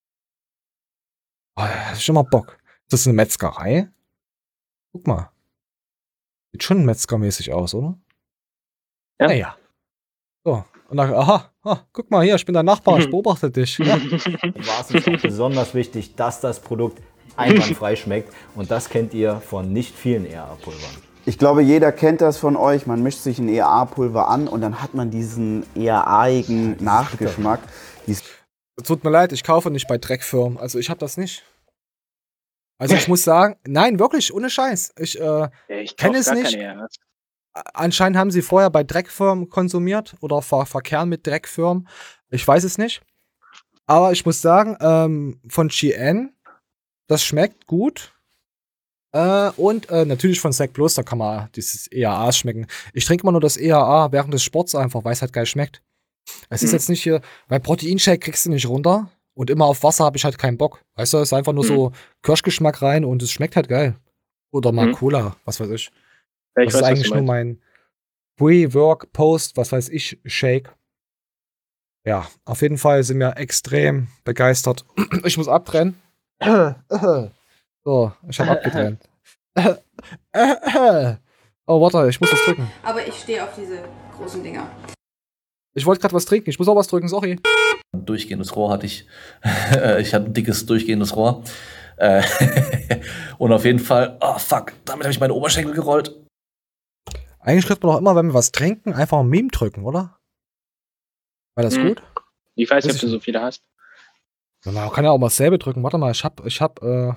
S1: Oh, ja, ich schon mal Bock. Ist das eine Metzgerei? Guck mal. Sieht schon metzgermäßig aus, oder?
S2: Ja.
S1: Naja. So. Und dann, aha, ah, guck mal hier, ich bin dein Nachbar, ich beobachte dich. Ja.
S20: War es uns auch besonders wichtig, dass das Produkt einwandfrei schmeckt. Und das kennt ihr von nicht vielen E A A-Pulvern.
S21: Ich glaube, jeder kennt das von euch. Man mischt sich ein E A A-Pulver an und dann hat man diesen E A A-igen Nachgeschmack.
S1: Tut mir leid, ich kaufe nicht bei Dreckfirmen. Also ich habe das nicht. Also ich muss sagen, nein, wirklich, ohne Scheiß. Ich, äh,
S2: Ja, ich
S1: kenne
S2: kauf
S1: es
S2: gar
S1: nicht.
S2: keine E A As.
S1: Anscheinend haben sie vorher bei Dreckfirmen konsumiert oder ver verkehren mit Dreckfirmen. Ich weiß es nicht. Aber ich muss sagen, ähm, von G N, das schmeckt gut. Äh, und äh, natürlich von Sec Plus, da kann man dieses E A As schmecken. Ich trinke immer nur das E A A während des Sports einfach, weil es halt geil schmeckt. Es ist
S2: Mhm.
S1: jetzt nicht hier, weil Proteinshake kriegst du nicht runter und immer auf Wasser habe ich halt keinen Bock. Weißt du, es ist einfach nur
S2: Mhm.
S1: so Kirschgeschmack rein und es schmeckt halt geil. Oder mal
S2: Mhm.
S1: Cola, was weiß ich.
S2: Ja, ich
S1: Das
S2: weiß,
S1: ist
S2: was
S1: eigentlich
S2: du
S1: nur mein Pre-Work, Post, was weiß ich, Shake. Ja, auf jeden Fall sind wir extrem begeistert. Ich muss abtrennen. So, ich habe abgetrennt. Oh, warte, ich muss was drücken.
S22: Aber ich stehe auf diese großen Dinger.
S1: Ich wollte gerade was trinken, ich muss auch was drücken, sorry.
S23: Ein durchgehendes Rohr hatte ich. Ich hatte ein dickes, durchgehendes Rohr. Äh, Und auf jeden Fall, oh fuck, damit habe ich meine Oberschenkel gerollt.
S1: Eigentlich trifft man doch immer, wenn wir was trinken, einfach ein Meme drücken, oder? War das
S2: Mhm.
S1: gut?
S2: Ich weiß nicht,
S1: Weiß
S2: ob
S1: ich
S2: du so viele hast.
S1: Ja, Man kann ja auch mal dasselbe drücken. Warte mal, ich hab, ich hab, äh.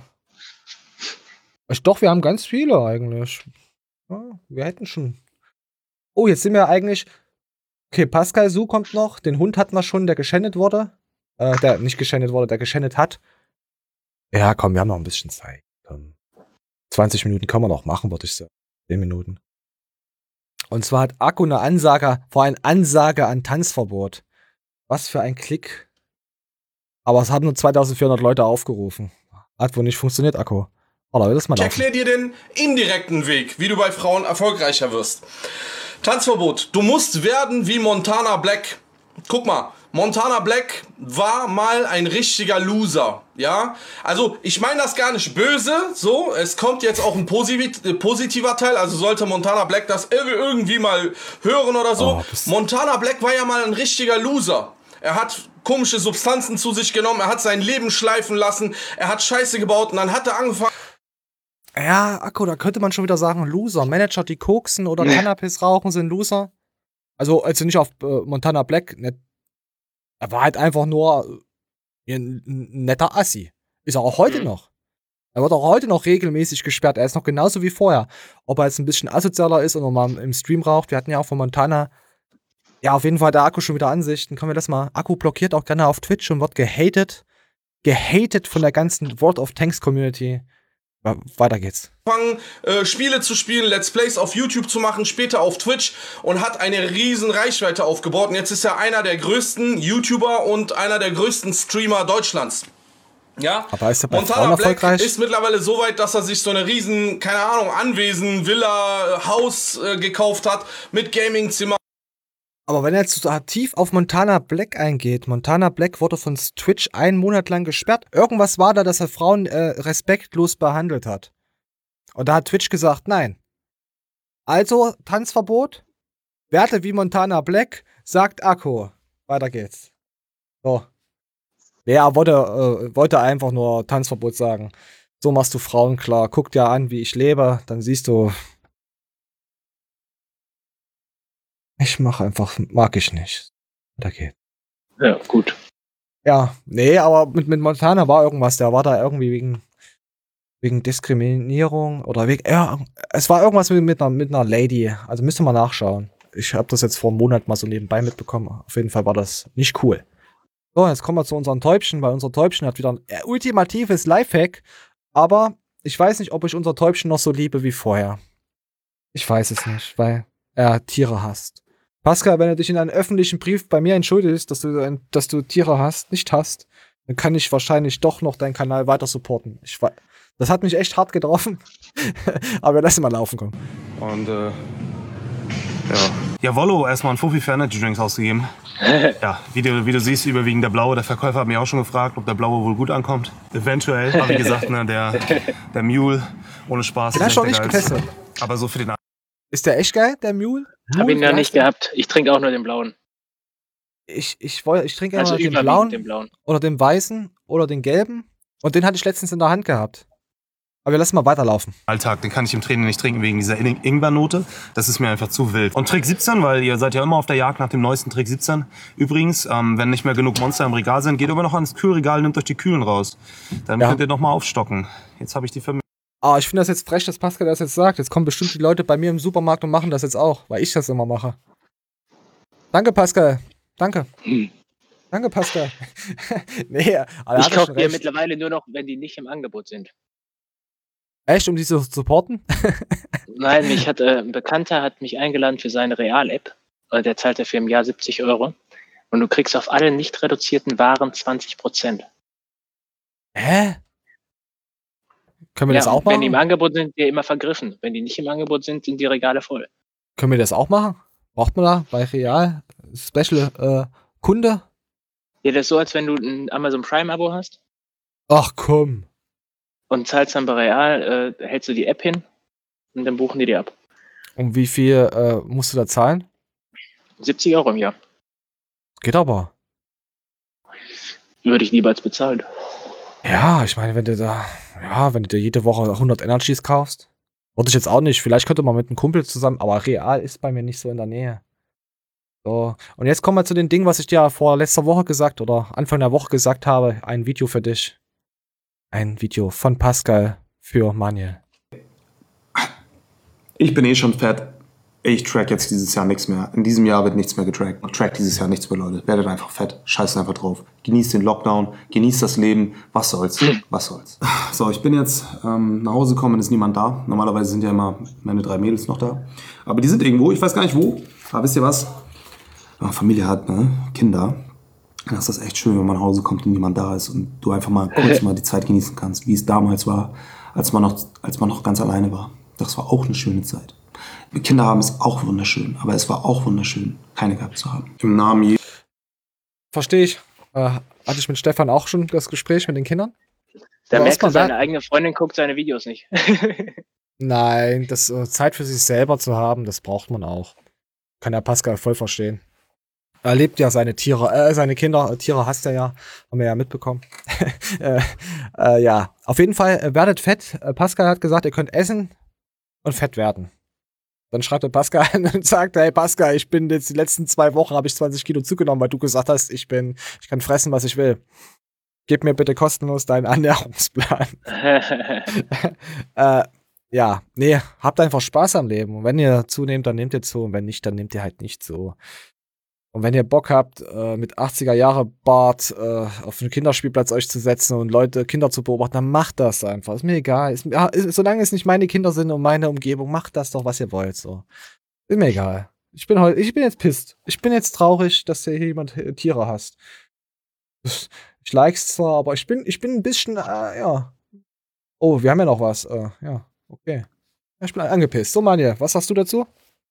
S1: Ich, doch, wir haben ganz viele eigentlich. Ja, wir hätten schon. Oh, jetzt sind wir eigentlich. Okay, Pascal Su kommt noch. Den Hund hatten wir schon, der geschändet wurde. Äh, der nicht geschändet wurde, der geschändet hat. Ja, komm, wir haben noch ein bisschen Zeit. Komm. zwanzig Minuten können wir noch machen, würde ich sagen. zehn Minuten. Und zwar hat Akku eine Ansage, vor allem Ansage an Tanzverbot. Was für ein Klick. Aber es haben nur zweitausendvierhundert Leute aufgerufen. Hat wohl nicht funktioniert, Akku. Oder will das mal
S6: Ich
S1: laufen?
S6: erkläre dir den indirekten Weg, wie du bei Frauen erfolgreicher wirst. Tanzverbot. Du musst werden wie Montana Black. Guck mal, Montana Black war mal ein richtiger Loser, ja? Also, ich meine das gar nicht böse, so. Es kommt jetzt auch ein posit äh, positiver Teil, also sollte Montana Black das ir- irgendwie mal hören oder so.
S1: Oh, bist-
S6: Montana Black war ja mal ein richtiger Loser. Er hat komische Substanzen zu sich genommen, er hat sein Leben schleifen lassen, er hat Scheiße gebaut und dann hat er angefangen.
S1: Ja, Akku, da könnte man schon wieder sagen, Loser. Manager, die koksen oder Cannabis rauchen, sind Loser. Also, also nicht auf äh, Montana Black. Nicht. Er war halt einfach nur äh, ein, ein netter Assi. Ist er auch heute noch. Er wird auch heute noch regelmäßig gesperrt. Er ist noch genauso wie vorher. Ob er jetzt ein bisschen asozialer ist oder mal im Stream raucht. Wir hatten ja auch von Montana. Ja, auf jeden Fall hat der Akku schon wieder Ansichten. Können wir das mal. Akku blockiert auch gerne auf Twitch und wird gehatet. Gehatet von der ganzen World of Tanks Community. Ja, weiter geht's.
S6: angefangen, äh, Spiele zu spielen, Let's Plays auf YouTube zu machen, später auf Twitch und hat eine riesen Reichweite aufgebaut. Und jetzt ist er einer der größten YouTuber und einer der größten Streamer Deutschlands. Ja,
S1: Aber ist er bei
S6: Montana
S1: Frauen
S6: Black
S1: erfolgreich?
S6: ist mittlerweile so weit, dass er sich so eine riesen, keine Ahnung, Anwesen, Villa, äh, Haus äh, gekauft hat mit Gamingzimmer.
S1: Aber wenn er jetzt so tief auf Montana Black eingeht, Montana Black wurde von Twitch einen Monat lang gesperrt. Irgendwas war da, dass er Frauen äh, respektlos behandelt hat. Und da hat Twitch gesagt, nein. Also, Tanzverbot, Werte wie Montana Black, sagt Akku. Weiter geht's. So. Ja, er wollte, äh, wollte einfach nur Tanzverbot sagen. So machst du Frauen klar. Guck dir an, wie ich lebe, dann siehst du. Ich mache einfach, mag ich nicht. Da geht.
S2: Ja, gut.
S1: Ja, nee, aber mit, mit Montana war irgendwas. Der war da irgendwie wegen, wegen Diskriminierung oder wegen, ja, es war irgendwas mit, mit, einer, mit einer Lady. Also müsste man nachschauen. Ich habe das jetzt vor einem Monat mal so nebenbei mitbekommen. Auf jeden Fall war das nicht cool. So, jetzt kommen wir zu unserem Täubchen, weil unser Täubchen hat wieder ein äh, ultimatives Lifehack. Aber ich weiß nicht, ob ich unser Täubchen noch so liebe wie vorher. Ich weiß es nicht, weil er Tiere hasst. Pascal, wenn du dich in einem öffentlichen Brief bei mir entschuldigst, dass du, dass du Tiere hast, nicht hast, dann kann ich wahrscheinlich doch noch deinen Kanal weiter supporten. Ich, das hat mich echt hart getroffen. Aber wir lassen mal laufen kommen.
S24: Und äh, ja. Ja, Wollo, erstmal ein Fuffi für Energy Drinks ausgegeben. Ja, wie du, wie du siehst, überwiegend der blaue. Der Verkäufer hat mich auch schon gefragt, ob der blaue wohl gut ankommt. Eventuell, aber wie gesagt, ne, der, der Mule, ohne Spaß.
S1: Den hast du noch nicht getestet.
S24: Aber so für den.
S1: Ist der echt geil, der Mule?
S2: Hab ihn ja nicht gehabt. Ich trinke auch nur den blauen.
S1: Ich, ich, woll- ich trinke
S2: Also
S1: immer den
S2: überwiegend
S1: blauen,
S2: den blauen.
S1: oder den weißen oder den gelben. Und den hatte ich letztens in der Hand gehabt. Aber wir lassen mal weiterlaufen.
S24: Alltag, den kann ich im Training nicht trinken wegen dieser In- Ingwernote. Das ist mir einfach zu wild. Und Trick siebzehn, weil ihr seid ja immer auf der Jagd nach dem neuesten Trick siebzehn. Übrigens, ähm, wenn nicht mehr genug Monster im Regal sind, geht immer noch ans Kühlregal, nimmt euch die Kühlen raus. Dann
S1: Ja.
S24: könnt ihr noch mal aufstocken. Jetzt habe ich die vermisst.
S1: Ah, ich finde das jetzt frech, dass Pascal das jetzt sagt. Jetzt kommen bestimmt die Leute bei mir im Supermarkt und machen das jetzt auch, weil ich das immer mache. Danke, Pascal. Danke. Danke, Pascal. nee, aber er
S2: Ich
S1: hat ja
S2: kaufe
S1: schon
S2: dir
S1: recht.
S2: mittlerweile nur noch, wenn die nicht im Angebot sind.
S1: Echt, um die zu supporten?
S2: Nein, mich hat, äh, ein Bekannter hat mich eingeladen für seine Real-App. Äh, Der zahlt dafür im Jahr siebzig Euro. Und du kriegst auf alle nicht reduzierten Waren zwanzig Prozent.
S1: Hä? Können wir
S2: Ja,
S1: das auch
S2: und wenn die im
S1: machen?
S2: Angebot sind, die immer vergriffen. Wenn die nicht im Angebot sind, sind die Regale voll.
S1: Können wir das auch machen? Braucht man da bei Real Special äh, Kunde?
S2: Ja, das ist so, als wenn du ein Amazon Prime-Abo hast
S1: Ach komm.
S2: und zahlst dann bei Real, äh, hältst du die App hin und dann buchen die dir ab.
S1: Und wie viel äh, musst du da zahlen?
S2: siebzig Euro im Jahr.
S1: Geht aber.
S2: Würde ich lieber als bezahlt.
S1: Ja, ich meine, wenn du da, ja, wenn du dir jede Woche hundert Energies kaufst, würde ich jetzt auch nicht. Vielleicht könnte man mit einem Kumpel zusammen, aber Real ist bei mir nicht so in der Nähe. So, und jetzt kommen wir zu den Dingen, was ich dir vor letzter Woche gesagt oder Anfang der Woche gesagt habe. Ein Video für dich. Ein Video von Pascal für Manuel.
S24: Ich bin eh schon fett. Ich track jetzt dieses Jahr nichts mehr. In diesem Jahr wird nichts mehr getrackt. Ich track dieses Jahr nichts mehr, Leute. Werdet einfach fett. Scheißt einfach drauf. Genießt den Lockdown. Genießt das Leben. Was soll's? Was soll's? So, ich bin jetzt ähm, nach Hause gekommen, ist niemand da. Normalerweise sind ja immer meine drei Mädels noch da. Aber die sind irgendwo. Ich weiß gar nicht wo. Aber wisst ihr was? Wenn man Familie hat, ne? Kinder. Dann ist das echt schön, wenn man nach Hause kommt und niemand da ist. Und du einfach mal kurz mal die Zeit genießen kannst. Wie es damals war, als man noch, als man noch ganz alleine war. Das war auch eine schöne Zeit. Kinder haben ist auch wunderschön, aber es war auch wunderschön, keine gehabt zu haben. Im Namen Je
S1: Verstehe ich. Äh, hatte ich mit Stefan auch schon das Gespräch mit den Kindern?
S2: Da
S1: Ja,
S2: merkst du,
S1: Osman,
S2: seine
S1: wer-
S2: eigene Freundin guckt seine Videos nicht.
S1: Nein, das äh, Zeit für sich selber zu haben, das braucht man auch. Kann der Pascal voll verstehen. Er liebt ja seine Tiere, äh, seine Kinder, äh, Tiere hasst er ja, haben wir ja mitbekommen. äh, äh, ja, auf jeden Fall, äh, werdet fett. Äh, Pascal hat gesagt, ihr könnt essen und fett werden. Dann schreibt der Pascal an und sagt, hey Pascal, ich bin jetzt die letzten zwei Wochen, habe ich zwanzig Kilo zugenommen, weil du gesagt hast, ich bin, ich kann fressen, was ich will. Gib mir bitte kostenlos deinen Ernährungsplan. äh, ja, nee, habt einfach Spaß am Leben. Und wenn ihr zunehmt, dann nehmt ihr zu. Und wenn nicht, dann nehmt ihr halt nicht zu. Und wenn ihr Bock habt, äh, mit achtziger-Jahre-Bart äh, auf einen Kinderspielplatz euch zu setzen und Leute, Kinder zu beobachten, dann macht das einfach. Ist mir egal. Ist, ja, ist, solange es nicht meine Kinder sind und meine Umgebung, macht das doch, was ihr wollt. So. Ist mir egal. Ich bin heute, ich bin jetzt pisst. Ich bin jetzt traurig, dass hier jemand äh, Tiere hasst. Ich like's zwar, aber ich bin, ich bin ein bisschen, äh, ja. Oh, wir haben ja noch was. Äh, ja, okay. Ich bin angepisst. So, Manja, was sagst du dazu?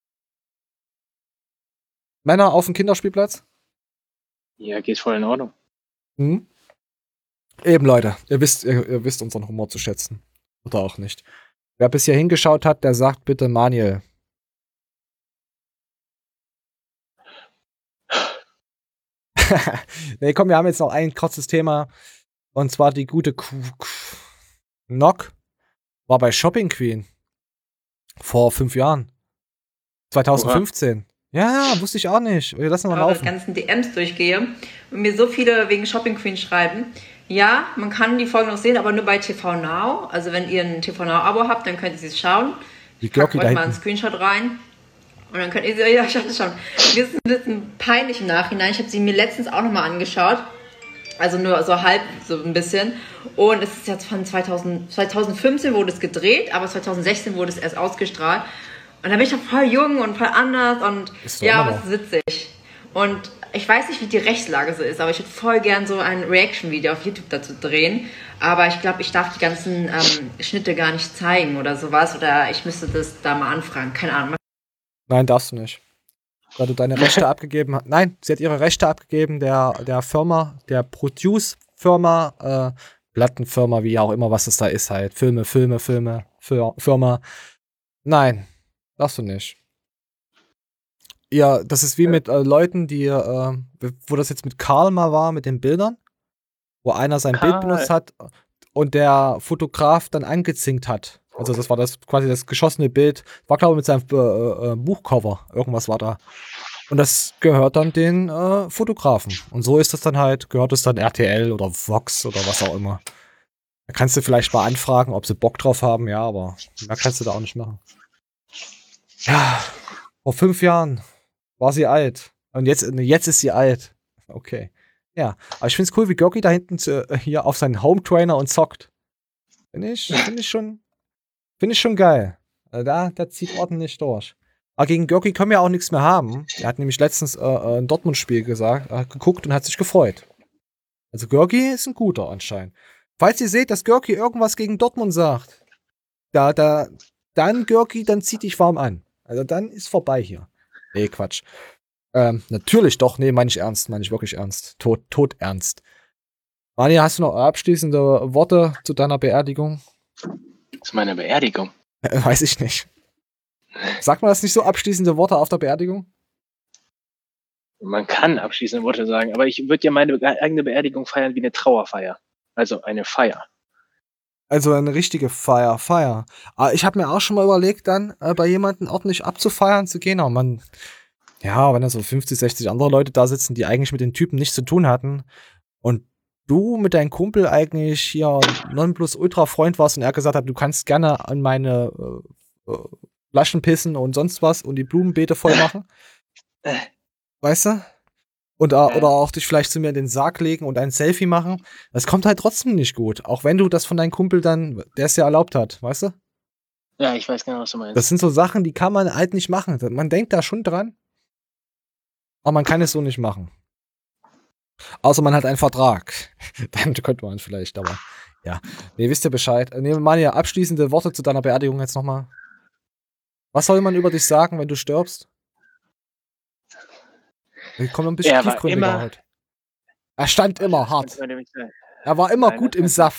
S1: Männer auf dem Kinderspielplatz?
S2: Ja, geht voll in Ordnung.
S1: Hm? Eben, Leute. Ihr wisst, ihr, ihr wisst unseren Humor zu schätzen. Oder auch nicht. Wer bis hier hingeschaut hat, der sagt bitte Manuel. Nee, komm, wir haben jetzt noch ein kurzes Thema. Und zwar die gute K K Nock war bei Shopping Queen. Vor fünf Jahren. zwanzig fünfzehn. Ja, wusste ich auch nicht. Wir lassen mal
S22: eure
S1: laufen.
S22: ganzen D Ms durchgehe und mir so viele wegen Shopping Queen schreiben. Ja, man kann die Folgen noch sehen, aber nur bei T V Now. Also wenn ihr ein T V Now-Abo habt, dann könnt ihr sie schauen.
S1: Die
S22: Ich pack
S1: Glocke da
S22: euch mal einen
S1: hinten.
S22: Screenshot rein. Und dann könnt ihr sie ja schauen. Mir ist ein bisschen peinlich im Nachhinein. Ich habe sie mir letztens auch nochmal angeschaut. Also nur so halb, so ein bisschen. Und es ist jetzt von zweitausend, zweitausendfünfzehn wurde es gedreht, aber zweitausendsechzehn wurde es erst ausgestrahlt. Und da bin ich doch voll jung und voll anders und
S1: Ist doch
S22: ja,
S1: immer
S22: aber es ist witzig. Und ich weiß nicht, wie die Rechtslage so ist, aber ich würde voll gern so ein Reaction-Video auf YouTube dazu drehen. Aber ich glaube, ich darf die ganzen ähm, Schnitte gar nicht zeigen oder sowas. Oder ich müsste das da mal anfragen. Keine Ahnung.
S1: Nein, darfst du nicht. Weil du deine Rechte abgegeben hast. Nein, sie hat ihre Rechte abgegeben, der, der Firma, der Produce-Firma, äh, Plattenfirma, wie auch immer, was es da ist halt. Filme, Filme, Filme, Fir Firma. Nein, darfst du nicht. Ja, das ist wie mit äh, Leuten, die, äh, wo das jetzt mit Karl mal war, mit den Bildern, wo einer sein
S2: Karl.
S1: Bild benutzt hat und der Fotograf dann angezinkt hat. Also das war das quasi das geschossene Bild, war glaube ich mit seinem äh, äh, Buchcover, irgendwas war da. Und das gehört dann den äh, Fotografen. Und so ist das dann halt, gehört es dann R T L oder Vox oder was auch immer. Da kannst du vielleicht mal anfragen, ob sie Bock drauf haben, ja, aber mehr kannst du da auch nicht machen. Ja, vor fünf Jahren war sie alt. Und jetzt, jetzt ist sie alt. Okay. Ja, aber ich find's cool, wie Görki da hinten zu, hier auf seinen Home-Trainer und zockt. Finde ich, finde ich schon, finde ich schon geil. Also da, der zieht ordentlich durch. Aber gegen Görki können wir auch nichts mehr haben. Er hat nämlich letztens äh, ein Dortmund-Spiel gesagt, äh, geguckt und hat sich gefreut. Also Görki ist ein guter anscheinend. Falls ihr seht, dass Görki irgendwas gegen Dortmund sagt, da, da, dann Görki, dann zieh dich warm an. Also dann ist vorbei hier. Nee, Quatsch. Ähm, natürlich doch, nee, meine ich ernst, meine ich wirklich ernst. Tot, tot ernst. Manja, hast du noch abschließende Worte zu deiner Beerdigung?
S2: Zu meiner Beerdigung?
S1: Äh, weiß ich nicht. Sagt man das nicht so, abschließende Worte auf der Beerdigung?
S2: Man kann abschließende Worte sagen, aber ich würde ja meine be- eigene Beerdigung feiern wie eine Trauerfeier. Also eine Feier.
S1: Also eine richtige Feier, Feier. Aber ich habe mir auch schon mal überlegt, dann äh, bei jemandem ordentlich abzufeiern zu gehen. Aber man, ja, wenn da so fünfzig, sechzig andere Leute da sitzen, die eigentlich mit den Typen nichts zu tun hatten und du mit deinem Kumpel eigentlich hier Nonplusultra-Freund warst und er gesagt hat, du kannst gerne an meine äh, äh, Flaschen pissen und sonst was und die Blumenbeete voll machen. Weißt du? Und, äh, oder auch dich vielleicht zu mir in den Sarg legen und ein Selfie machen. Das kommt halt trotzdem nicht gut. Auch wenn du das von deinem Kumpel dann, der es ja erlaubt hat, weißt du?
S2: Ja, ich weiß genau, was du meinst.
S1: Das sind so Sachen, die kann man halt nicht machen. Man denkt da schon dran, aber man kann es so nicht machen. Außer man hat einen Vertrag. Dann könnte man vielleicht, aber ja. Nee, wisst ihr Bescheid. Nee, Manja, abschließende Worte zu deiner Beerdigung jetzt nochmal. Was soll man über dich sagen, wenn du stirbst? Wir kommen ein bisschen
S2: Er war
S1: tiefgründiger
S2: immer-
S1: heute. Er stand immer hart.
S2: Das könnte mich sein.
S1: Er war immer
S2: Nein,
S1: gut
S2: das
S1: im
S2: kann nicht
S1: Saft.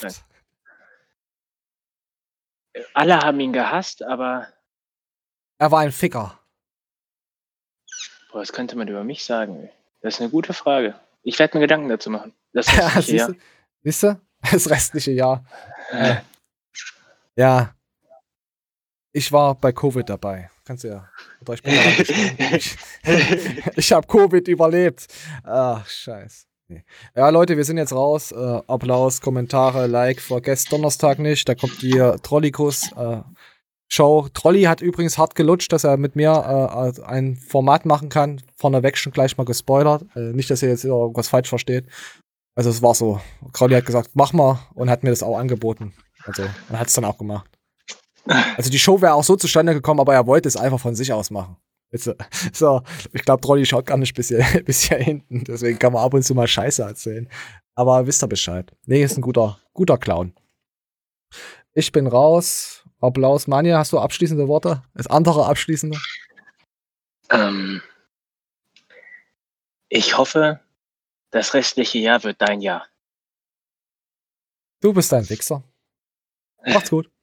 S2: sein. Alle haben ihn gehasst, aber
S1: Er war ein Ficker.
S2: boah, was könnte man über mich sagen? ey? Das ist eine gute Frage. Ich werde mir Gedanken dazu machen. Das
S1: Ja,
S2: restliche
S1: siehst
S2: Jahr.
S1: du? Siehst du? Das restliche Jahr. Äh, ja. Ich war bei Covid dabei. Kannst du ja. Oder ich bin da gestorben. ich ich habe Covid überlebt. Ach, scheiß. Nee. Ja, Leute, wir sind jetzt raus. Äh, Applaus, Kommentare, Like. Vergesst Donnerstag nicht. Da kommt die äh, Trollikus äh, Show. Trolli hat übrigens hart gelutscht, dass er mit mir äh, ein Format machen kann. Vorneweg schon gleich mal gespoilert. Äh, nicht, dass ihr jetzt irgendwas falsch versteht. Also es war so. Trolli hat gesagt, mach mal und hat mir das auch angeboten. Also er hat es dann auch gemacht. Also die Show wäre auch so zustande gekommen, aber er wollte es einfach von sich aus machen. Jetzt, so, ich glaube, Trolli schaut gar nicht bis hier, bis hier hinten. Deswegen kann man ab und zu mal Scheiße erzählen. Aber wisst ihr Bescheid. Nee, ist ein guter, guter Clown. Ich bin raus. Applaus. Manja, hast du abschließende Worte? Das andere abschließende?
S2: Ähm, ich hoffe, das restliche Jahr wird dein Jahr.
S1: Du bist ein Wichser. Macht's gut.